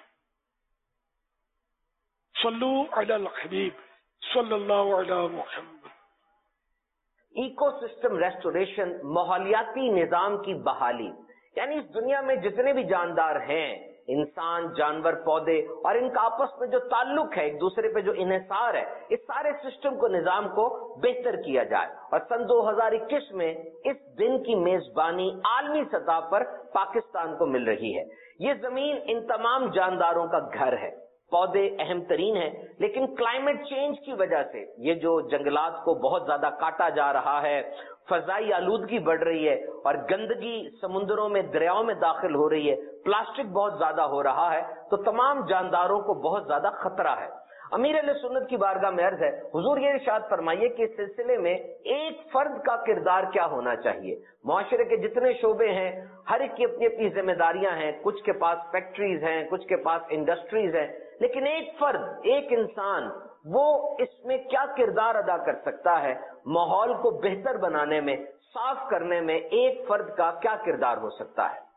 صلو علی الحبیب صلی اللہ علی محمد. ایکو سسٹم ریسٹوریشن, ماحولیاتی نظام کی بحالی, یعنی اس دنیا میں جتنے بھی جاندار ہیں, انسان, جانور, پودے, اور ان کا آپس میں جو تعلق ہے, ایک دوسرے پہ جو انحصار ہے, اس سارے سسٹم کو, نظام کو بہتر کیا جائے. اور سن دو ہزار اکیس میں اس دن کی میزبانی عالمی سطح پر پاکستان کو مل رہی ہے. یہ زمین ان تمام جانداروں کا گھر ہے. پودے اہم ترین ہیں, لیکن کلائمیٹ چینج کی وجہ سے یہ جو جنگلات کو بہت زیادہ کاٹا جا رہا ہے, فضائی آلودگی بڑھ رہی ہے, اور گندگی سمندروں میں, دریاؤں میں داخل ہو رہی ہے, پلاسٹک بہت زیادہ ہو رہا ہے, تو تمام جانداروں کو بہت زیادہ خطرہ ہے. امیر علیہ سنت کی بارگاہ میں عرض ہے, حضور یہ ارشاد فرمائیے کہ اس سلسلے میں ایک فرد کا کردار کیا ہونا چاہیے. معاشرے کے جتنے شعبے ہیں, ہر ایک کی اپنی اپنی ذمہ داریاں ہیں, کچھ کے پاس فیکٹریز ہیں, کچھ کے پاس انڈسٹریز ہیں, لیکن ایک فرد, ایک انسان, وہ اس میں کیا کردار ادا کر سکتا ہے؟ ماحول کو بہتر بنانے میں, صاف کرنے میں ایک فرد کا کیا کردار ہو سکتا ہے؟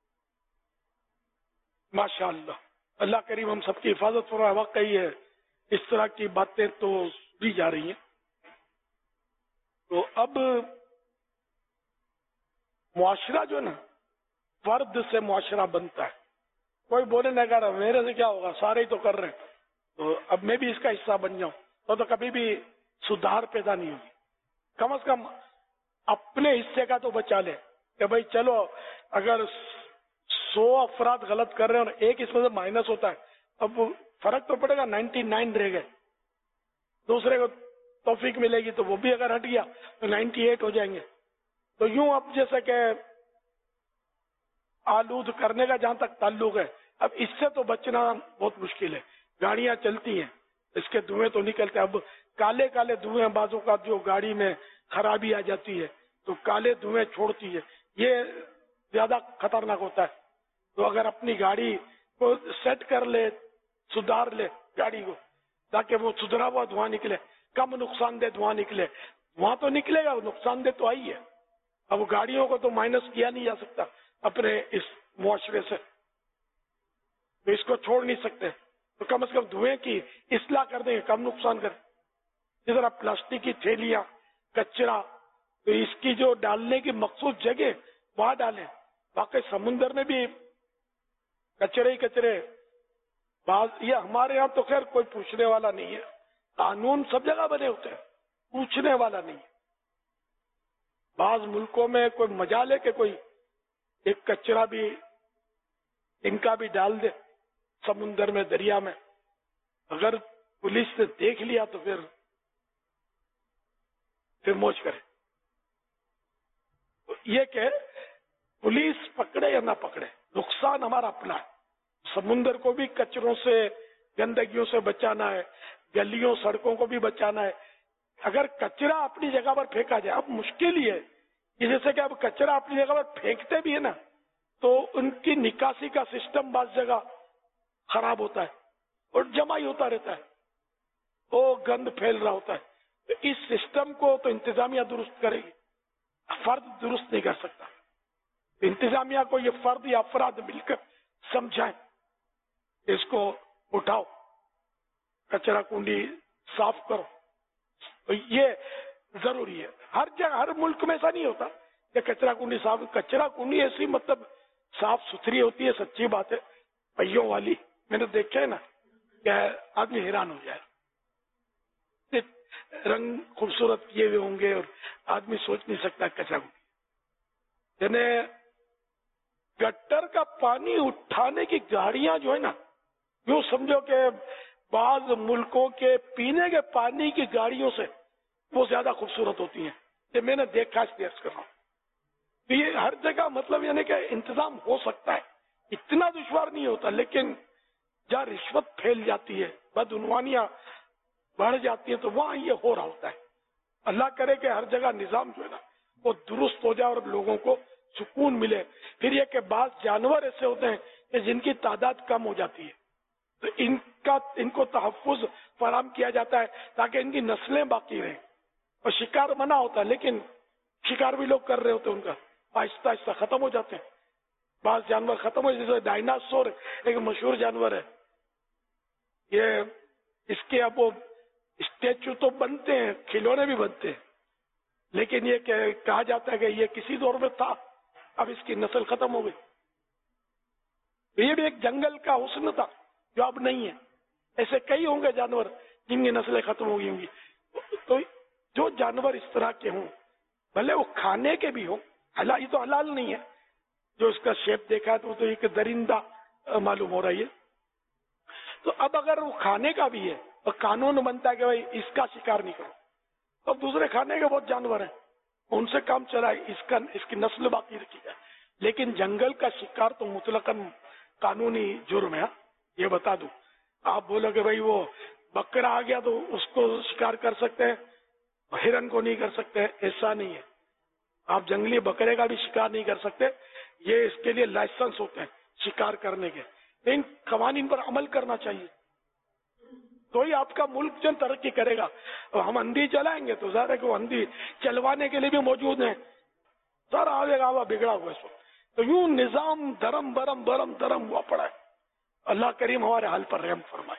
ماشاء اللہ, اللہ کریم ہم سب کی حفاظت فرمائے. واقعی ہے اس طرح کی باتیں تو بھی جا رہی ہیں. تو اب معاشرہ جو نا, فرد سے معاشرہ بنتا ہے. کوئی بولے نہ کر میرے سے کیا ہوگا, سارے ہی تو کر رہے ہیں, تو اب میں بھی اس کا حصہ بن جاؤں, تو, تو کبھی بھی سدھار پیدا نہیں ہوگی. کم از کم اپنے حصے کا تو بچا لے کہ بھائی چلو اگر سو افراد غلط کر رہے ہیں اور ایک اس میں سے مائنس ہوتا ہے, اب فرق تو پڑے گا, نائنٹی نائن رہ گئے, دوسرے کو توفیق ملے گی تو وہ بھی اگر ہٹ گیا تو نائنٹی ایٹ ہو جائیں گے. تو یوں اب جیسے کہ آلود کرنے کا جہاں تک تعلق ہے, اب اس سے تو بچنا بہت مشکل ہے. گاڑیاں چلتی ہیں, اس کے دھوئیں تو نکلتے ہیں. اب کالے کالے دھوئیں بعضوں کا جو گاڑی میں خرابی آ جاتی ہے تو کالے دھوئیں چھوڑتی ہے, یہ زیادہ خطرناک ہوتا ہے. تو اگر اپنی گاڑی کو سیٹ کر لے, سدھار لے گاڑی کو, تاکہ وہ سدھرا ہوا دھواں نکلے, کم نقصان دہ دھواں نکلے. وہاں تو نکلے گا, نقصان دہ تو آئی ہے. اب گاڑیوں کو تو مائنس کیا نہیں جا سکتا اپنے اس معاشرے سے, تو اس کو چھوڑ نہیں سکتے. تو کم از کم دھوئیں کی اصلاح کر دیں, کم نقصان کریں. جس طرح پلاسٹک کی تھیلیاں, کچرا, تو اس کی جو ڈالنے کی مخصوص جگہ وہاں ڈالیں. باقی سمندر میں بھی کچرے ہی کچرے. بعض یہ ہمارے یہاں تو خیر کوئی پوچھنے والا نہیں ہے, قانون سب جگہ بنے ہوتے ہیں, پوچھنے والا نہیں ہے. بعض ملکوں میں کوئی مجال ہے کہ کوئی ایک کچرا بھی ان کا بھی ڈال دے سمندر میں, دریا میں. اگر پولیس نے دیکھ لیا تو پھر پھر موج کرے. یہ کہ پولیس پکڑے یا نہ پکڑے, نقصان ہمارا اپنا ہے. سمندر کو بھی کچروں سے, گندگیوں سے بچانا ہے, گلیوں سڑکوں کو بھی بچانا ہے. اگر کچرا اپنی جگہ پر پھینکا جائے, اب مشکل ہی ہے جیسے کہ اب کچرا اپنی جگہ پر پھینکتے بھی ہے نا, تو ان کی نکاسی کا سسٹم بعض جگہ خراب ہوتا ہے اور جمع ہی ہوتا رہتا ہے, وہ گند پھیل رہا ہوتا ہے. تو اس سسٹم کو تو انتظامیہ درست کرے گی, فرد درست نہیں کر سکتا. انتظامیہ کو یہ فرد یا افراد مل کر سمجھائیں, اس کو اٹھاؤ, کچرا کنڈی صاف کرو. تو یہ ضروری ہے. ہر جگہ, ہر ملک میں ایسا نہیں ہوتا کہ کچرا کنڈی صاف. کچرا کنڈی ایسی مطلب صاف ستھری ہوتی ہے, سچی بات ہے, پہیوں والی. میں نے دیکھا ہے نا کہ آدمی حیران ہو جائے, رنگ خوبصورت کیے ہوئے ہوں گے اور آدمی سوچ نہیں سکتا کچرا کنڈی. یعنی گٹر کا پانی اٹھانے کی گاڑیاں جو ہے نا, یوں سمجھو کہ بعض ملکوں کے پینے کے پانی کی گاڑیوں سے وہ زیادہ خوبصورت ہوتی ہیں. یہ میں نے دیکھا, اس لیے کر رہا ہوں. تو یہ ہر جگہ مطلب یعنی کہ انتظام ہو سکتا ہے, اتنا دشوار نہیں ہوتا. لیکن جہاں رشوت پھیل جاتی ہے, بدعنوانیاں بڑھ جاتی ہیں, تو وہاں یہ ہو رہا ہوتا ہے. اللہ کرے کہ ہر جگہ نظام جو ہے نا وہ درست ہو جائے اور لوگوں کو سکون ملے. پھر یہ کہ بعض جانور ایسے ہوتے ہیں کہ جن کی تعداد کم ہو جاتی ہے, تو ان کا ان کو تحفظ فراہم کیا جاتا ہے تاکہ ان کی نسلیں باقی رہیں. اور شکار منع ہوتا ہے, لیکن شکار بھی لوگ کر رہے ہوتے ہیں, ان کا آہستہ آہستہ ختم ہو جاتے ہیں. بعض جانور ختم ہو, جیسے ڈائناسور ایک مشہور جانور ہے. یہ اس کے اب وہ اسٹیچو تو بنتے ہیں, کھلونے بھی بنتے ہیں, لیکن یہ کہ کہا جاتا ہے کہ یہ کسی دور میں تھا, اب اس کی نسل ختم ہو گئی. یہ بھی ایک جنگل کا حسن تھا جو اب نہیں ہے. ایسے کئی ہوں گے جانور جن کی نسلیں ختم ہو گئی ہوں گی. تو جو جانور اس طرح کے ہوں, بھلے وہ کھانے کے بھی ہوں, حلال, یہ تو حلال نہیں ہے. جو اس کا شیپ دیکھا ہے تو وہ تو ایک درندہ معلوم ہو رہا ہے. تو اب اگر وہ کھانے کا بھی ہے تو قانون بنتا ہے کہ بھائی اس کا شکار نہیں کرو. اب دوسرے کھانے کے بہت جانور ہیں, ان سے کام چلائے, اس کا اس کی نسل باقی رکھی جائے. لیکن جنگل کا شکار تو مطلقاً قانونی جرم ہے. یہ بتا دوں, آپ بولو کہ بھائی وہ بکرا آ گیا تو اس کو شکار کر سکتے ہیں, ہرن کو نہیں کر سکتے, ایسا نہیں ہے. آپ جنگلی بکرے کا بھی شکار نہیں کر سکتے. یہ اس کے لیے لائسنس ہوتے ہیں شکار کرنے کے. ان قوانین پر عمل کرنا چاہیے, تو ہی آپ کا ملک جو ترقی کرے گا. ہم اندھی چلائیں گے تو ظاہر ہے کہ وہ اندھی چلوانے کے لیے بھی موجود ہیں. سر آگے گاوا بگڑا ہوا ہے. تو یوں نظام درم برم برم درم ہوا پڑا ہے. اللہ کریم ہمارے حال پر رحم فرمائے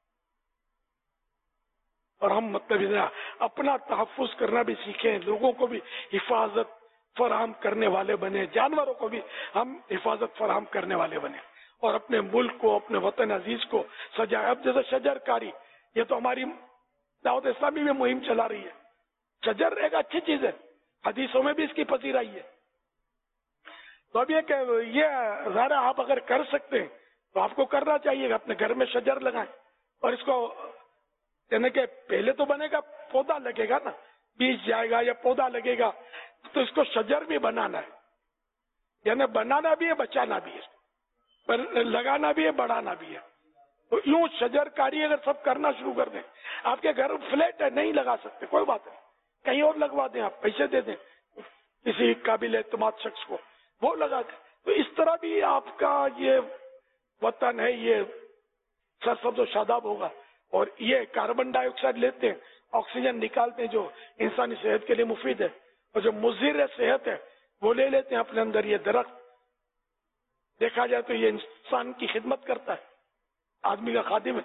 اور ہم مطلب اپنا تحفظ کرنا بھی سیکھیں, لوگوں کو بھی حفاظت فراہم کرنے والے بنے, جانوروں کو بھی ہم حفاظت فراہم کرنے والے بنے, اور اپنے ملک کو, اپنے وطن عزیز کو سجائے. اب جیسے شجر کاری, یہ تو ہماری دعوت اسلامی میں مہم چلا رہی ہے. شجر ایک اچھی چیز ہے, حدیثوں میں بھی اس کی پذیرائی ہے. تو اب یہ کہ یہ ظاہر آپ اگر کر سکتے ہیں تو آپ کو کرنا چاہیے. اپنے گھر میں شجر لگائیں, اور اس کو یعنی کہ پہلے تو بنے گا, پودا لگے گا نا, بیج جائے گا یا پودا لگے گا, تو اس کو شجر بھی بنانا ہے. یعنی بنانا بھی ہے, بچانا بھی ہے. پر لگانا بھی ہے بڑھانا بھی ہے. تو یوں شجر کاری اگر سب کرنا شروع کر دیں, آپ کے گھر فلیٹ ہے نہیں لگا سکتے کوئی بات نہیں, کہیں اور لگوا دیں, آپ پیسے دے دیں کسی قابل اعتماد شخص کو, وہ لگا دیں. تو اس طرح بھی آپ کا یہ وطن ہے یہ سرسبز و شاداب ہوگا. اور یہ کاربن ڈائی آکسائڈ لیتے ہیں, آکسیجن نکالتے ہیں جو انسانی صحت کے لیے مفید ہے, اور جو مضر ہے صحت ہے وہ لے لیتے ہیں اپنے اندر. یہ درخت دیکھا جائے تو یہ انسان کی خدمت کرتا ہے, آدمی کا خادم ہے.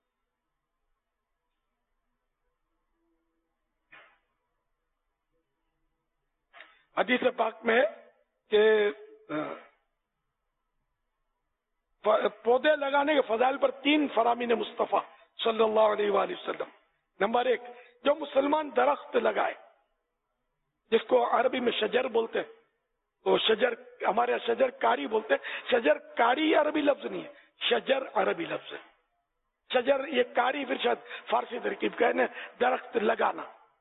حدیث پاک میں ہے کہ پودے لگانے کے فضائل پر تین فرامین مصطفیٰ صلی اللہ علیہ وآلہ وسلم. نمبر ایک, جو مسلمان درخت لگائے جس کو عربی میں شجر بولتے ہیں, تو شجر ہمارے یہاں شجر کاری بولتے ہیں. شجر کاری عربی لفظ نہیں ہے, شجر عربی لفظ ہے. شجر یہ کاری پھر شاید فارسی ترکیب کہنے درخت لگانا.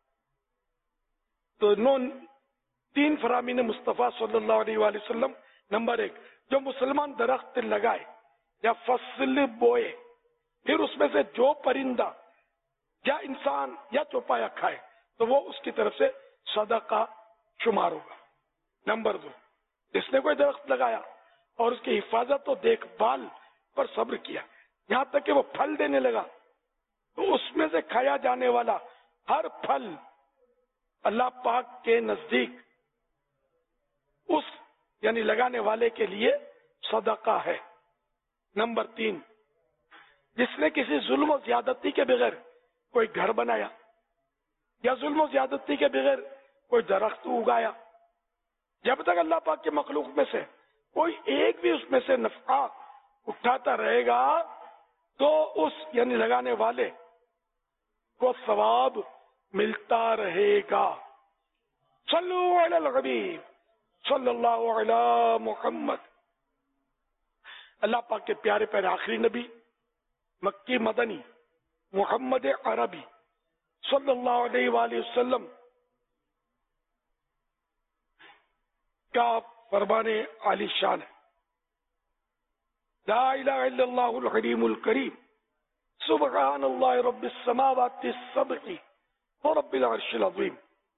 تو نو تین فرامین مصطفیٰ صلی اللہ علیہ وآلہ وسلم. نمبر ایک, جو مسلمان درخت لگائے یا فصل بوئے پھر اس میں سے جو پرندہ یا انسان یا چوپایا کھائے تو وہ اس کی طرف سے صدقہ شمار ہوگا. نمبر دو, جس نے کوئی درخت لگایا اور اس کی حفاظت و دیکھ بھال پر صبر کیا یہاں تک کہ وہ پھل دینے لگا, تو اس میں سے کھایا جانے والا ہر پھل اللہ پاک کے نزدیک اس یعنی لگانے والے کے لیے صدقہ ہے. نمبر تین, جس نے کسی ظلم و زیادتی کے بغیر کوئی گھر بنایا یا ظلم و زیادتی کے بغیر کوئی درخت اگایا, جب تک اللہ پاک کے مخلوق میں سے کوئی ایک بھی اس میں سے نفع اٹھاتا رہے گا تو اس یعنی لگانے والے کو ثواب ملتا رہے گا. صلو علی الحبیب صلی اللہ علی محمد. اللہ پاک کے پیارے پیارے آخری نبی مکی مدنی محمد عربی صلی اللہ علیہ وآلہ وسلم کا فرمان عالی شان ہے, لا الہ الا اللہ الحلیم الکریم سبحان اللہ رب السماوات السبع ورب العرش العظیم.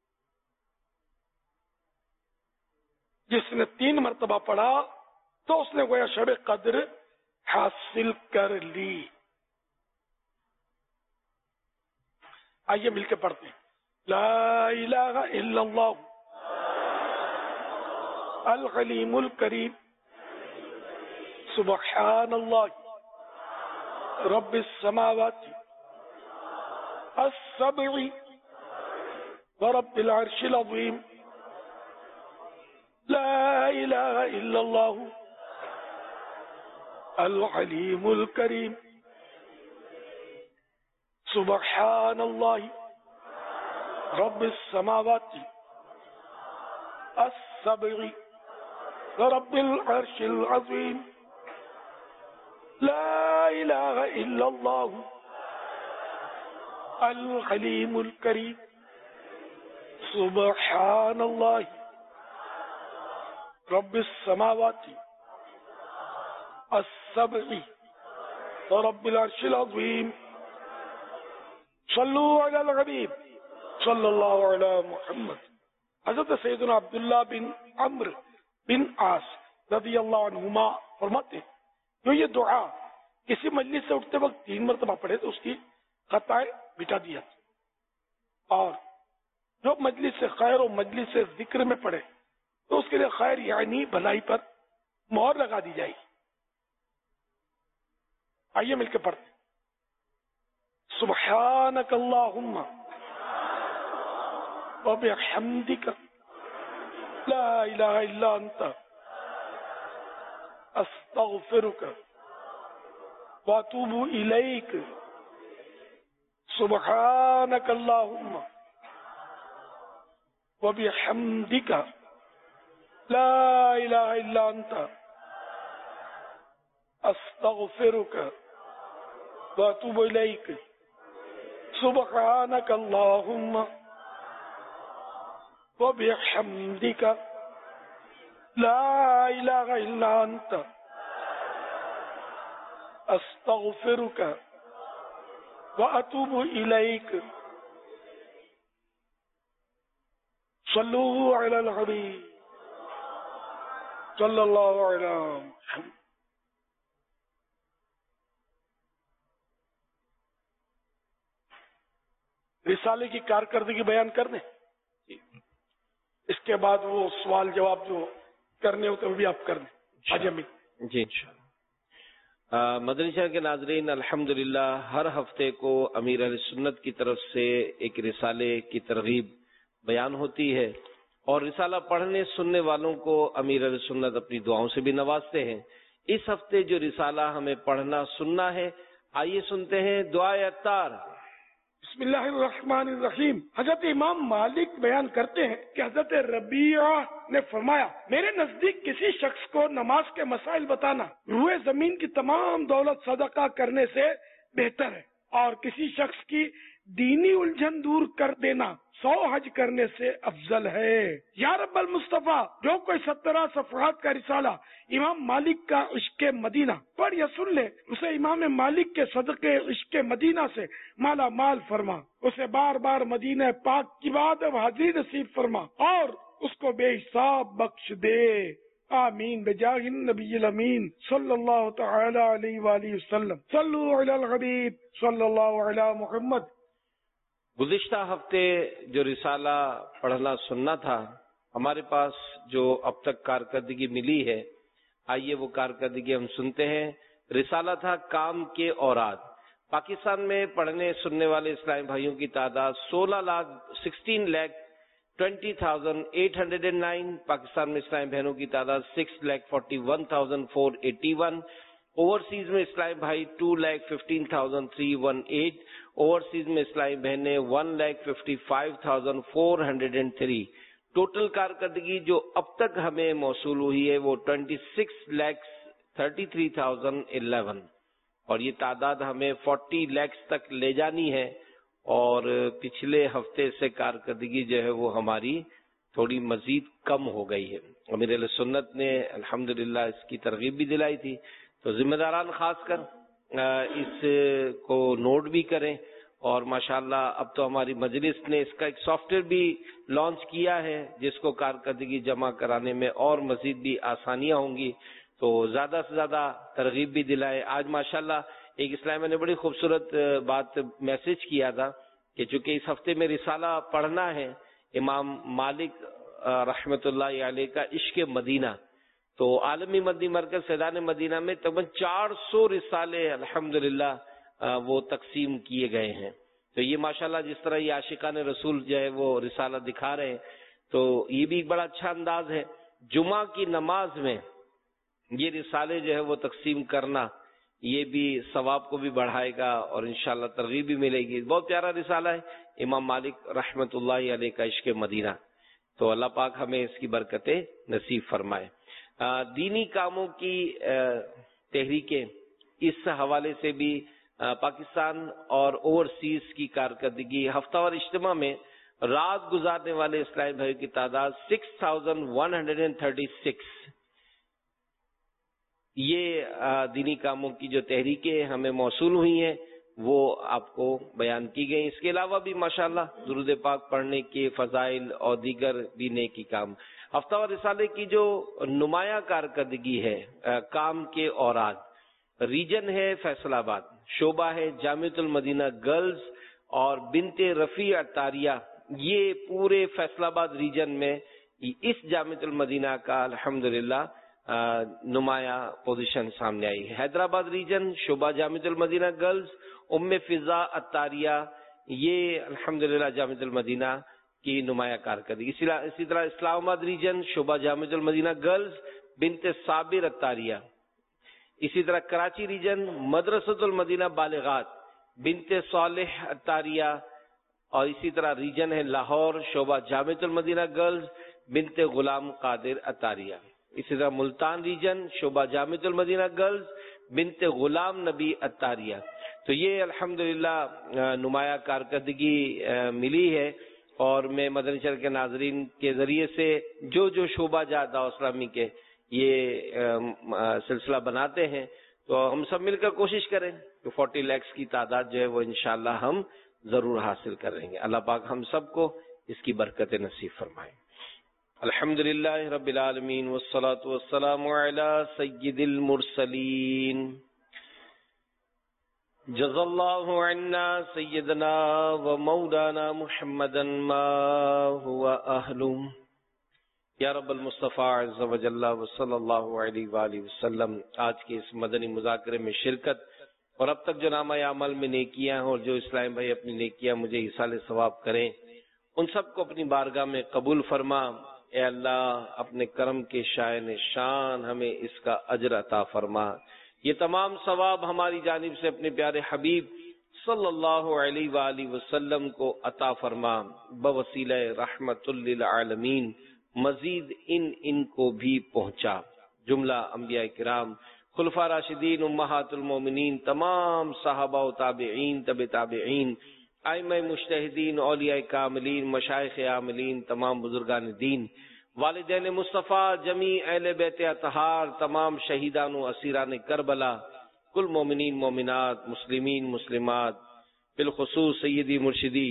جس نے تین مرتبہ پڑھا تو اس نے گویا شب قدر حاصل کر لی. آئیے مل کے پڑھتے ہیں, لا الہ الا اللہ الحلیم الکریم سبحان اللہ رب السماوات السبع ورب العرش العظیم. لا الہ الا اللہ الحلیم الکریم سبحان اللہ رب السماوات السبع ورب العرش العظیم. لا الہ الا اللہ الحلیم الکریم سبحان اللہ رب السماوات السبع ورب العرش العظیم. صلو علی الحبیب صلی اللہ علی محمد. حضرت سیدنا عبداللہ بن عمرو بن عاص رضی اللہ عنہما فرماتے ہیں, جو یہ دعا کسی مجلس سے اٹھتے وقت تین مرتبہ پڑھے تو اس کی خطائیں مٹا دیا, اور جو مجلس سے خیر و مجلس سے ذکر میں پڑھے تو اس کے لیے خیر یعنی بھلائی پر مہر لگا دی جائے گی. آئیے مل کے پڑھتے. سبحانک اللہم وبحمدک لا الہ الا انت استغفرک واتوب الیک. سبحانک اللہم وبحمدک لا الہ الا انت استغفرک واتوب الیک. سبحانک اللہم وبحمدک لا الہ الا انت استغفरुक व अतूबु इलैक सल्लु अलल हबीब सल्लल्लाहु अलैहि वसल्लम। रिसाले की कारकर्दगी बयान कर दें, इसके बाद वो सवाल जवाब जो करने होते हैं वो भी आप कर दें। हाजी अमीन जी इंशाअल्लाह। मदनी शहर के नाजरीन, अल्हम्दुलिल्लाह हर हफ्ते को अमीर अहले सुन्नत की तरफ से एक रिसाले की तरगीब बयान होती है और रिसाला पढ़ने सुनने वालों को अमीर अहले सुन्नत अपनी दुआओं से भी नवाजते हैं। इस हफ्ते जो रिसाला हमें पढ़ना सुनना है, आइए सुनते हैं दुआए अत्तार। बिस्मिल्लाहिर्रहमानिर्रहीम। हजरत इमाम मालिक बयान करते हैं कि हजरत रबिया ने फरमाया, मेरे नजदीक किसी शख्स को नमाज के मसाइल बताना रूए जमीन की तमाम दौलत सदका करने से बेहतर है और किसी शख्स की दीनी उलझन दूर कर देना सौ हज करने से अफजल है। या रब्बल मुस्तफा, जो कोई सत्रह सफहात का रिसाला इमाम मालिक का इश्क़े मदीना पढ़ या सुन ले, उसे इमाम मालिक के सदके इश्क़े मदीना से माला माल फरमा, उसे बार बार मदीना पाक की बात हाजिरी नसीब फरमा और उसको बेहिसाब बख्श दे। आमीन बेजाहिन नबील अमीन सल्लल्लाहु तआला अलैहि वसल्लम। सल्लु अलल हबीब सल्लल्लाहु अला मुहम्मद। गुज़िश्ता हफ्ते जो रिसाला पढ़ना सुनना था, हमारे पास जो अब तक कारकर्दगी मिली है, आइए वो कारकर्दगी हम सुनते हैं। रिसाला था काम के औराद। पाकिस्तान में पढ़ने सुनने वाले इस्लामी भाइयों की तादाद सोलह lakh sixteen lakh twenty thousand eight hundred and nine. Pakistan में इस्लामी बहनों की तादाद six lakh forty one thousand four eighty one. Overseas में इस्लामी भाई two lakh fifteen thousand three one eight. Overseas में इस्लामी बहनें one lakh fifty five thousand four hundred and three. Total कारकर्दगी जो अब तक हमें मौसूल हुई है वो twenty six lakh thirty three thousand eleven और ये तादाद हमें फोर्टी लैक्स तक ले जानी है और पिछले हफ्ते से कारकर्दगी जो है वो हमारी थोड़ी मजीद कम हो गई है। अमीर अहले सुन्नत ने अल्हम्दुलिल्लाह इसकी तरगीब भी दिलाई थी, तो जिम्मेदारान खासकर इस को नोट भी करें और माशाल्लाह अब तो हमारी मजलिस ने इसका एक सॉफ्टवेयर भी लॉन्च किया है जिसको कारकर्दगी जमा कराने में और मजीद भी आसानियां होंगी, तो ज्यादा से ज्यादा तरगीब भी दिलाए। आज माशाल्लाह एक इस्लामी ने बड़ी खूबसूरत बात मैसेज किया था कि चूंकि इस हफ्ते में रिसाला पढ़ना है इमाम मालिक रहमतुल्लाह अलैह का इश्क़े मदीना, तो आलमी मदनी मरकज सैदान मदीना में तकरीबन चार सौ रिसाले अल्हम्दुलिल्लाह वो तकसीम किए गए हैं। तो ये माशाल्लाह जिस तरह ये आशिकान रसूल जो है वो रिसाला दिखा रहे हैं, तो ये भी एक बड़ा अच्छा अंदाज है। जुमा की नमाज में ये रिसाले जो है वो तकसीम करना, ये भी सवाब को भी बढ़ाएगा और इंशाल्लाह तरगीब भी मिलेगी। बहुत प्यारा रिसाला है इमाम मालिक रहमतुल्लाह अलैह का इश्क़े मदीना, तो अल्लाह पाक हमें इसकी बरकतें नसीब फरमाए। दीनी कामों की तहरीकें, इस हवाले से भी पाकिस्तान और ओवरसीज की कारकर्दगी, हफ्तावार इज्तिमा में रात गुजारने वाले इस्लामी भाइयों की तादाद six thousand one hundred and thirty six. ये दीनी कामों की जो तहरीकें हमें मौसूल हुई हैं वो आपको बयान की गई। इसके अलावा भी माशाल्लाह दुरूद पाक पढ़ने के फजाइल और दीगर भी नेकी काम। हफ्तावार रिसाले की जो नुमाया कारकर्दगी है, आ, काम के औराद, रीजन है फैसलाबाद, शोबा है जामिअतुल मदीना गर्ल्स और बिनते रफी अतारिया। ये पूरे फैसलाबाद रीजन में इस जामिअतुल मदीना का अल्हम्दुलिल्लाह नुमाया पोजीशन सामने आई है। हैदराबाद रीजन शोबा जामिअतुल मदीना गर्ल्स उम्मे फिजा अतारिया, ये अल्हम्दुलिल्लाह जामिअतुल मदीना की नुमाया कारकर्दगी। इसी तरह इस्लामाबाद रीजन शोबा जामिअतुल मदीना गर्ल्स बिनते साबिर अतारिया। इसी तरह कराची रीजन मदरसतुल मदीना बालिगात बिनते सालेह अतारिया और इसी तरह रीजन है लाहौर शोबा जामिअतुल मदीना गर्ल्स बिनते गुलाम कादिर अतारिया। इसी तरह मुल्तान रीजन शोबा जामिअतुल मदीना गर्ल्स बिनते गुलाम नबी अतारिया। तो ये अल्हम्दुलिल्लाह नुमाया कारकर्दगी मिली है और मैं मदनी शहर के नाजरीन के जरिए से जो जो शोबा जात दावा इस्लामी के ये सिलसिला बनाते हैं, تو ہم سب مل کر کوشش کریں کہ فورٹی لیکس کی تعداد جو ہے وہ انشاءاللہ ہم ضرور حاصل کریں گے. اللہ پاک ہم سب کو اس کی برکت نصیب فرمائے. الحمدللہ رب العالمین والصلاة والسلام علی سید المرسلین. جزا اللہ عنا سیدنا و مولانا محمدا ما هو اہلہ. یا رب المصطفیٰ عز و جل و صلی اللہ علیہ وآلہ وسلم. آج کے اس مدنی مذاکرے میں شرکت اور اب تک جو نامہ عمل میں نیکیاں ہیں اور جو اسلام بھائی اپنی نیکیاں مجھے ایصال ثواب کریں ان سب کو اپنی بارگاہ میں قبول فرما. اے اللہ اپنے کرم کے شائن شان ہمیں اس کا اجر عطا فرما. یہ تمام ثواب ہماری جانب سے اپنے پیارے حبیب صلی اللہ علیہ وآلہ وسلم کو عطا فرما بوسیلہ رحمت للعالمین. مزید ان ان کو بھی پہنچا. جملہ انبیاء کرام، خلفاء راشدین، امہات المومنین، تمام صحابہ و تابعین، تبع تابعین، ائمہ مجتہدین، اولیاء کاملین، مشائخ عاملین، تمام بزرگان دین، والدین مصطفیٰ، جمیع اہل بیت اطہار، تمام شہیدان و اسیران کربلا، کل مومنین مومنات، مسلمین مسلمات، بالخصوص سیدی مرشدی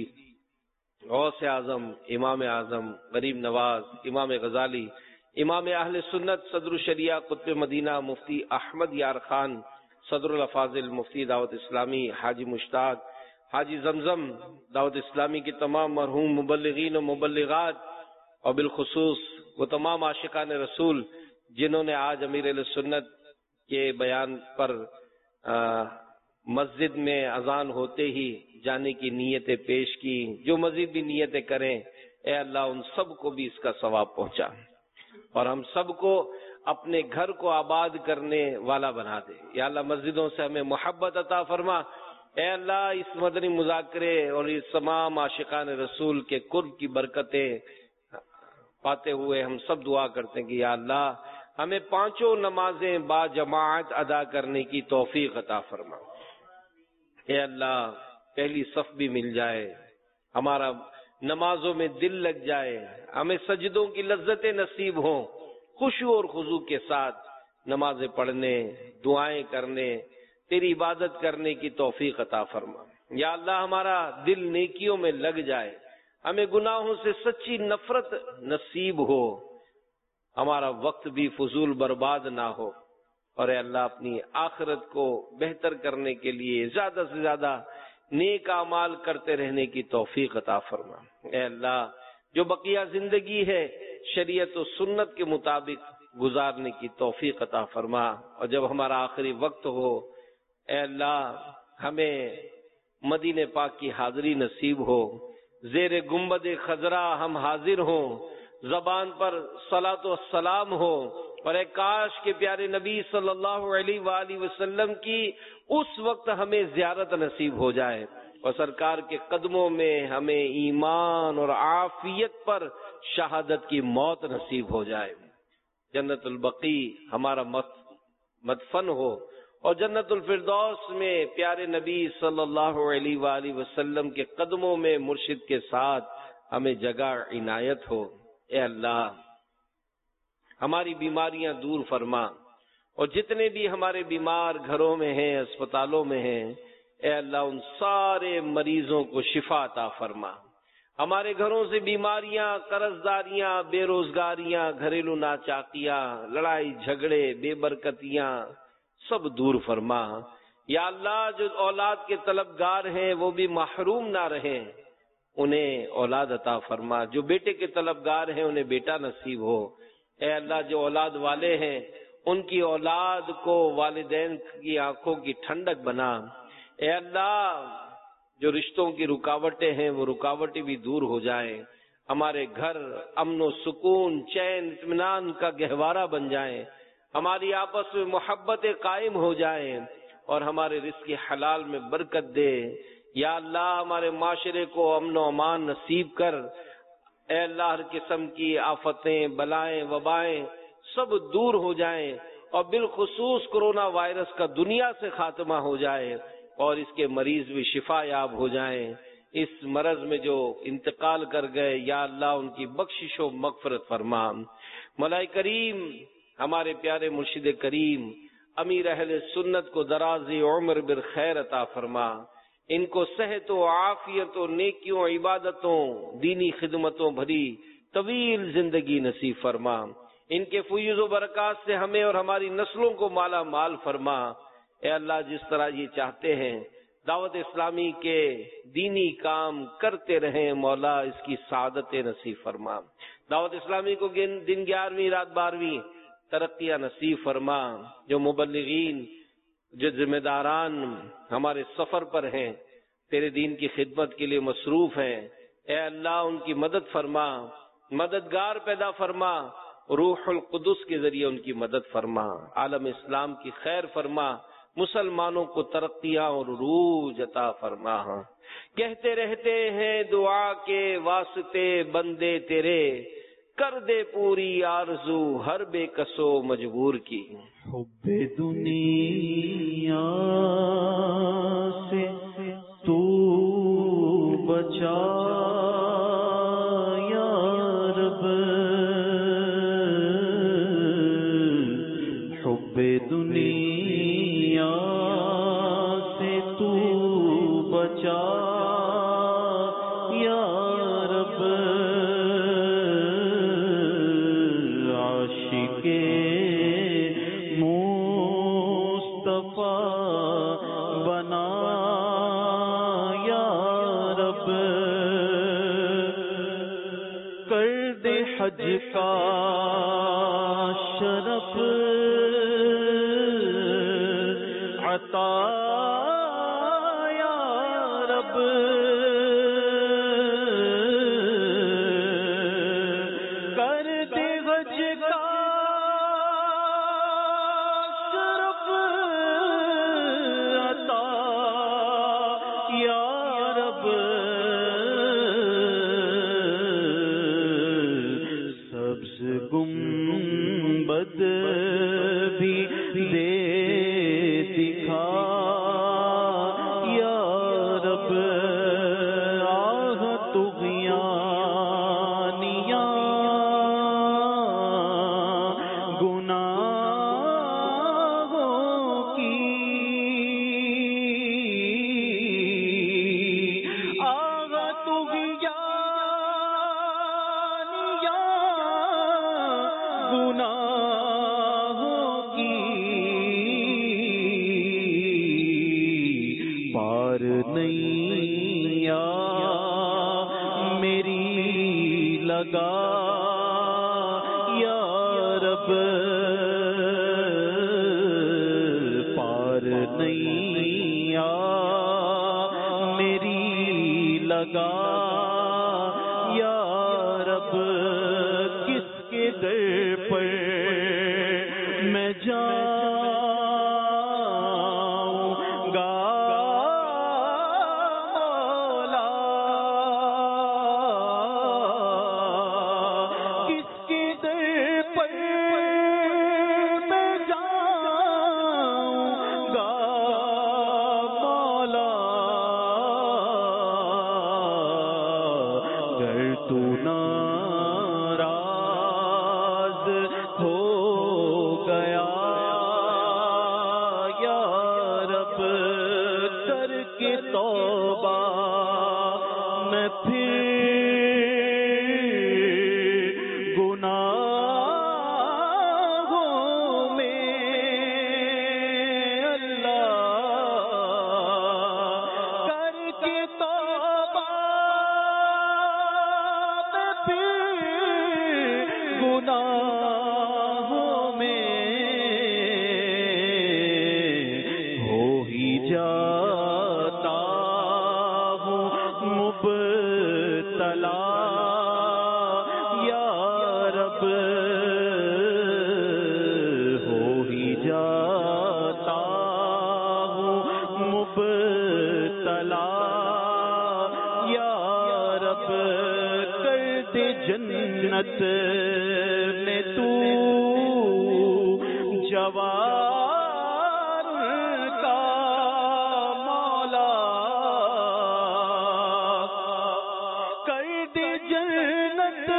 غوث اعظم، امام اعظم، غریب نواز، امام غزالی، امام اہل سنت، صدر الشریعہ، قطب مدینہ، مفتی احمد یار خان، صدر الافاضل، مفتی دعوت اسلامی، حاجی مشتاق، حاجی زمزم، دعوت اسلامی کے تمام مرحوم مبلغین و مبلغات، اور بالخصوص وہ تمام عاشقان رسول جنہوں نے آج امیر اہل سنت کے بیان پر آ, مسجد میں اذان ہوتے ہی جانے کی نیتیں پیش کی، جو مزید بھی نیتیں کریں اے اللہ ان سب کو بھی اس کا ثواب پہنچا اور ہم سب کو اپنے گھر کو آباد کرنے والا بنا دے. یا اللہ مسجدوں سے ہمیں محبت عطا فرما. اے اللہ اس مدنی مذاکرے اور اس تمام عاشقان رسول کے قرب کی برکتیں پاتے ہوئے ہم سب دعا کرتے ہیں کہ یا اللہ ہمیں پانچوں نمازیں با جماعت ادا کرنے کی توفیق عطا فرما. اے اللہ پہلی صف بھی مل جائے، ہمارا نمازوں میں دل لگ جائے، ہمیں سجدوں کی لذتیں نصیب ہوں، خشوع اور خضوع کے ساتھ نمازیں پڑھنے، دعائیں کرنے، تیری عبادت کرنے کی توفیق عطا فرما. یا اللہ ہمارا دل نیکیوں میں لگ جائے، ہمیں گناہوں سے سچی نفرت نصیب ہو، ہمارا وقت بھی فضول برباد نہ ہو، اور اے اللہ اپنی آخرت کو بہتر کرنے کے لیے زیادہ سے زیادہ نیک اعمال کرتے رہنے کی توفیق عطا فرما. اے اللہ جو بقیہ زندگی ہے شریعت و سنت کے مطابق گزارنے کی توفیق عطا فرما، اور جب ہمارا آخری وقت ہو اے اللہ ہمیں مدینہ پاک کی حاضری نصیب ہو، زیر گنبد خضرا ہم حاضر ہوں، زبان پر صلاۃ و سلام ہو، اور اے کاش کے پیارے نبی صلی اللہ علیہ وآلہ وسلم کی اس وقت ہمیں زیارت نصیب ہو جائے اور سرکار کے قدموں میں ہمیں ایمان اور عافیت پر شہادت کی موت نصیب ہو جائے. جنت البقیع ہمارا مدفن ہو اور جنت الفردوس میں پیارے نبی صلی اللہ علیہ وآلہ وسلم کے قدموں میں مرشد کے ساتھ ہمیں جگہ عنایت ہو. اے اللہ ہماری بیماریاں دور فرما، اور جتنے بھی ہمارے بیمار گھروں میں ہیں، اسپتالوں میں ہیں، اے اللہ ان سارے مریضوں کو شفا عطا فرما. ہمارے گھروں سے بیماریاں، قرض داریاں، بے روزگاریاں، گھریلو ناچاکیاں، لڑائی جھگڑے، بے برکتیاں سب دور فرما. یا اللہ جو اولاد کے طلبگار ہیں وہ بھی محروم نہ رہیں، انہیں اولاد عطا فرما. جو بیٹے کے طلبگار ہیں انہیں بیٹا نصیب ہو. اے اللہ جو اولاد والے ہیں ان کی اولاد کو والدین کی آنکھوں کی ٹھنڈک بنا. اے اللہ جو رشتوں کی رکاوٹیں ہیں وہ رکاوٹیں بھی دور ہو جائیں، ہمارے گھر امن و سکون، چین، اطمینان کا گہوارہ بن جائیں، ہماری آپس میں محبتیں قائم ہو جائیں، اور ہمارے رزق حلال میں برکت دے. یا اللہ ہمارے معاشرے کو امن و امان نصیب کر. اے اللہ ہر قسم کی آفتیں، بلائیں، وبائیں سب دور ہو جائیں، اور بالخصوص کرونا وائرس کا دنیا سے خاتمہ ہو جائے اور اس کے مریض بھی شفا یاب ہو جائیں. اس مرض میں جو انتقال کر گئے یا اللہ ان کی بخشش و مغفرت فرما. مولا کریم ہمارے پیارے مرشد کریم امیر اہل سنت کو درازی عمر بالخیر عطا فرما، ان کو صحت و عافیت و نیکیوں عبادتوں دینی خدمتوں بھری طویل زندگی نصیب فرما، ان کے فیوز و برکات سے ہمیں اور ہماری نسلوں کو مالا مال فرما۔ اے اللہ، جس طرح یہ چاہتے ہیں دعوت اسلامی کے دینی کام کرتے رہیں، مولا اس کی سعادت نصیب فرما۔ دعوت اسلامی کو دن گیارہویں رات بارہویں ترقیاں نصیب فرما۔ جو مبلغین، جو ذمہ داران ہمارے سفر پر ہیں، تیرے دین کی خدمت کے لیے مصروف ہیں، اے اللہ ان کی مدد فرما، مددگار پیدا فرما، روح القدس کے ذریعے ان کی مدد فرما، عالم اسلام کی خیر فرما، مسلمانوں کو ترقیاں اور عروج عطا فرما۔ کہتے رہتے ہیں دعا کے واسطے بندے تیرے، کر دے پوری آرزو ہر بے کسو مجبور کی۔ حب دنیا سے تو بچا یا رب، حب دنیا سے تو بچا یا رب، عاشق مصطفیٰ بنا یا رب، کر دے حج کا شرف عطا یا رب، کر دے حج کا شرف عطا یا رب، سبز گنبد بھی دے دکھا یا رب، آہ طغیانیاں گناہوں کی، آہ طغیانیاں گناہوں کی، پار نہیں یا میری لگا یا رب، پار نہیں یا میری لگا یا رب، کس کے در پر میں جاؤں گا مولا، کس کے در پر میں جاؤں گا مولا، گر تو ناراض ہو گیا یا رب، کر کے توبہ میں پھر گناہوں میں اللہ، کر کے توبہ میں پھر گناہوں میں ہو ہی جاتا ہوں مبتلا یا رب، ہو ہی جاتا ہوں مبتلا یا رب، کر دے جنت میں تو جوار کا مولا، کر دے جنت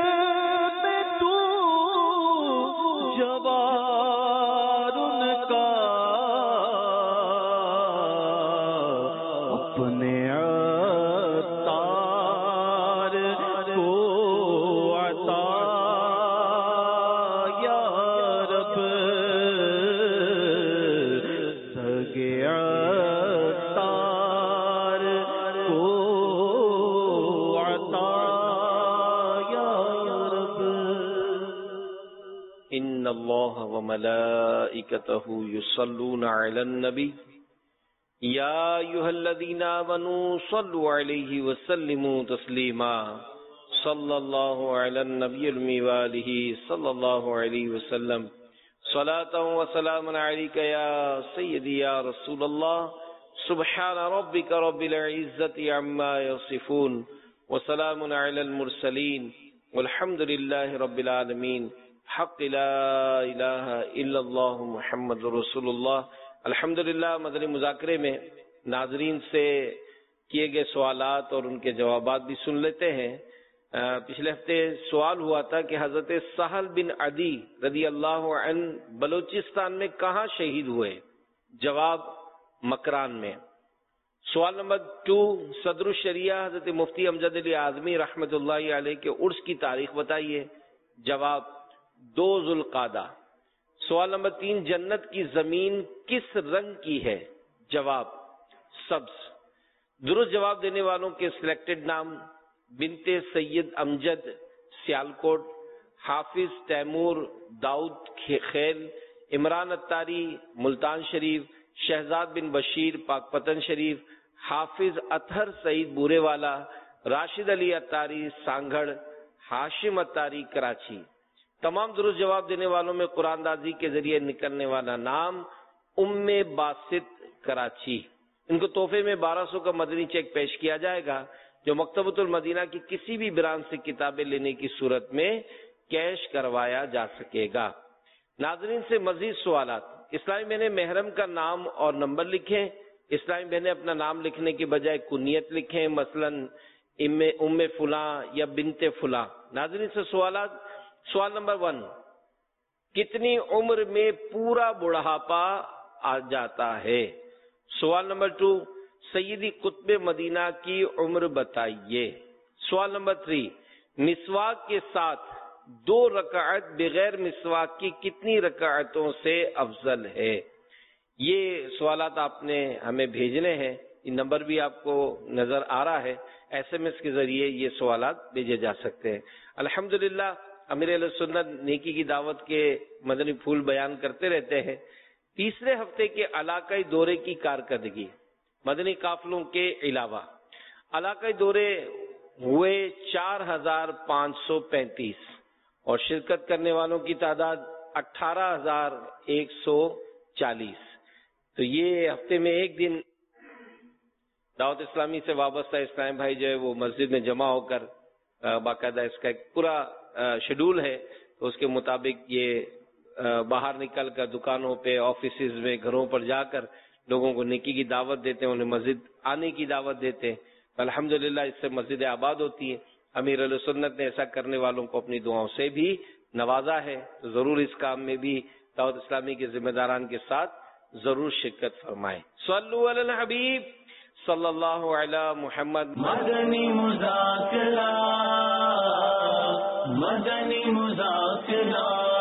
میں تو جوار کا اپنے عطار کو عطا یا رب سگے عطار کو عطا یا رب. ان اللہ وملائکتہ یصلون علی النبی یا ایھا الذین آمنوا صلوا علیہ وسلموا تسلیما صلی اللہ علی النبی الأمی وآلہ صلی اللہ علیہ وسلم صلاۃ وسلام علیک یا سیدی یا رسول اللہ سبحان ربک رب العزۃ عما یصفون وسلام علی المرسلین والحمد للہ رب العالمین. حق لا الہ الا اللہ محمد رسول اللہ. الحمدللہ مدنی مذاکرے میں ناظرین سے کیے گئے سوالات اور ان کے جوابات بھی سن لیتے ہیں. پچھلے ہفتے سوال ہوا تھا کہ حضرت سہل بن عدی رضی اللہ عنہ بلوچستان میں کہاں شہید ہوئے؟ جواب مکران میں. سوال نمبر ٹو، صدر الشریعہ حضرت مفتی امجد علی اعظمی رحمۃ اللہ علیہ کے عرس کی تاریخ بتائیے. جواب دو ذوالقعدہ. سوال نمبر تین، جنت کی زمین کس رنگ کی ہے؟ جواب سبز. درست جواب دینے والوں کے سلیکٹڈ نام: بنت سید امجد سیالکوٹ، حافظ تیمور داؤد خیل، عمران اتاری ملتان شریف، شہزاد بن بشیر پاکپتن شریف، حافظ اطہر سعید بورے والا، راشد علی اتاری سانگھڑ، ہاشم اتاری کراچی. تمام درست جواب دینے والوں میں قرآن دازی کے ذریعے نکلنے والا نام ام باسط کراچی. ان کو تحفے میں بارہ سو کا مدنی چیک پیش کیا جائے گا جو مکتبۃ المدینہ کی کسی بھی برانچ سے کتابیں لینے کی صورت میں کیش کروایا جا سکے گا. ناظرین سے مزید سوالات. اسلامی بہنیں محرم کا نام اور نمبر لکھیں. اسلامی بہنیں اپنا نام لکھنے کے بجائے کنیت لکھیں، مثلا ام فلاں یا بنت فلاں. ناظرین سے سوالات. سوال نمبر ون، کتنی عمر میں پورا بڑھاپا آ جاتا ہے؟ سوال نمبر ٹو، سیدی قطب مدینہ کی عمر بتائیے. سوال نمبر تھری، مسواک کے ساتھ دو رکعت بغیر مسواک کی کتنی رکعتوں سے افضل ہے؟ یہ سوالات آپ نے ہمیں بھیجنے ہیں. یہ نمبر بھی آپ کو نظر آ رہا ہے. ایس ایم ایس کے ذریعے یہ سوالات بھیجے جا سکتے ہیں. الحمدللہ امیر اہل سنت نیکی کی دعوت کے مدنی پھول بیان کرتے رہتے ہیں. تیسرے ہفتے کے علاقائی دورے کی کارکردگی. مدنی قافلوں کے علاوہ علاقائی دورے ہوئے چار ہزار پانچ سو پینتیس اور شرکت کرنے والوں کی تعداد اٹھارہ ہزار ایک سو چالیس. تو یہ ہفتے میں ایک دن دعوت اسلامی سے وابستہ اسلام بھائی جو ہے وہ مسجد میں جمع ہو کر باقاعدہ اس کا ایک پورا شیڈول ہے، تو اس کے مطابق یہ باہر نکل کر دکانوں پہ، آفیسز میں، گھروں پر جا کر لوگوں کو نیکی کی دعوت دیتے ہیں، انہیں مسجد آنے کی دعوت دیتے ہیں. الحمدللہ اس سے مسجد آباد ہوتی ہے. امیر اہل سنت نے ایسا کرنے والوں کو اپنی دعاؤں سے بھی نوازا ہے. تو ضرور اس کام میں بھی دعوت اسلامی کے ذمہ داران کے ساتھ ضرور شرکت فرمائیں. صلو علی الحبیب صلی اللہ علی محمد. مدنی مذاکرہ مدنی مذاکرہ